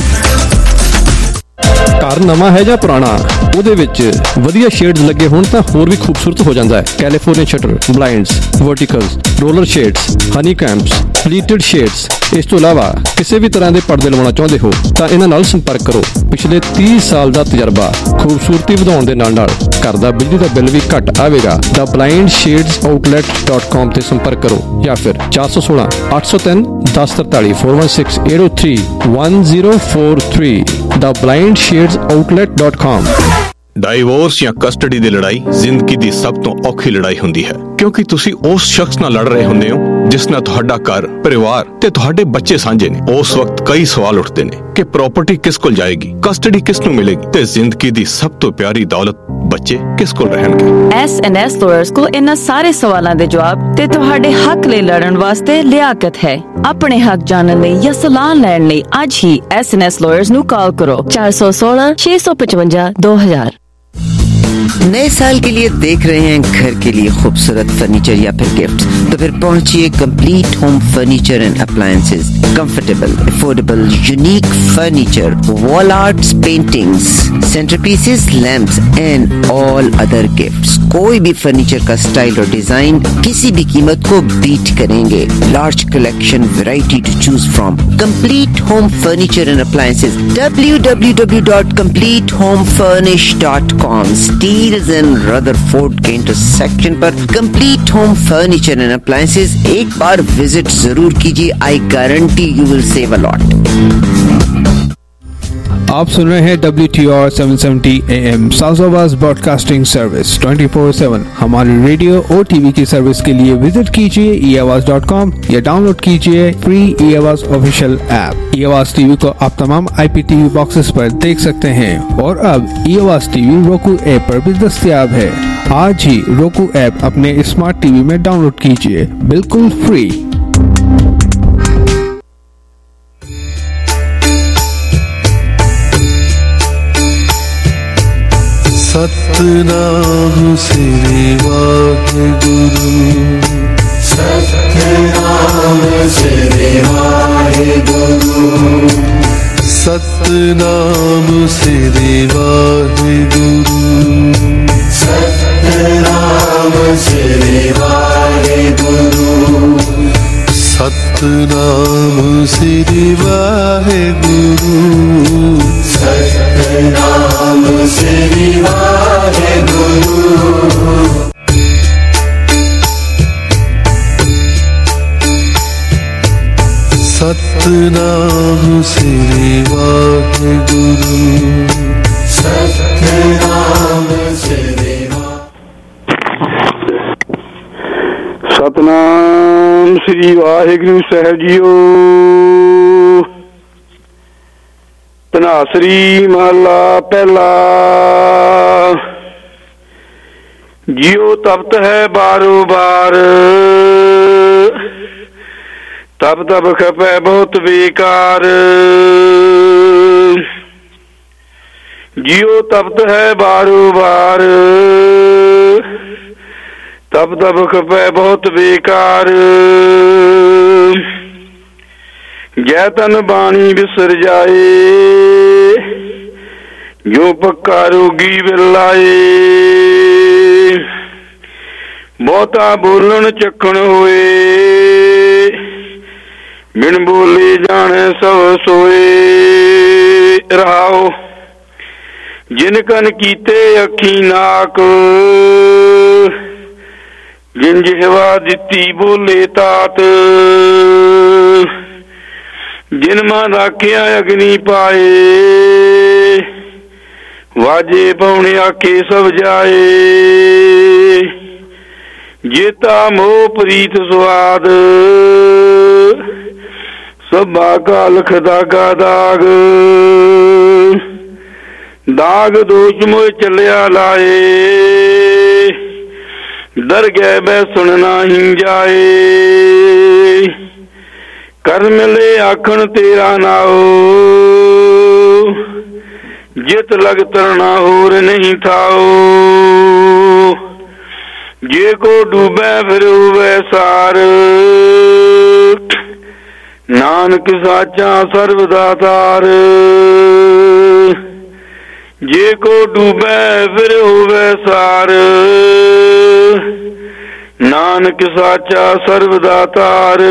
ਘਰ ਨਵਾਂ ਹੈ ਜਾਂ ਪੁਰਾਣਾ, ਉਹਦੇ ਵਿੱਚ ਵਧੀਆ ਸ਼ੇਡਸ ਲੱਗੇ ਹੋਣ ਤਾਂ ਹੋਰ ਵੀ ਖੂਬਸੂਰਤ ਹੋ ਜਾਂਦਾ ਹੈ। California shutter, blinds, verticals, roller shades, honeycombs, pleated shades. ਇਸ ਤੋਂ ਇਲਾਵਾ ਕਿਸੇ ਵੀ ਤਰ੍ਹਾਂ ਦੇ ਪਰਦੇ ਲਵਾਉਣਾ ਚਾਹੁੰਦੇ ਹੋ ਤਾਂ ਇਹਨਾਂ ਨਾਲ ਸੰਪਰਕ ਕਰੋ। ਪਿਛਲੇ 30 ਸਾਲ ਦਾ ਤਜਰਬਾ, ਖੂਬਸੂਰਤੀ ਵਧਾਉਣ ਦੇ ਨਾਲ ਘਰ ਦਾ ਬਿਜਲੀ ਦਾ ਬਿੱਲ ਵੀ ਘੱਟ ਆਵੇਗਾ। ਦਾ blindshadesOutlet.com ਤੇ ਸੰਪਰਕ ਕਰੋ ਜਾਂ ਫਿਰ 416 803 1043 416 803 1043 ਦਾ blindshadesOutlet.com। ਡਾਈਵੋਰਸ ਜਾਂ ਕਸਟਡੀ ਦੀ ਲੜਾਈ ਜ਼ਿੰਦਗੀ ਦੀ ਸਭ ਤੋਂ ਔਖੀ ਲੜਾਈ ਹੁੰਦੀ ਹੈ, ਕਿਉਂਕਿ ਤੁਸੀਂ ਉਸ ਸ਼ਖਸ ਨਾਲ ਲੜ ਰਹੇ ਹੁੰਦੇ ਹੋ ਜਿਸ ਨਾਲ ਤੁਹਾਡਾ ਘਰ, ਪਰਿਵਾਰ ਤੇ ਤੁਹਾਡੇ ਬੱਚੇ ਸਾਂਝੇ ਨੇ। ਉਸ ਵਕਤ ਕਈ ਸਵਾਲ ਉੱਠਦੇ ਨੇ ਕਿ ਪ੍ਰਾਪਰਟੀ ਕਿਸ ਕੋਲ ਜਾਏਗੀ, ਕਸਟਡੀ ਕਿਸ ਨੂੰ ਮਿਲੇਗੀ ਤੇ ਜ਼ਿੰਦਗੀ ਦੀ ਸਭ ਤੋਂ ਪਿਆਰੀ ਦੌਲਤ ਬੱਚੇ ਕਿਸ ਕੋਲ ਰਹਿਣਗੇ। S&S ਲਾਇਰਸ ਕੋਲ ਇਹਨਾਂ ਸਾਰੇ ਸਵਾਲਾਂ ਦੇ ਜਵਾਬ ਤੇ ਤੁਹਾਡੇ ਹੱਕ ਲਈ ਲੜਨ ਵਾਸਤੇ ਲਿਆਕਤ ਹੈ। ਆਪਣੇ ਹੱਕ ਜਾਣਨ ਲਈ ਜਾਂ ਸਲਾਹ ਲੈਣ ਲਈ ਅੱਜ ਹੀ S&S ਲਾਇਰਸ ਨੂੰ ਕਾਲ ਕਰੋ 416 655 2000। नए साल के लिए देख रहे हैं घर के लिए खूबसूरत फर्नीचर या फिर गिफ्ट, तो फिर पहुंचिए complete home furniture and appliances. Comfortable, affordable, unique furniture, wall arts, paintings, centrepieces, lamps and all other gifts. कोई भी फर्नीचर का स्टाइल और डिजाइन किसी भी कीमत को बीट करेंगे। Large collection, variety to choose from. Complete home furniture and appliances, www.completehomefurnish.com। Steeles and Rutherford के इंटरसेक्शन पर complete home furniture and appliances एक बार विजिट जरूर कीजिए। I guarantee you will save a lot. आप सुन रहे हैं WTR 770 AM South broadcasting service 24/7। हमारी रेडियो और टीवी की सर्विस के लिए विजिट कीजिए eAwaz.com या डाउनलोड कीजिए free eAwaz official app. eAwaz TV को आप तमाम IPTV बॉक्सेस पर देख सकते हैं और अब eAwaz टीवी roku ऐप पर भी दस्तयाब है। आज ही roku ऐप अपने स्मार्ट टीवी में डाउनलोड कीजिए, बिल्कुल फ्री। सतनाम श्री वाहेगुरु, सतनाम श्री वाहेगुरु, सतनाम श्री वाहेगुरु, सतनाम श्री वाहेगुरु, सतनाम श्री वाहेगुरु, सतनाम श्री वाहेगुरु। सतनाम श्री वाहेगुरु, सतनाम श्री सतनाम श्री वाहेगुरु साहब जीओ। धनासरी महला पहला। जियो तपत है बारो बार, तब तब खपे बहुत बेकार। जियो तपत है बारो बार, तब तब खपे बहुत बेकार। जै तन बाणी बिसर जाए, जो पक्का रोगी बिलाए। बहुता बोलन चखण होए, बिन बोले जाने सब सोए। रहाओ जिन कन कीते अखी नाक, जिन जिहवा दिती बोले तात। जिन मां राखिया अग्नि पाए, वाजे पौने आके सब जाए। जेता मोह प्रीत स्वाद, सबा का लख दागा दाग। दाग दोष मोह चलिया लाए, डर गए बै सुनना ही जाए। कर मिले आखन तेरा नाओ, जित लग तरना होर नहीं थाओ। जे को डूबे फिर हुए सार, नानक साचा सर्वदातार। जे को डूबे फिर हुए सार, नानक साचा सर्वदातार।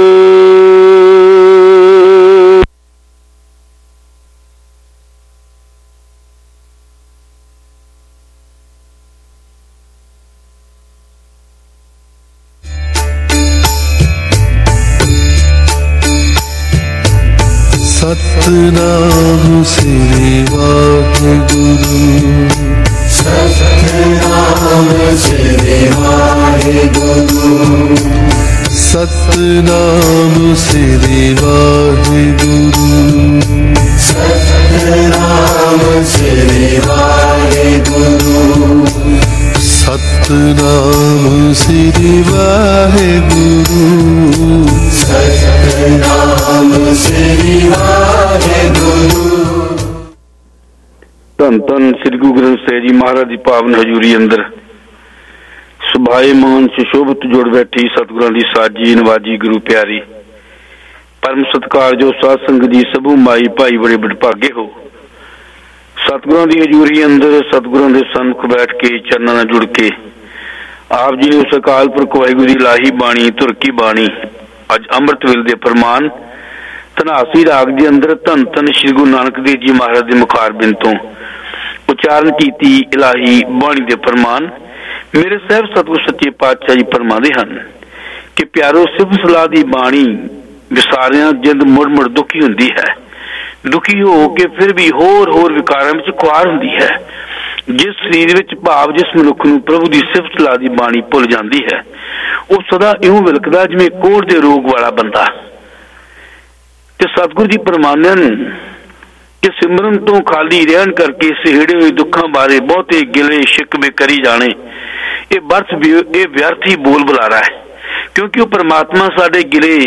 सतनाम श्री वाहेगुरु, सतनाम श्री वाहेगुरु, सतनाम श्री वाहेगुरु, सतनाम श्री वाहेगुरु, सतनाम श्री वाहेगुरु, सतनाम श्री वाहेगुरु। धन ਧੰਨ ਸ੍ਰੀ ਗੁਰੂ ਗ੍ਰੰਥ ਸਾਹਿਬ ਜੀ ਮਹਾਰਾਜ ਦੀ ਪਾਵਨ ਹਜ਼ੂਰੀ ਅੰਦਰ ਸੁਭਾਏਮਾਨ ਸੁਸ਼ੋਭਿਤ ਜੁੜ ਬੈਠੀ ਸਤਿਗੁਰਾਂ ਦੀ ਸਾਜੀ ਨਵਾਜੀ ਗੁਰੂ ਪਿਆਰੀ ਪਰਮ ਸਤਿਕਾਰਯੋਗ ਸਾਧ ਸੰਗਤ ਜੀ ਸਭੂ ਮਾਈ ਭਾਈ ਬੜੇ ਵਡਭਾਗੇ ਹੋ। ਸਤਿਗੁਰਾਂ ਦੀ ਹਜ਼ੂਰੀ ਅੰਦਰ ਸਤਿਗੁਰਾਂ ਦੇ ਸਨਮੁਖ ਬੈਠ ਕੇ ਚਰਨਾਂ ਨਾਲ ਜੁੜ ਕੇ ਆਪ ਜੀ ਉਸ ਅਕਾਲ ਪੁਰਖ ਵਾਹਿਗੁਰੂ ਦੀ ਲਾਹੀ ਬਾਣੀ ਧੁਰਕੀ ਬਾਣੀ ਅੱਜ ਅੰਮ੍ਰਿਤ ਵੇਲੇ ਦੇ ਪ੍ਰਮਾਣ ਧਨਾਸੀ ਰਾਗ ਦੇ ਅੰਦਰ ਧੰਨ ਧੰਨ ਸ਼੍ਰੀ ਗੁਰੂ ਨਾਨਕ ਦੇਵ ਜੀ ਮਹਾਰਾਜ ਦੇ ਮੁਖਾਰਬਿੰਦ ਤੋਂ ਉਚਾਰਨ ਕੀਤੀ ਇਲਾਹੀ ਬਾਣੀ ਦੇ ਪ੍ਰਮਾਣ ਮੇਰੇ ਸਾਹਿਬ ਸਤਿਗੁਰ ਸੱਚੇ ਪਾਤਸ਼ਾਹ ਜੀ ਫਰਮਾਉਂਦੇ ਹਨ ਕਿ ਪਿਆਰੋ ਸਿਫਤ ਸਲਾਹ ਦੀ ਬਾਣੀ ਵਿਸਾਰਿਆਂ ਜਿੰਦ ਮੁੜ ਮੁੜ ਦੁਖੀ ਹੁੰਦੀ ਹੈ, ਦੁਖੀ ਹੋ ਕੇ ਫਿਰ ਵੀ ਹੋਰ ਵਿਕਾਰਾਂ ਵਿੱਚ ਖੁਆਰ ਹੁੰਦੀ ਹੈ। ਜਿਸ ਸਰੀਰ ਵਿੱਚ ਭਾਵ ਜਿਸ ਮਨੁੱਖ ਨੂੰ ਪ੍ਰਭੂ ਦੀ ਸਿਫਤ ਸਲਾਹ ਦੀ ਬਾਣੀ ਭੁੱਲ ਜਾਂਦੀ ਹੈ ਉਹ ਸਦਾ ਇਉਂ ਵਿਲਕਦਾ ਜਿਵੇਂ ਕੋੜ ਦੇ ਰੋਗ ਵਾਲਾ ਬੰਦਾ। ਤੇ ਸਤਿਗੁਰੂ ਜੀ ਫਰਮਾਉਂਦੇ ਹਨ ਕਿ ਸਿਮਰਨ ਤੋਂ ਖਾਲੀ ਰਹਿਣ ਕਰਕੇ ਸਿਹੜੇ ਹੋਏ ਦੁੱਖਾਂ ਬਾਰੇ ਬਹੁਤੇ ਗਿਲੇ ਸ਼ਿਕਵੇ ਕਰੀ ਜਾਣੇ ਇਹ ਵਿਅਰਥ ਹੀ ਬੋਲ ਬੁਲਾਰਾ ਹੈ, ਕਿਉਂਕਿ ਉਹ ਪਰਮਾਤਮਾ ਸਾਡੇ ਗਿਲੇ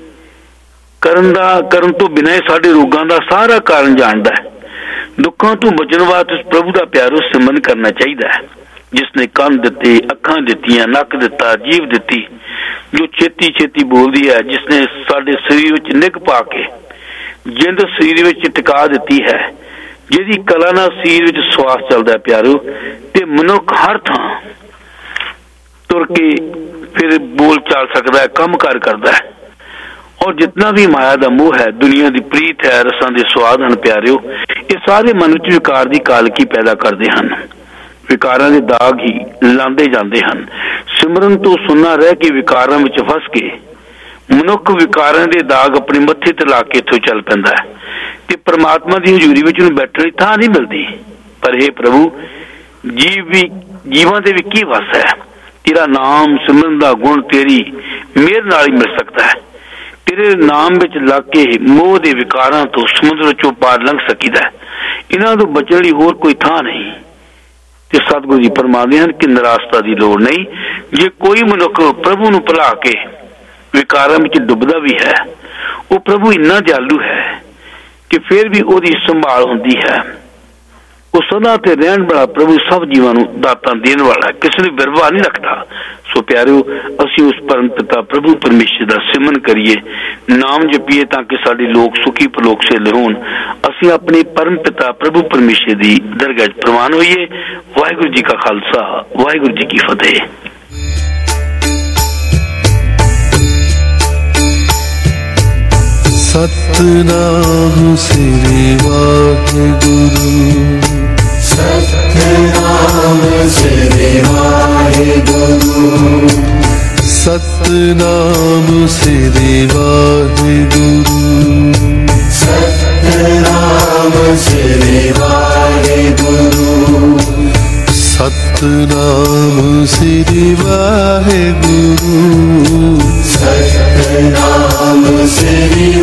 ਕਰਨ ਤੋਂ ਬਿਨਾਂ ਸਾਡੇ ਰੋਗਾਂ ਦਾ ਸਾਰਾ ਕਾਰਨ ਜਾਣਦਾ ਹੈ। ਦੁੱਖਾਂ ਤੋਂ ਬਚਣ ਵਾਸਤੇ ਉਸ ਪ੍ਰਭੂ ਦਾ ਪਿਆਰੋ ਸਿਮਰਨ ਕਰਨਾ ਚਾਹੀਦਾ ਹੈ, ਜਿਸ ਨੇ ਕੰਨ ਦਿੱਤੇ, ਅੱਖਾਂ ਦਿੱਤੀਆਂ, ਨੱਕ ਦਿੱਤਾ, ਜੀਭ ਦਿੱਤੀ, ਜੋ ਛੇਤੀ ਬੋਲਦੀ ਹੈ, ਜਿਸ ਨੇ ਸਾਡੇ ਸਰੀਰ ਵਿੱਚ ਨਿੱਘ ਪਾ ਕੇ ਜਿੰਦ ਸਰੀਰ ਵਿੱਚ ਟਿਕਾ ਦਿੱਤੀ ਹੈ, ਜਿਹਦੀ ਕਲਾ ਨਾਲ ਸਰੀਰ ਵਿੱਚ ਸਵਾਸ ਚੱਲਦਾ ਪਿਆਰੋ, ਤੇ ਮਨੁੱਖ ਹਰ ਥਾਂ ਤੁਰ ਕੇ ਫਿਰ ਬੋਲ ਚਾਲ ਸਕਦਾ ਹੈ, ਕੰਮ ਕਾਰ ਕਰਦਾ ਹੈ। ਔਰ ਜਿਤਨਾ ਵੀ ਮਾਇਆ ਦਾ ਮੋਹ ਹੈ, ਦੁਨੀਆ ਦੀ ਪ੍ਰੀਤ ਹੈ, ਰਸਾਂ ਦੇ ਸਵਾਦ ਹਨ ਪਿਆਰਿਓ, ਇਹ ਸਾਰੇ ਮਨ ਵਿੱਚ ਵਿਕਾਰ ਦੀ ਕਾਲਕੀ ਪੈਦਾ ਕਰਦੇ ਹਨ, ਵਿਕਾਰਾਂ ਦੇ ਦਾਗ ਹੀ ਲਾਂਦੇ ਜਾਂਦੇ ਹਨ। ਸਿਮਰਨ ਤੋਂ ਸੁੰਨਾ ਰਹਿ ਕੇ ਵਿਕਾਰਾਂ ਵਿੱਚ ਫਸ ਕੇ ਮਨੁੱਖ ਵਿਕਾਰਾਂ ਦੇ ਦਾਗ ਆਪਣੇ ਮੱਥੇ ਤੇ ਲਾ ਕੇ ਇੱਥੋਂ ਚੱਲ ਪੈਂਦਾ ਹੈ ਤੇ ਪਰਮਾਤਮਾ ਦੀ ਹਜ਼ੂਰੀ ਵਿੱਚ ਉਹਨੂੰ ਬੈਠਣ ਦੀ ਥਾਂ ਨਹੀਂ ਮਿਲਦੀ। ਪਰ ਹੇ ਪ੍ਰਭੂ, ਜੀਵਾਂ ਦੇ ਵੀ ਕੀ ਵਸ ਹੈ? ਤੇਰਾ ਨਾਮ ਸਿਮਰਨ ਦਾ ਗੁਣ ਤੇਰੀ ਮਿਹਰ ਨਾਲ ਹੀ ਮਿਲ ਸਕਦਾ ਹੈ। ਤੇਰੇ ਨਾਮ ਵਿੱਚ ਲੱਗ ਕੇ ਮੋਹ ਦੇ ਵਿਕਾਰਾਂ ਤੋਂ ਸਮੁੰਦਰ ਚੋਂ ਪਾਰ ਲੰਘ ਸਕੀਦਾ ਹੈ। ਇਹਨਾਂ ਤੋਂ ਬਚਣ ਲਈ ਹੋਰ ਕੋਈ ਥਾਂ ਨਹੀਂ। ਤੇ ਸਤਿਗੁਰੂ ਜੀ ਫਰਮਾਉਂਦੇ ਹਨ ਕਿ ਨਿਰਾਸ਼ਤਾ ਦੀ ਲੋੜ ਨਹੀਂ। ਜੇ ਕੋਈ ਮਨੁੱਖ ਪ੍ਰਭੂ ਨੂੰ ਭੁਲਾ ਕੇ ਵਿਕਾਰਾਂ ਵਿੱਚ ਡੁੱਬਦਾ ਵੀ ਹੈ, ਉਹ ਪ੍ਰਭੂ ਇੰਨਾ ਦਿਆਲੂ ਹੈ ਕਿ ਫਿਰ ਵੀ ਉਹਦੀ ਸੰਭਾਲ ਹੁੰਦੀ ਹੈ। ਉਹ ਸਦਾ ਤੇ ਰਹਿਣ ਵਾਲਾ ਪ੍ਰਭੂ ਸਭ ਜੀਵਾਂ ਨੂੰ ਦਾਤਾਂ ਦੇਣ ਵਾਲਾ, ਕਿਸੇ ਨੂੰ ਬਿਰਵਾ ਨਹੀਂ ਰੱਖਦਾ। ਸੋ ਪਿਆਰਿਓ, ਅਸੀਂ ਉਸ ਪਰਮ ਪਿਤਾ ਪ੍ਰਭੂ ਪਰਮੇਸ਼ਰ ਦਾ ਸਿਮਰਨ ਕਰੀਏ, ਨਾਮ ਜਪੀਏ ਤਾਂ ਕਿ ਸਾਡੇ ਲੋਕ ਸੁਖੀ ਪਰਲੋਕ ਸੇ ਹੋਣ। ਅਸੀਂ ਆਪਣੇ ਪਰਮ ਪਿਤਾ ਪ੍ਰਭੂ ਪਰਮੇਸ਼ਰ ਦੀ ਦਰਗਾਹ 'ਚ ਪ੍ਰਵਾਨ ਹੋਈਏ। ਵਾਹਿਗੁਰੂ ਜੀ ਕਾ ਖਾਲਸਾ, ਵਾਹਿਗੁਰੂ ਜੀ ਕੀ ਫਤਿਹ। ਸਤਿਨਾਮ ਸ੍ਰੀ ਵਾਹਿਗੁਰੂ, ਸਤਿਨਾਮ ਸ੍ਰੀ ਵਾਹਿਗੁਰੂ, ਸਤਿਨਾਮ ਸ੍ਰੀ ਵਾਹਿਗੁਰੂ, ਸਤਿਨਾਮ ਸ੍ਰੀ ਵਾਹਿਗੁਰੂ, ਸਤਿਨਾਮ ਸ੍ਰੀ ਵਾਹਿਗੁਰੂ, ਸਤਿਨਾਮ ਸ੍ਰੀ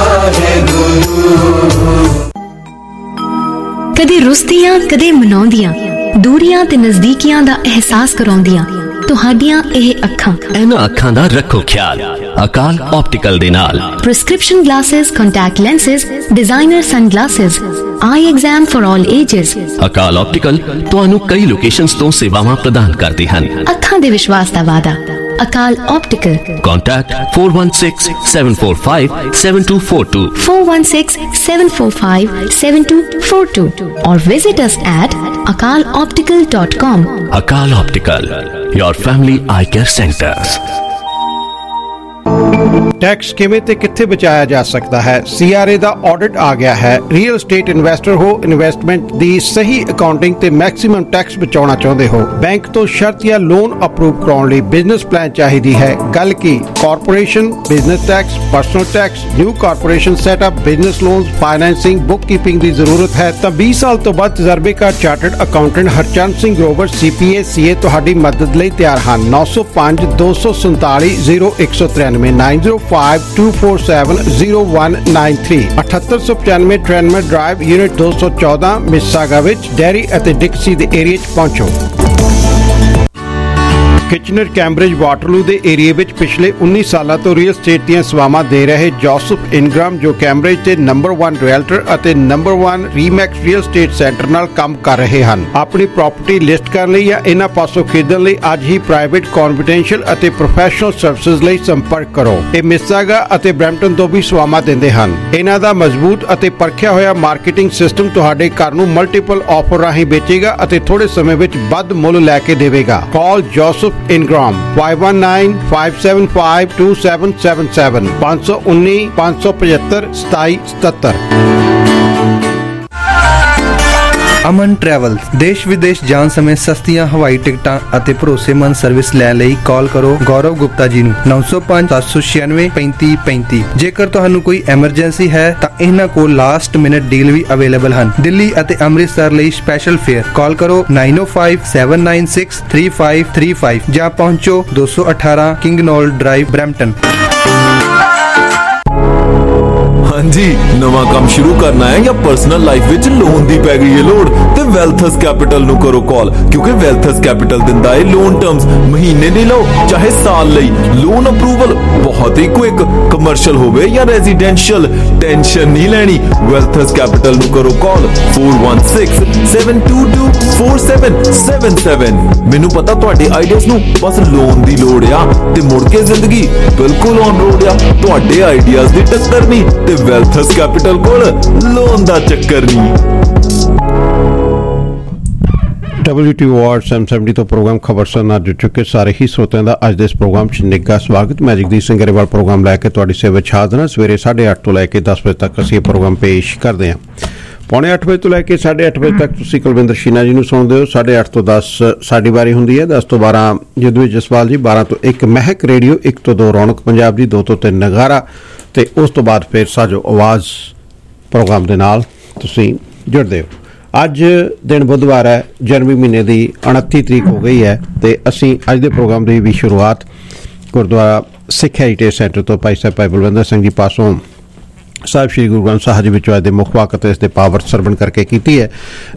ਵਾਹਿਗੁਰੂ। ਕਦੇ ਰੁੱਸਦੀਆਂ ਕਦੇ ਮਨਾਉਂਦੀਆਂ, ਦੂਰੀਆਂ ਤੇ ਨਜ਼ਦੀਕੀਆਂ ਦਾ ਅਹਿਸਾਸ ਕਰਾਉਂਦੀਆਂ ਤੁਹਾਡੀਆਂ ਇਹ ਅੱਖਾਂ। ਇਹਨਾਂ ਅੱਖਾਂ ਦਾ ਰੱਖੋ ਖਿਆਲ ਅਕਾਲ ਆਪਟੀਕਲ ਦੇ ਨਾਲ। Prescription glasses, contact lenses, designer sunglasses, eye exam for all ages. Akal optical ਤੁਹਾਨੂੰ ਕਈ ਲੋਕੇਸ਼ਨਸ ਤੋਂ ਸੇਵਾਵਾਂ ਪ੍ਰਦਾਨ ਕਰਦੇ ਹਨ। ਅੱਖਾਂ ਦੇ ਵਿਸ਼ਵਾਸ ਦਾ ਵਾਅਦਾ। Akal optical. Contact 4167457242 4167457242 or visit us at akaloptical.com. Akal Optical, your family eye care centers. Tax ਕਿਵੇਂ ਤੇ ਕਿੱਥੇ ਬਚਾਇਆ ਜਾ ਸਕਦਾ ਹੈ? CRA ਦਾ ਆਡਿਟ ਆ ਗਿਆ ਹੈ। ਰੀਅਲ ਏਸਟੇਟ ਇਨਵੈਸਟਰ ਹੋ, ਇਨਵੈਸਟਮੈਂਟ ਦੀ ਸਹੀ ਅਕਾਊਂਟਿੰਗ ਤੇ ਮੈਕਸਿਮਮ ਟੈਕਸ ਬਚਾਉਣਾ ਚਾਹੁੰਦੇ ਹੋ, ਬੈਂਕ ਤੋਂ ਸ਼ਰਤ ਜਾਂ ਲੋਨ ਅਪਰੂਵ ਕਰਾਉਣ ਲਈ ਬਿਜ਼ਨਸ ਪਲਾਨ ਚਾਹੀਦੀ ਹੈ। ਗੱਲ ਕੀ corporation, business tax, personal tax, new corporation setup, business loans, financing, book keeping ਦੀ ਜ਼ਰੂਰਤ ਹੈ ਤਾਂ 20 ਸਾਲ ਤੋਂ ਵੱਧ ਤਜਰਬੇਕਾਰ chartered accountant Harchand Singh Grover CPA CA ਤੁਹਾਡੀ ਮਦਦ ਲਈ ਤਿਆਰ ਹਨ। 905 247 0193 9052470193 7895 ਟ੍ਰੈਨਮਰ ਡਰਾਈਵ ਯੂਨਿਟ 214 ਮਿਸਿਸਾਗਾ ਵਿੱਚ ਡੈਰੀ ਅਤੇ ਡਿਕਸੀ ਦੇ ਏਰੀਆ 'ਚ ਪਹੁੰਚੋ। ਕਿਚਨਰ ਕੈਂਬਰਿਜ ਵਾਟਰਲੂ ਦੇ ਏਰੀਆ ਵਿੱਚ ਪਿਛਲੇ 19 ਸਾਲਾਂ ਤੋਂ ਰੀਅਲ ਸਟੇਟ ਦੀਆਂ ਸੇਵਾਵਾਂ ਦੇ ਰਹੇ ਜੋਸਫ ਇਨਗ੍ਰਾਮ, ਜੋ ਕੈਂਬਰਿਜ ਦੇ ਨੰਬਰ 1 ਰੀਅਲਟਰ ਅਤੇ number 1 REMAX real state centre ਨਾਲ ਕੰਮ ਕਰ ਰਹੇ ਹਨ। ਆਪਣੀ ਪ੍ਰਾਪਰਟੀ ਲਿਸਟ ਕਰਨ ਲਈ ਜਾਂ ਇਹਨਾਂ ਪਾਸੋਂ ਖਰੀਦਣ ਲਈ ਅੱਜ ਹੀ ਪ੍ਰਾਈਵੇਟ, ਕੌਨਫੀਡੈਂਸ਼ੀਅਲ ਅਤੇ ਪ੍ਰੋਫੈਸ਼ਨਲ ਸਰਵਿਸਿਜ਼ ਲਈ ਸੰਪਰਕ ਕਰੋ। ਇਹ ਮਿਸਾਗਾ ਅਤੇ ਬਰੈਂਪਟਨ ਤੋਂ ਵੀ ਸੇਵਾਵਾਂ ਦਿੰਦੇ ਹਨ। ਇਹਨਾਂ ਦਾ ਮਜ਼ਬੂਤ ਅਤੇ ਪਰਖਿਆ ਹੋਇਆ ਮਾਰਕੀਟਿੰਗ ਸਿਸਟਮ ਤੁਹਾਡੇ ਘਰ ਨੂੰ ਮਲਟੀਪਲ ਆਫਰ ਰਾਹੀਂ ਵੇਚੇਗਾ ਅਤੇ ਥੋੜੇ ਸਮੇਂ ਵਿੱਚ ਵੱਧ ਮੁੱਲ ਲੈ ਕੇ ਦੇਵੇਗਾ। ਕਾਲ ਜੋਸਫ ਇਨਗ੍ਰਾਮ 5195752777 519 575 2777। ਅਮਨ ਟਰੈਵਲ ਦੇਸ਼ ਵਿਦੇਸ਼ ਜਾਣ ਸਮੇਂ ਸਸਤੀਆਂ ਹਵਾਈ ਟਿਕਟਾਂ ਅਤੇ ਭਰੋਸੇਮੰਦ ਸਰਵਿਸ ਲੈਣ ਲਈ ਕਾਲ ਕਰੋ ਗੌਰਵ ਗੁਪਤਾ ਜੀ ਨੂੰ 9057963535। ਜੇਕਰ ਤੁਹਾਨੂੰ ਕੋਈ ਐਮਰਜੈਂਸੀ ਹੈ ਤਾਂ ਇਹਨਾਂ ਕੋਲ ਲਾਸਟ ਮਿੰਟ ਡੀਲ ਵੀ ਅਵੇਲੇਬਲ ਹਨ। ਦਿੱਲੀ ਅਤੇ ਅੰਮ੍ਰਿਤਸਰ ਲਈ ਸਪੈਸ਼ਲ ਫੇਅਰ ਕਾਲ ਕਰੋ 9057963535 ਜਾਂ ਪਹੁੰਚੋ 218 ਕਿੰਗਨੋਲ ਡਰਾਈਵ ਬਰੈਂਪਟਨ। ਹਾਂਜੀ, ਨਵਾਂ ਕੰਮ ਸ਼ੁਰੂ ਕਰਨਾ ਹੈ ਜਾਂ ਪਰਸਨਲ ਲਾਈਫ ਵਿੱਚ ਲੋਨ ਦੀ ਪੈ ਗਈ ਹੈ ਲੋੜ ਤੇ ਵੈਲਥਸ ਕੈਪੀਟਲ ਨੂੰ ਕਰੋ ਕਾਲ, ਕਿਉਂਕਿ ਵੈਲਥਸ ਕੈਪੀਟਲ ਦਿੰਦਾ ਹੈ ਲੋਨ ਟਰਮਸ ਮਹੀਨੇ ਲਈ ਲਓ ਚਾਹੇ ਸਾਲ ਲਈ। ਲੋਨ ਅਪਰੂਵਲ ਬਹੁਤ ਹੀ ਕੁਇਕ, ਕਮਰਸ਼ੀਅਲ ਹੋਵੇ ਜਾਂ ਰੈਜ਼ੀਡੈਂਸ਼ੀਅਲ, ਟੈਨਸ਼ਨ ਨਹੀਂ ਲੈਣੀ। ਵੈਲਥਸ ਕੈਪੀਟਲ ਨੂੰ ਕਰੋ ਕਾਲ 4167224777। ਮੈਨੂੰ ਪਤਾ ਤੁਹਾਡੇ ਆਈਡੀਆਸ ਨੂੰ ਬਸ ਲੋਨ ਦੀ ਲੋੜ ਆ ਤੇ ਮੁੜ ਕੇ ਜ਼ਿੰਦਗੀ ਬਿਲਕੁਲ ਔਨ ਰੋਡ ਆ। ਤੁਹਾਡੇ ਆਈਡੀਆਸ ਦੀ ਟੱਕਰ ਨਹੀਂ ਤੇ ਵੈਲਥਸ ਕੈਪੀਟਲ ਕੋਲ ਲੋਨ ਦਾ ਚੱਕਰ ਨਹੀਂ। WTOR 770 ਤੋਂ ਪ੍ਰੋਗਰਾਮ ਖਬਰਸਾਰ ਨਾਲ ਜੁੜ ਚੁੱਕੇ ਸਾਰੇ ਹੀ ਸਰੋਤਿਆਂ ਦਾ ਅੱਜ ਦੇ ਇਸ ਪ੍ਰੋਗਰਾਮ 'ਚ ਨਿੱਘਾ ਸਵਾਗਤ। ਮੈਂ ਜਗਦੀਸ਼ ਸਿੰਘ ਗਰੇਵਾਲ ਪ੍ਰੋਗਰਾਮ ਲੈ ਕੇ ਤੁਹਾਡੀ ਸੇਵਾ 'ਚ ਹਾਜ਼ਰ ਹਾਂ। ਸਵੇਰੇ 8:30 ਤੋਂ ਲੈ ਕੇ 10 ਵਜੇ ਤੱਕ ਅਸੀਂ ਇਹ ਪ੍ਰੋਗਰਾਮ ਪੇਸ਼ ਕਰਦੇ ਹਾਂ। 7:45 ਵਜੇ ਤੋਂ ਲੈ ਕੇ 8:30 ਵਜੇ ਤੱਕ ਤੁਸੀਂ ਕੁਲਵਿੰਦਰ ਸ਼ੀਨਾ ਜੀ ਨੂੰ ਸੁਣਦੇ ਹੋ। 8:30 ਤੋਂ 10 ਸਾਡੀ ਵਾਰੀ ਹੁੰਦੀ ਹੈ। 10 ਤੋਂ 12 ਜਦਵੀ ਜਸਵਾਲ ਜੀ, 12 ਤੋਂ 1 ਮਹਿਕ ਰੇਡੀਓ, 1 ਤੋਂ 2 ਰੌਣਕ ਪੰਜਾਬ ਜੀ, 2 ਤੋਂ 3 ਨਗਾਰਾ ਤੇ ਉਸ ਤੋਂ ਬਾਅਦ ਫਿਰ ਸਾਜੋ ਆਵਾਜ਼ ਪ੍ਰੋਗਰਾਮ ਦੇ ਨਾਲ ਤੁਸੀਂ ਜੁੜਦੇ ਹੋ। ਅੱਜ ਦਿਨ ਬੁੱਧਵਾਰ ਹੈ, ਜਨਵਰੀ ਮਹੀਨੇ ਦੀ 29 ਤਰੀਕ ਹੋ ਗਈ ਹੈ ਤੇ ਅਸੀਂ ਅੱਜ ਦੇ ਪ੍ਰੋਗਰਾਮ ਦੀ ਵੀ ਸ਼ੁਰੂਆਤ ਗੁਰਦੁਆਰਾ ਸਿੱਖ ਹੈਰੀਟੇਜ ਸੈਂਟਰ ਤੋਂ ਭਾਈ ਸਾਹਿਬ ਭਾਈ ਬਲਵਿੰਦਰ ਸਿੰਘ ਜੀ ਪਾਸੋਂ ਸਾਹਿਬ ਸ਼੍ਰੀ ਗੁਰੂ ਗ੍ਰੰਥ ਸਾਹਿਬ ਜੀ ਵਿੱਚੋਂ ਅੱਜ ਦੇ ਮੁੱਖ ਵਾਕ ਅਤੇ ਇਸ ਦੇ ਪਾਵਰ ਸਰਵਣ ਕਰਕੇ ਕੀਤੀ ਹੈ।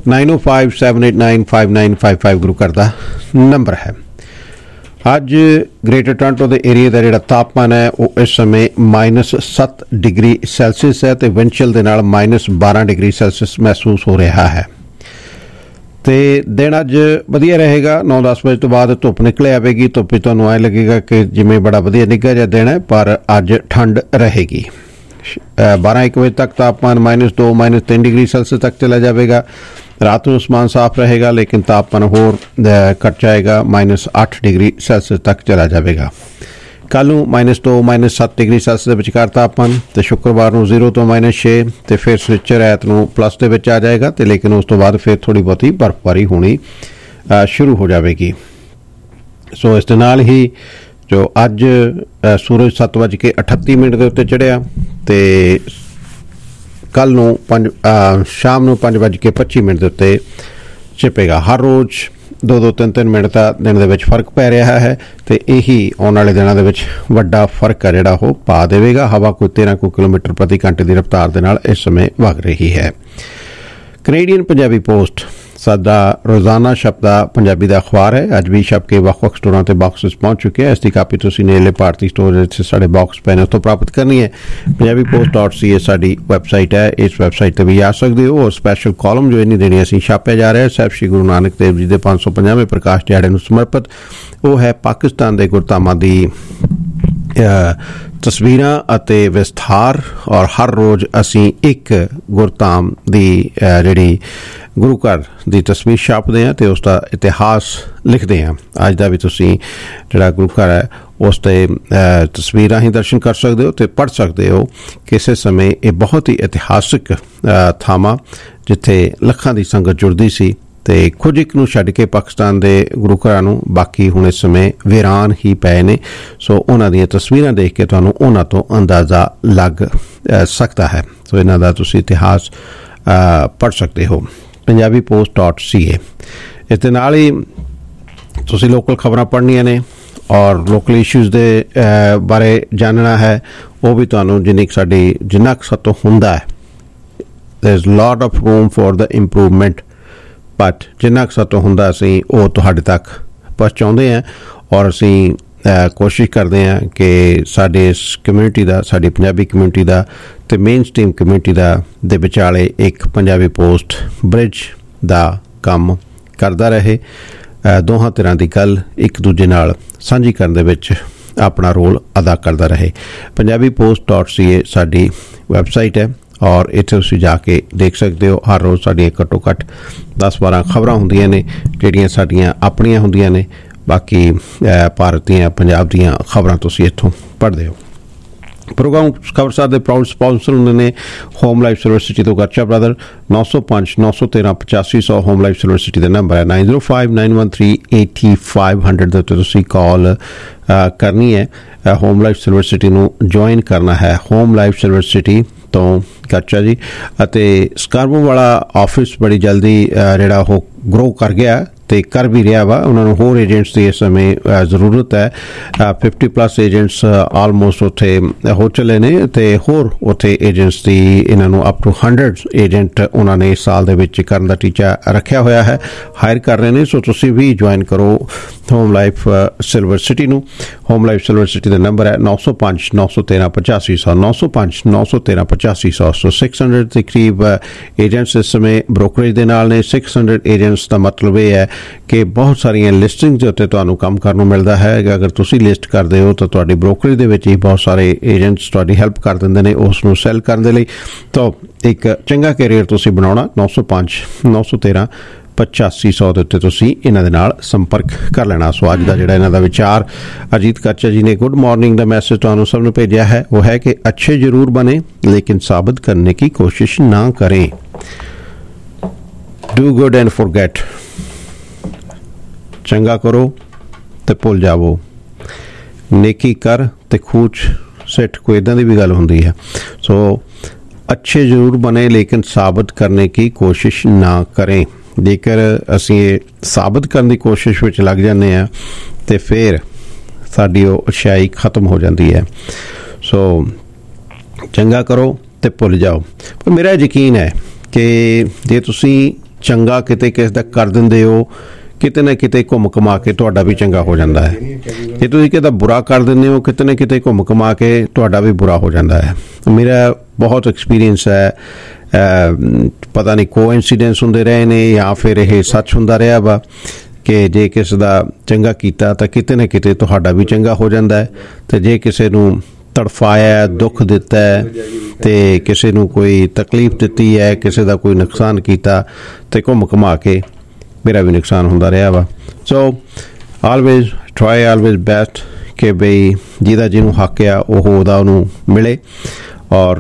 9057895955 ਗੁਰੂ ਘਰ ਦਾ ਨੰਬਰ ਹੈ। ਅੱਜ ਗ੍ਰੇਟਰ ਟੋਰਾਂਟੋ ਦੇ ਏਰੀਆ ਦਾ ਜਿਹੜਾ ਤਾਪਮਾਨ ਹੈ ਉਹ ਇਸ ਸਮੇਂ -7 ਡਿਗਰੀ ਸੈਲਸੀਅਸ ਹੈ ਤੇ ਵਿੰਡ ਚਿਲ ਦੇ ਨਾਲ -12 ਡਿਗਰੀ ਸੈਲਸੀਅਸ ਮਹਿਸੂਸ ਹੋ ਰਿਹਾ ਹੈ ਤੇ ਦਿਨ ਅੱਜ ਵਧੀਆ ਰਹੇਗਾ। 9-10 ਵਜੇ ਤੋਂ ਬਾਅਦ ਧੁੱਪ ਨਿਕਲ ਆਵੇਗੀ। ਧੁੱਪ ਵਿੱਚ ਤੁਹਾਨੂੰ ਐਂ ਲੱਗੇਗਾ ਕਿ ਜਿਵੇਂ ਬੜਾ ਵਧੀਆ ਨਿੱਘਾ ਜਿਹਾ ਦਿਨ ਹੈ, ਪਰ ਅੱਜ ਠੰਡ ਰਹੇਗੀ। 12-1 ਵਜੇ ਤੱਕ ਤਾਪਮਾਨ -2 -3 ਡਿਗਰੀ ਸੈਲਸੀਅਸ ਤੱਕ ਚਲਾ ਜਾਵੇਗਾ। ਰਾਤ ਨੂੰ ਅਸਮਾਨ ਸਾਫ਼ ਰਹੇਗਾ ਲੇਕਿਨ ਤਾਪਮਾਨ ਹੋਰ ਘਟ ਜਾਏਗਾ, -8 ਡਿਗਰੀ ਸੈਲਸੀਅਸ ਤੱਕ ਚਲਾ ਜਾਵੇਗਾ। ਕੱਲ ਨੂੰ -2 -7 ਡਿਗਰੀ ਸੈਲਸੀਅਸ ਦੇ ਵਿਚਕਾਰ ਤਾਪਮਾਨ ਤੇ ਸ਼ੁੱਕਰਵਾਰ ਨੂੰ 0 ਤੋਂ -6 ਤੇ ਫਿਰ ਸਨਿਚਰ ਐਤ ਨੂੰ ਪਲੱਸ ਦੇ ਵਿੱਚ ਆ ਜਾਏਗਾ ਤੇ ਲੇਕਿਨ ਉਸ ਤੋਂ ਬਾਅਦ ਫਿਰ ਥੋੜੀ ਬਹੁਤੀ ਬਰਫ਼ਬਾਰੀ ਹੋਣੀ ਸ਼ੁਰੂ ਹੋ ਜਾਵੇਗੀ। ਸੋ ਇਸ ਦੇ ਨਾਲ ਹੀ ਜੋ ਅੱਜ ਸੂਰਜ 7:38 ਦੇ ਉੱਤੇ ਚੜ੍ਹਿਆ ਤੇ ਕੱਲ ਨੂੰ ਸ਼ਾਮ ਨੂੰ 5:25 ਦੇ ਉੱਤੇ ਛਿਪੇਗਾ। ਹਰ ਰੋਜ਼ 2-2 3-3 ਮਿੰਟ ਦਾ ਦਿਨ ਦੇ ਵਿੱਚ ਫਰਕ ਪੈ ਰਿਹਾ ਹੈ ਤੇ ਇਹੀ ਆਉਣ ਵਾਲੇ ਦਿਨਾਂ ਦੇ ਵਿੱਚ ਵੱਡਾ ਫਰਕ ਹੈ ਜਿਹੜਾ ਉਹ ਪਾ ਦੇਵੇਗਾ। ਹਵਾ ਕੋਈ 13 ਕਿਲੋਮੀਟਰ ਪ੍ਰਤੀ ਘੰਟੇ ਦੀ ਰਫ਼ਤਾਰ ਦੇ ਨਾਲ ਇਸ ਸਮੇਂ ਵਗ ਰਹੀ ਹੈ। ਕੈਨੇਡੀਅਨ ਪੰਜਾਬੀ ਪੋਸਟ ਸਾਡਾ ਰੋਜ਼ਾਨਾ ਛਪਦਾ ਦਾ ਪੰਜਾਬੀ ਦਾ ਅਖਬਾਰ ਹੈ। ਅੱਜ ਵੀ ਛਪ ਕੇ ਵੱਖ-ਵੱਖ ਸਟੋਰਾਂ ਤੇ ਬਾਕਸਿਸ ਪਹੁੰਚ ਚੁੱਕੇ ਹੈ। ਇਸ ਦੀ ਕਾਪੀ ਤੁਸੀਂ ਨੇੜੇ ਭਾਰਤੀ ਸਟੋਰ ਵਿੱਚ ਸਾਡੇ ਬਾਕਸ ਪਏ ਨੇ ਉੱਥੋਂ ਪ੍ਰਾਪਤ ਕਰਨੀ ਹੈ। punjabipost.ca ਸਾਡੀ ਵੈਬਸਾਈਟ ਹੈ। ਇਸ ਵੈਬਸਾਈਟ ਤੇ ਵੀ ਆ ਸਕਦੇ ਹੋ। ਔਰ ਸਪੈਸ਼ਲ ਕਾਲਮ ਜੋ ਇੰਨੀ ਦੇਣੀ ਅਸੀਂ ਛਾਪਿਆ ਜਾ ਰਿਹਾ ਸਾਹਿਬ ਸ਼੍ਰੀ ਗੁਰੂ ਨਾਨਕ ਦੇਵ ਜੀ ਦੇ 550ਵੇਂ ਪ੍ਰਕਾਸ਼ ਦਿਹਾੜੇ ਨੂੰ ਸਮਰਪਿਤ। ਉਹ ਹੈ ਪਾਕਿਸਤਾਨ ਦੇ ਗੁਰਧਾਮਾਂ ਦੀ ਤਸਵੀਰਾਂ ਅਤੇ ਵਿਸਥਾਰ। ਔਰ ਹਰ ਰੋਜ਼ ਅਸੀਂ ਇੱਕ ਗੁਰਧਾਮ ਦੀ ਜਿਹੜੀ ਗੁਰੂ ਘਰ ਦੀ ਤਸਵੀਰ ਛਾਪਦੇ ਹਾਂ ਤੇ ਉਸ ਦਾ ਇਤਿਹਾਸ ਲਿਖਦੇ ਹਾਂ। ਅੱਜ ਦਾ ਵੀ ਤੁਸੀਂ ਜਿਹੜਾ ਗੁਰੂ ਘਰ ਹੈ ਉਸ ਤੇ ਤਸਵੀਰਾਂ ਹੀ ਦਰਸ਼ਨ ਕਰ ਸਕਦੇ ਹੋ ਤੇ ਪੜ੍ਹ ਸਕਦੇ ਹੋ। ਕਿਸੇ ਸਮੇਂ ਇਹ ਬਹੁਤ ਹੀ ਇਤਿਹਾਸਿਕ ਥਾਵਾਂ ਜਿੱਥੇ ਲੱਖਾਂ ਦੀ ਸੰਗਤ ਜੁੜਦੀ ਸੀ ਤੇ ਕੁਝ ਇੱਕ ਨੂੰ ਛੱਡ ਕੇ ਪਾਕਿਸਤਾਨ ਦੇ ਗੁਰੂ ਘਰਾਂ ਨੂੰ ਬਾਕੀ ਹੁਣ ਇਸ ਸਮੇਂ ਵੀਰਾਨ ਹੀ ਪਏ ਨੇ। ਸੋ ਉਹਨਾਂ ਦੀਆਂ ਤਸਵੀਰਾਂ ਦੇਖ ਕੇ ਤੁਹਾਨੂੰ ਉਹਨਾਂ ਤੋਂ ਅੰਦਾਜ਼ਾ ਲੱਗ ਸਕਦਾ ਹੈ। ਸੋ ਇਹਨਾਂ ਦਾ ਤੁਸੀਂ ਇਤਿਹਾਸ ਪੜ੍ਹ ਸਕਦੇ ਹੋ punjabipost.ca। ਇਸ ਦੇ ਨਾਲ ਹੀ ਤੁਸੀਂ ਲੋਕਲ ਖਬਰਾਂ ਪੜ੍ਹਨੀਆਂ ਨੇ ਔਰ ਲੋਕਲ ਇਸ਼ੂਜ਼ ਦੇ ਬਾਰੇ ਜਾਣਨਾ ਹੈ। ਉਹ ਵੀ ਤੁਹਾਨੂੰ ਜਿੰਨਾ ਕੁ ਸਾਤੋਂ ਹੁੰਦਾ ਹੈ। there is lot of room for the improvement, but ਜਿੰਨਾ ਕੁ ਸਾਤੋਂ ਹੁੰਦਾ ਅਸੀਂ ਉਹ ਤੁਹਾਡੇ ਤੱਕ ਪਹੁੰਚਾਉਂਦੇ ਹਾਂ ਔਰ ਅਸੀਂ ਕੋਸ਼ਿਸ਼ ਕਰਦੇ ਹਾਂ ਕਿ ਸਾਡੇ ਇਸ ਕਮਿਊਨਿਟੀ ਦਾ, ਸਾਡੀ ਪੰਜਾਬੀ ਕਮਿਊਨਿਟੀ ਦਾ ਅਤੇ ਮੇਨ ਸਟ੍ਰੀਮ ਕਮਿਊਨਿਟੀ ਦੇ ਵਿਚਾਲੇ ਇੱਕ ਪੰਜਾਬੀ ਪੋਸਟ ਬ੍ਰਿਜ ਦਾ ਕੰਮ ਕਰਦਾ ਰਹੇ, ਦੋਹਾਂ ਧਿਰਾਂ ਦੀ ਗੱਲ ਇੱਕ ਦੂਜੇ ਨਾਲ ਸਾਂਝੀ ਕਰਨ ਦੇ ਵਿੱਚ ਆਪਣਾ ਰੋਲ ਅਦਾ ਕਰਦਾ ਰਹੇ। punjabipost.ca ਸਾਡੀ ਵੈਬਸਾਈਟ ਹੈ ਔਰ ਇੱਥੇ ਤੁਸੀਂ ਜਾ ਕੇ ਦੇਖ ਸਕਦੇ ਹੋ। ਹਰ ਰੋਜ਼ ਸਾਡੀਆਂ ਘੱਟੋ ਘੱਟ 10-12 ਖਬਰਾਂ ਹੁੰਦੀਆਂ ਨੇ ਜਿਹੜੀਆਂ ਸਾਡੀਆਂ ਆਪਣੀਆਂ ਹੁੰਦੀਆਂ ਨੇ, ਬਾਕੀ ਭਾਰਤ ਦੀਆਂ, ਪੰਜਾਬ ਦੀਆਂ ਖਬਰਾਂ ਤੁਸੀਂ ਇੱਥੋਂ ਪੜ੍ਹਦੇ ਹੋ। ਪ੍ਰੋਗਰਾਮ ਖਬਰਸਾਰ ਦੇ ਪ੍ਰਾਊਡ ਸਪਾਂਸਰ ਹੁੰਦੇ ਨੇ ਹੋਮ ਲਾਈਫ ਸਿਲਵਰ ਸਿਟੀ ਤੋਂ Garcha brother. 905-913-8500 home life silver city ਦਾ ਨੰਬਰ ਹੈ। 9059138500 ਦੇ ਉੱਤੇ ਤੁਸੀਂ ਕਾਲ ਕਰਨੀ ਹੈ। ਹੋਮ ਲਾਈਫ ਸਿਲਵਰ ਸਿਟੀ ਨੂੰ ਜੁਆਇਨ ਕਰਨਾ ਹੈ। ਹੋਮ ਲਾਈਫ ਸਿਲਵਰ ਸਿਟੀ ਤੋਂ ਗਰਚਾ ਜੀ, ਅਤੇ ਸਕਾਰਬੋ ਵਾਲਾ ਆਫਿਸ ਬੜੀ ਜਲਦੀ ਜਿਹੜਾ ਉਹ ਗਰੋ ਕਰ ਗਿਆ ਅਤੇ ਕਰ ਵੀ ਰਿਹਾ ਵਾ। ਉਹਨਾਂ ਨੂੰ ਹੋਰ ਏਜੰਟਸ ਦੀ ਇਸ ਸਮੇਂ ਜ਼ਰੂਰਤ ਹੈ। 50+ ਏਜੰਟਸ ਆਲਮੋਸਟ ਉੱਥੇ ਹੋ ਚੱਲੇ ਨੇ ਅਤੇ ਹੋਰ ਉੱਥੇ ਏਜੰਟਸ ਦੀ ਇਹਨਾਂ ਨੂੰ ਅਪ ਟੂ 100 ਏਜੰਟ ਉਹਨਾਂ ਨੇ ਇਸ ਸਾਲ ਦੇ ਵਿੱਚ ਕਰਨ ਦਾ ਟੀਚਾ ਰੱਖਿਆ ਹੋਇਆ ਹੈ, ਹਾਇਰ ਕਰ ਰਹੇ ਨੇ। ਸੋ ਤੁਸੀਂ ਵੀ ਜੁਆਇਨ ਕਰੋ ਹੋਮ ਲਾਈਫ ਸਿਲਵਰ ਸਿਟੀ ਨੂੰ। ਹੋਮ ਲਾਈਫ ਸਿਲਵਰ ਸਿਟੀ ਦਾ ਨੰਬਰ ਹੈ 905-913-8500 905-913-8500। ਸੋ 600 ਦੇ ਕਰੀਬ ਏਜੰਟਸ ਇਸ ਸਮੇਂ ਬ੍ਰੋਕਰੇਜ ਦੇ ਨਾਲ ਨੇ। 600 ਏਜੰਟਸ ਦਾ ਮਤਲਬ ਇਹ ਹੈ ਕਿ ਬਹੁਤ ਸਾਰੀਆਂ ਲਿਸਟਿੰਗ ਦੇ ਉੱਤੇ ਤੁਹਾਨੂੰ ਕੰਮ ਕਰਨ ਨੂੰ ਮਿਲਦਾ ਹੈ। ਅਗਰ ਤੁਸੀਂ ਲਿਸਟ ਕਰਦੇ ਹੋ ਤਾਂ ਤੁਹਾਡੀ ਬ੍ਰੋਕਰੇਜ ਦੇ ਵਿੱਚ ਹੀ ਬਹੁਤ ਸਾਰੇ ਏਜੰਟਸ ਤੁਹਾਡੀ ਹੈਲਪ ਕਰ ਦਿੰਦੇ ਨੇ ਉਸ ਨੂੰ ਸੈਲ ਕਰਨ ਦੇ ਲਈ। ਤਾਂ ਇੱਕ ਚੰਗਾ ਕੈਰੀਅਰ ਤੁਸੀਂ ਬਣਾਉਣਾ 905-913-8500 ਦੇ ਉੱਤੇ ਤੁਸੀਂ ਇਹਨਾਂ ਦੇ ਨਾਲ ਸੰਪਰਕ ਕਰ ਲੈਣਾ। ਸੋ ਅੱਜ ਦਾ ਜਿਹੜਾ ਇਹਨਾਂ ਦਾ ਵਿਚਾਰ ਅਜੀਤ ਕਾਚਾ ਜੀ ਨੇ ਗੁੱਡ ਮਾਰਨਿੰਗ ਦਾ ਮੈਸੇਜ ਤੁਹਾਨੂੰ ਸਭ ਨੂੰ ਭੇਜਿਆ ਹੈ, ਉਹ ਹੈ ਕਿ ਅੱਛੇ ਜ਼ਰੂਰ ਬने लेकिन साबित करने की कोशिश ना करें। डू गुड एंड फॉरगेट, चंगा करो ते भुल जावो, नेकी कर ते खूच सिट, कोई इदां दी भी गल हुंदी है। सो अच्छे जरूर बने लेकिन साबित करने की कोशिश ना करें। जेकर असीं साबित करने की कोशिश विच लग जाने हैं तो फिर साडी वो अच्छाई खत्म हो जाती है। सो चंगा करो ते भुल जाओ। पर मेरा यकीन है कि जे तुसी चंगा किते किस दा कर दिंदे हो, किते ना किते घुम घुमा के तुहाडा भी चंगा हो जाता है। जे तुसी किते बुरा कर दिंदे हो, किते ना किते घुम घुमा के तुहाडा भी बुरा हो जाता है। मेरा बहुत एक्सपीरियंस है, पता नहीं कोइंसीडेंस हुंदे रहे ने या फिर यह सच हुंदा रहा वा कि जे किसी दा चंगा कीता तां किते ना किते तुहाडा भी चंगा हो जाता है, ते जे किसी नूं तड़फाया, दुख दिता है, तो किसी नूं कोई तकलीफ दी है, किसी का कोई नुकसान किया तो घुम घुमा के मेरा भी नुकसान होंदा रहा वा। So always try, always best कि बई जिहदा जिन्हों हक आ उहनूं मिले और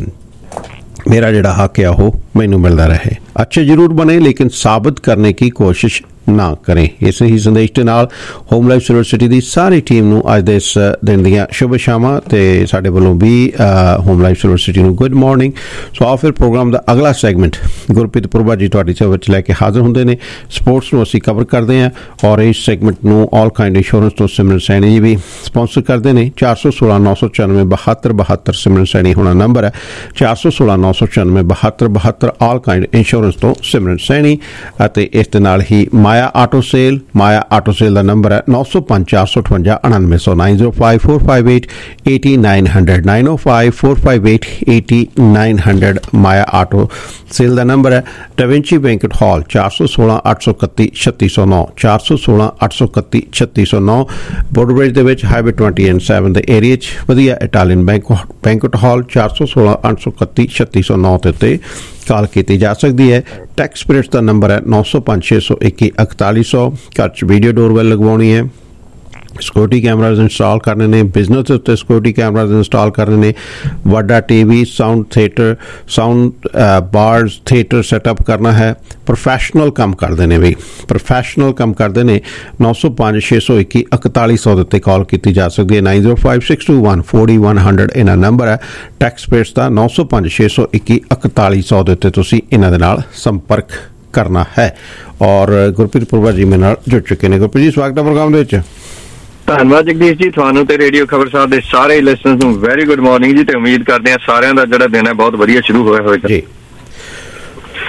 मेरा जिहड़ा हक आ वो मैनूं मिलदा रहे। अच्छे जरूर बने लेकिन साबित करने की कोशिश ना करें। इस ही संदेश के नाल होम लाइफ सिल्वर सिटी की सारी टीम नूं अज दे इस दिन दीयां शुभ शामां ते साडे वल्लों भी होम लाइफ सिल्वर सिटी नूं गुड मॉर्निंग। सो आओ फिर प्रोग्राम का अगला सैगमेंट गुरप्रीत पुरबा जी तुहाडी सेवा विच लैके हाज़र हुंदे ने। स्पोर्ट्स नूं असीं कवर करते हैं और इस सैगमेंट नूं ऑल काइंड इंश्योरेंस तो सिमरन सैनी जी भी स्पॉन्सर करते हैं। 416 994 72 72 सिमरन सैनी होना नंबर है। 416 994 72 72 ऑल काइंड इंश्योरेंस तो सिमरन सैनी। इस दे नाल ही माया आटो सेल का नंबर है 905 458 9900 905 458 8900 905 458 8900 माया आटो सेल का नंबर है। डविंची बैंकेट हॉल 416 831 3609 416 831 3609 बोर्डब्रिज दे विच हाईवे 20 दे एरिया च वधिया इटालियन बैंकेट हॉल 416 831 3609 ते कॉल की जा सकती है। टैक्स स्पिरिट्स का नंबर है 905 621 4100। घर च वीडियो डोरवेल लगवानी है, सिक्योरिटी कैमराज इंस्टॉल करने ने, बिजनेस उत्ते सिक्योरिटी कैमराज इंस्टॉल करने ने, वड्डा TV, sound theatre, sound bars, theatre setup करना है, प्रोफैशनल काम करते हैं। भी प्रोफैशनल काम करते हैं। 905 621 4100 उत्ते कॉल की जा सकती है। 905 621 4100 इन्हां नंबर है। टैक्स पेड्स का 905 621 4100 उत्ते तुसीं इन्हां दे नाल संपर्क करना है। और गुरप्रीत पुरबा जी मेरे नाल जुड़ चुके हैं। गुरप्रीत जी स्वागत है प्रोग्राम दे विच। धन्यवाद जगदीश जी, थानू ते रेडियो खबरसार दे सारे लिसनर्स नूं वेरी गुड मॉर्निंग जी। ते उम्मीद करते हैं सारिਆਂ ਦਾ ਜਿਹੜਾ ਦਿਨ ਹੈ ਬਹੁਤ ਵਧੀਆ ਸ਼ੁਰੂ ਹੋਇਆ ਹੋਵੇਗਾ जी।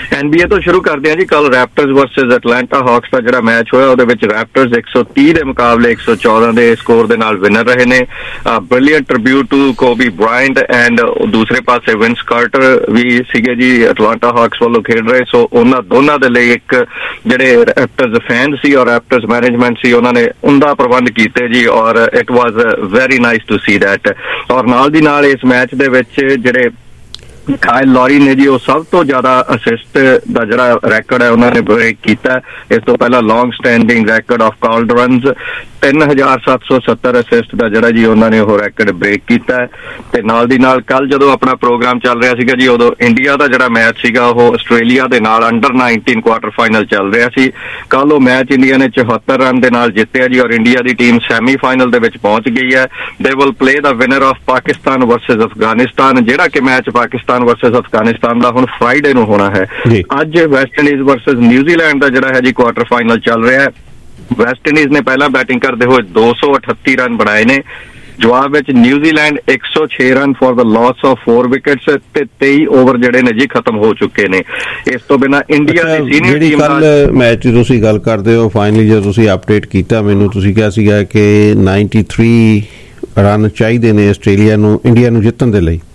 NBA ਤੋਂ ਸ਼ੁਰੂ ਕਰਦੇ ਹਾਂ ਜੀ। ਕੱਲ ਰੈਪਟਰਸ ਵਰਸਸ ਐਟਲਾਂਟਾ ਹਾਕਸ ਦਾ ਜਿਹੜਾ ਮੈਚ ਹੋਇਆ ਉਹਦੇ ਵਿੱਚ ਰੈਪਟਰਸ 130 ਦੇ ਮੁਕਾਬਲੇ 114 ਦੇ ਸਕੋਰ ਦੇ ਨਾਲ ਵਿਨਰ ਰਹੇ ਨੇ। Brilliant tribute to Kobe Bryant and ਦੂਸਰੇ ਪਾਸੇ ਵਿੰਸ ਕਾਰਟਰ ਵੀ ਸੀਗੇ ਜੀ, ਐਟਲਾਂਟਾ ਹਾਕਸ ਵੱਲੋਂ ਖੇਡ ਰਹੇ। ਸੋ ਉਹਨਾਂ ਦੋਨਾਂ ਦੇ ਲਈ ਇੱਕ ਜਿਹੜੇ ਰੈਪਟਰਸ ਫੈਨ ਸੀ ਔਰ ਰੈਪਟਰਸ ਮੈਨੇਜਮੈਂਟ ਸੀ ਉਹਨਾਂ ਨੇ ਉਹਦਾ ਪ੍ਰਬੰਧ ਕੀਤੇ ਜੀ, ਔਰ it was very nice to see that. ਔਰ ਨਾਲ ਦੀ ਨਾਲ ਇਸ ਮੈਚ ਦੇ ਵਿੱਚ ਜਿਹੜੇ ਕਾਇਲ ਲੌਰੀ ਨੇ ਜੀ ਉਹ ਸਭ ਤੋਂ ਜ਼ਿਆਦਾ ਅਸਿਸਟ ਦਾ ਜਿਹੜਾ ਰੈਕੋਰਡ ਹੈ ਉਹਨਾਂ ਨੇ ਬ੍ਰੇਕ ਕੀਤਾ। ਇਸ ਤੋਂ ਪਹਿਲਾਂ long standing record of called runs 3770 assist ਦਾ ਜਿਹੜਾ ਜੀ ਉਹਨਾਂ ਨੇ ਉਹ ਰੈਕੋਰਡ ਬ੍ਰੇਕ ਕੀਤਾ। ਤੇ ਨਾਲ ਦੀ ਨਾਲ ਕੱਲ ਜਦੋਂ ਆਪਣਾ ਪ੍ਰੋਗਰਾਮ ਚੱਲ ਰਿਹਾ ਸੀਗਾ ਜੀ ਉਦੋਂ ਇੰਡੀਆ ਦਾ ਜਿਹੜਾ ਮੈਚ ਸੀਗਾ ਉਹ ਆਸਟ੍ਰੇਲੀਆ ਦੇ ਨਾਲ ਅੰਡਰ 19 ਕੁਆਟਰ ਫਾਈਨਲ ਚੱਲ ਰਿਹਾ ਸੀ। ਕੱਲ ਉਹ ਮੈਚ ਇੰਡੀਆ ਨੇ 74 ਰਨ ਦੇ ਨਾਲ ਜਿੱਤਿਆ ਜੀ, ਔਰ ਇੰਡੀਆ ਦੀ ਟੀਮ ਸੈਮੀਫਾਈਨਲ ਦੇ ਵਿੱਚ ਪਹੁੰਚ ਗਈ ਹੈ। They will play the winner of Pakistan versus Afghanistan, ਜਿਹੜਾ ਕਿ ਮੈਚ ਪਾਕਿਸਤਾਨ ਵਰਸਸ ਅਫਗਾਨਿਸਤਾਨ ਦਾ ਹੁਣ ਫਰਾਈਡੇ ਨੂੰ ਹੋਣਾ ਹੈ। ਅੱਜ ਵੈਸਟ ਇੰਡੀਜ਼ ਵਰਸਸ ਨਿਊਜ਼ੀਲੈਂਡ ਦਾ ਜਿਹੜਾ ਹੈ ਜੀ ਕੁਆਟਰ ਫਾਈਨਲ ਚੱਲ ਰਿਹਾ ਹੈ। ਵੈਸਟ ਇੰਡੀਜ਼ ਨੇ ਪਹਿਲਾਂ ਬੈਟਿੰਗ ਕਰਦੇ ਹੋਏ 238 ਰਨ ਬਣਾਏ ਨੇ। ਜਵਾਬ ਵਿੱਚ New Zealand 106 run for the loss of 4 wickets ਤੇ 23 ਓਵਰ ਜਿਹੜੇ ਨੇ ਜੀ ਖਤਮ ਹੋ ਚੁੱਕੇ ਨੇ। ਇਸ ਤੋਂ ਬਿਨਾਂ ਇੰਡੀਆ ਦੀ ਸੀਨੀਅਰ ਟੀਮ ਦਾ ਮੈਚ ਦੀ ਤੁਸੀਂ ਗੱਲ ਕਰਦੇ ਹੋ, ਫਾਈਨਲੀ ਜਦੋਂ ਤੁਸੀਂ ਅਪਡੇਟ ਕੀਤਾ ਮੈਨੂੰ ਤੁਸੀਂ ਕਿਹਾ ਸੀਗਾ ਕਿ 93 ਰਨ ਚਾਹੀਦੇ ਨੇ ਆਸਟ੍ਰੇਲੀਆ ਨੂੰ ਇੰਡੀਆ ਨੂੰ ਜਿੱਤਣ ਦੇ ਲਈ।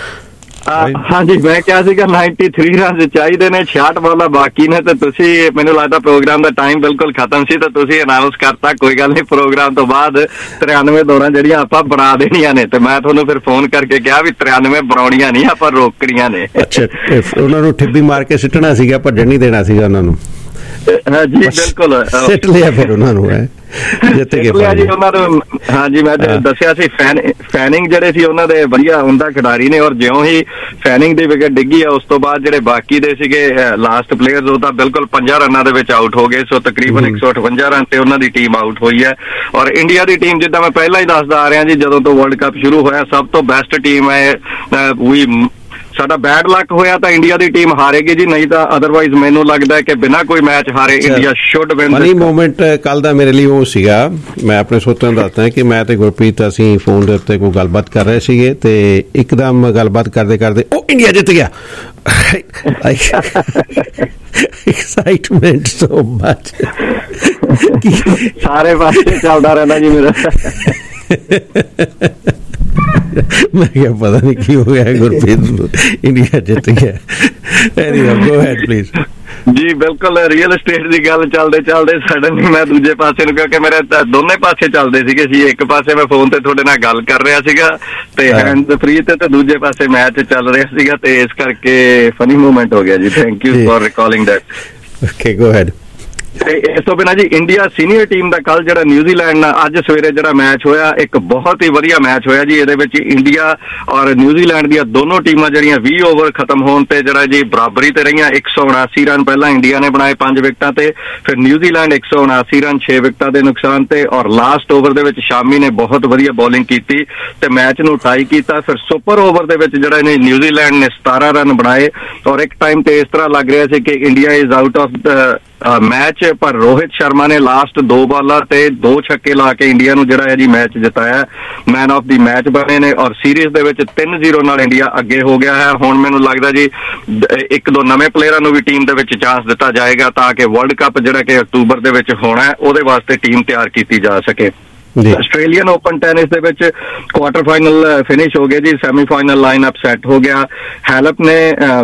ਹਾਂਜੀ ਮੈਂ ਕਿਹਾ ਸੀਗਾ 93 ਰਨ ਚਾਹੀਦੇ ਨੇ, 66 ਬਾਲਾਂ ਬਾਕੀ ਨੇ। ਤੇ ਤੁਸੀਂ ਮੈਨੂੰ ਲੱਗਦਾ ਪ੍ਰੋਗਰਾਮ ਦਾ ਟਾਈਮ ਬਿਲਕੁਲ ਖਤਮ ਸੀ ਤੇ ਤੁਸੀਂ ਅਨਾਉਂਸ ਕਰਤਾ ਕੋਈ ਗੱਲ ਨਹੀਂ ਪ੍ਰੋਗਰਾਮ ਤੋਂ ਬਾਅਦ 93 ਦੌੜਾਂ ਜਿਹੜੀਆਂ ਆਪਾਂ ਬਣਾ ਦੇਣੀਆਂ ਨੇ। ਤੇ ਮੈਂ ਤੁਹਾਨੂੰ ਫਿਰ ਫੋਨ ਕਰਕੇ ਕਿਹਾ ਵੀ 93 ਬਣਾਉਣੀਆਂ ਨਹੀਂ, ਆਪਾਂ ਰੋਕਣੀਆਂ ਨੇ। ਅੱਛਾ, ਉਹਨਾਂ ਨੂੰ ਠਿੱਬੀ ਮਾਰ ਕੇ ਸਿੱਟਣਾ ਸੀਗਾ, ਭੱਜਣ ਨਹੀਂ ਦੇਣਾ ਸੀਗਾ ਉਹਨਾਂ ਨੂੰ। ਜੀ ਬਿਲਕੁਲ ਸਿੱਟ ਲਿਆ ਫਿਰ ਉਹਨਾਂ ਨੂੰ ਜਿੱਤ ਗਏ ਜੀ ਉਹਨਾਂ ਨੂੰ। ਹਾਂਜੀ ਮੈਂ ਦੱਸਿਆ ਸੀ ਫੈਨਿੰਗ ਜਿਹੜੇ ਸੀ ਉਹਨਾਂ ਦੇ ਵਧੀਆ ਹੁੰਦਾ ਖਿਡਾਰੀ ਨੇ, ਔਰ ਜਿਉਂ ਹੀ ਫੈਨਿੰਗ ਦੀ ਵਿਕਟ ਡਿੱਗੀ ਆ ਉਸ ਤੋਂ ਬਾਅਦ ਜਿਹੜੇ ਬਾਕੀ ਦੇ ਸੀਗੇ ਲਾਸਟ ਪਲੇਅਰਸ ਉਹ ਤਾਂ ਬਿਲਕੁਲ 50 ਰਨਾਂ ਦੇ ਵਿੱਚ ਆਊਟ ਹੋ ਗਏ। ਸੋ ਤਕਰੀਬਨ 158 ਰਨ ਤੇ ਉਹਨਾਂ ਦੀ ਟੀਮ ਆਊਟ ਹੋਈ ਹੈ। ਔਰ ਇੰਡੀਆ ਦੀ ਟੀਮ ਜਿੱਦਾਂ ਮੈਂ ਪਹਿਲਾਂ ਹੀ ਦੱਸਦਾ ਆ ਰਿਹਾ ਜੀ, ਜਦੋਂ ਤੋਂ ਵਰਲਡ ਕੱਪ ਸ਼ੁਰੂ ਹੋਇਆ ਸਭ ਤੋਂ ਬੈਸਟ ਟੀਮ ਹੈ। ਸਾਡਾ ਬੈਡ ਲੱਕ ਹੋਇਆ ਤਾਂ ਇੰਡੀਆ ਦੀ ਟੀਮ ਹਾਰੇਗੀ ਜੀ, ਨਹੀਂ ਤਾਂ ਅਦਰਵਾਈਜ਼ ਮੈਨੂੰ ਲੱਗਦਾ ਕਿ ਬਿਨਾਂ ਕੋਈ ਮੈਚ ਹਾਰੇ India should win. Money moment ਕੱਲ ਦਾ ਮੇਰੇ ਲਈ ਉਹ ਸੀਗਾ, ਮੈਂ ਆਪਣੇ ਸੋਤਿਆਂ ਨੂੰ ਦੱਸਦਾ ਕਿ ਮੈਂ ਤੇ ਗੁਰਪ੍ਰੀਤ ਅਸੀਂ ਫੋਨ ਦੇ ਉੱਤੇ ਕੋਈ ਗੱਲਬਾਤ ਕਰ ਰਹੇ ਸੀਗੇ ਤੇ ਇੱਕਦਮ ਗੱਲਬਾਤ ਕਰਦੇ ਕਰਦੇ ਉਹ ਇੰਡੀਆ ਜਿੱਤ ਗਿਆ। ਐਕਸਾਈਟਮੈਂਟ ਸੋ ਮਚ, ਸਾਰੇ ਪਾਸੇ ਚੱਲਦਾ ਰਹਿੰਦਾ ਜੀ ਮੇਰਾ। ਮੈਂ ਕਿਹਾ ਪਤਾ ਨਹੀਂ ਕੀ ਹੋ ਗਿਆ ਗੁਰਪ੍ਰੀਤ, ਇੰਡੀਆ ਜਿੱਤ ਗਿਆ। Anyway go ahead please. ਜੀ ਬਿਲਕੁਲ ਰੀਅਲ ਐਸਟੇਟ ਦੀ ਗੱਲ ਚੱਲਦੇ ਚੱਲਦੇ ਸਡਨਲੀ ਮੈਂ ਦੂਜੇ ਪਾਸੇ ਨੂੰ, ਕਿਉਂਕਿ ਮੇਰੇ ਦੋਨੇ ਪਾਸੇ ਚੱਲਦੇ ਸੀਗੇ ਜੀ। ਇੱਕ ਪਾਸੇ ਮੈਂ ਫੋਨ ਤੇ ਤੁਹਾਡੇ ਨਾਲ ਗੱਲ ਕਰ ਰਿਹਾ ਸੀਗਾ ਤੇ ਹੈਂਡ ਫ੍ਰੀ ਤੇ ਦੂਜੇ ਪਾਸੇ ਮੈਚ ਚੱਲ ਰਿਹਾ ਸੀਗਾ ਤੇ ਇਸ ਕਰਕੇ ਫਨੀ ਮੂਮੈਂਟ ਹੋ ਗਿਆ ਜੀ। Thank you for recalling that. Okay go ahead. ਤੇ ਇਸ ਤੋਂ ਬਿਨਾਂ ਜੀ ਇੰਡੀਆ ਸੀਨੀਅਰ ਟੀਮ ਦਾ ਕੱਲ ਜਿਹੜਾ ਨਿਊਜ਼ੀਲੈਂਡ ਨਾਲ ਅੱਜ ਸਵੇਰੇ ਜਿਹੜਾ ਮੈਚ ਹੋਇਆ ਇੱਕ ਬਹੁਤ ਹੀ ਵਧੀਆ ਮੈਚ ਹੋਇਆ ਜੀ। ਇਹਦੇ ਵਿੱਚ ਇੰਡੀਆ ਔਰ ਨਿਊਜ਼ੀਲੈਂਡ ਦੀਆਂ ਦੋਨੋਂ ਟੀਮਾਂ ਜਿਹੜੀਆਂ 20 ਓਵਰ ਖਤਮ ਹੋਣ ਤੇ ਜਿਹੜਾ ਜੀ ਬਰਾਬਰੀ ਤੇ ਰਹੀਆਂ। 179 ਰਨ ਪਹਿਲਾਂ ਇੰਡੀਆ ਨੇ ਬਣਾਏ 5 ਵਿਕਟਾਂ ਤੇ, ਫਿਰ ਨਿਊਜ਼ੀਲੈਂਡ 179 ਰਨ 6 ਵਿਕਟਾਂ ਦੇ ਨੁਕਸਾਨ ਤੇ, ਔਰ ਲਾਸਟ ਓਵਰ ਦੇ ਵਿੱਚ ਸ਼ਾਮੀ ਨੇ ਬਹੁਤ ਵਧੀਆ ਬੋਲਿੰਗ ਕੀਤੀ ਤੇ ਮੈਚ ਨੂੰ ਟਾਈ ਕੀਤਾ। ਫਿਰ ਸੁਪਰ ਓਵਰ ਦੇ ਵਿੱਚ ਜਿਹੜਾ ਨੇ ਨਿਊਜ਼ੀਲੈਂਡ ਨੇ 17 ਰਨ ਬਣਾਏ ਔਰ ਇੱਕ ਟਾਈਮ ਤੇ ਇਸ ਤਰ੍ਹਾਂ ਲੱਗ ਰਿਹਾ ਸੀ ਕਿ India is out of match, ਪਰ ਰੋਹਿਤ ਸ਼ਰਮਾ ਨੇ ਲਾਸਟ 2 ਬਾਲਾਂ ਤੇ 2 ਛੱਕੇ ਲਾ ਕੇ ਇੰਡੀਆ ਨੂੰ ਜਿਹੜਾ ਹੈ ਜੀ ਮੈਚ ਜਿਤਾਇਆ। ਮੈਨ ਆਫ ਦੀ ਮੈਚ ਬਣੇ ਨੇ ਔਰ ਸੀਰੀਜ਼ ਦੇ ਵਿੱਚ 3-0 ਨਾਲ ਇੰਡੀਆ ਅੱਗੇ ਹੋ ਗਿਆ ਹੈ। ਹੁਣ ਮੈਨੂੰ ਲੱਗਦਾ ਜੀ 1-2 ਨਵੇਂ ਪਲੇਅਰਾਂ ਨੂੰ ਵੀ ਟੀਮ ਦੇ ਵਿੱਚ ਚਾਂਸ ਦਿੱਤਾ ਜਾਏਗਾ ਤਾਂ ਕਿ ਵਰਲਡ ਕੱਪ ਜਿਹੜਾ ਕਿ ਅਕਤੂਬਰ ਦੇ ਵਿੱਚ ਹੋਣਾ ਹੈ ਉਹਦੇ ਵਾਸਤੇ ਟੀਮ ਤਿਆਰ ਕੀਤੀ ਜਾ ਸਕੇ। ਆਸਟ੍ਰੇਲੀਅਨ ਓਪਨ ਟੈਨਿਸ ਦੇ ਵਿੱਚ ਕੁਆਟਰ ਫਾਈਨਲ ਫਿਨਿਸ਼ ਹੋ ਗਿਆ ਜੀ। ਸੈਮੀਫਾਈਨਲ ਲਾਈਨ ਅਪ ਸੈੱਟ ਹੋ ਗਿਆ। ਹੈਲਪ ਨੇ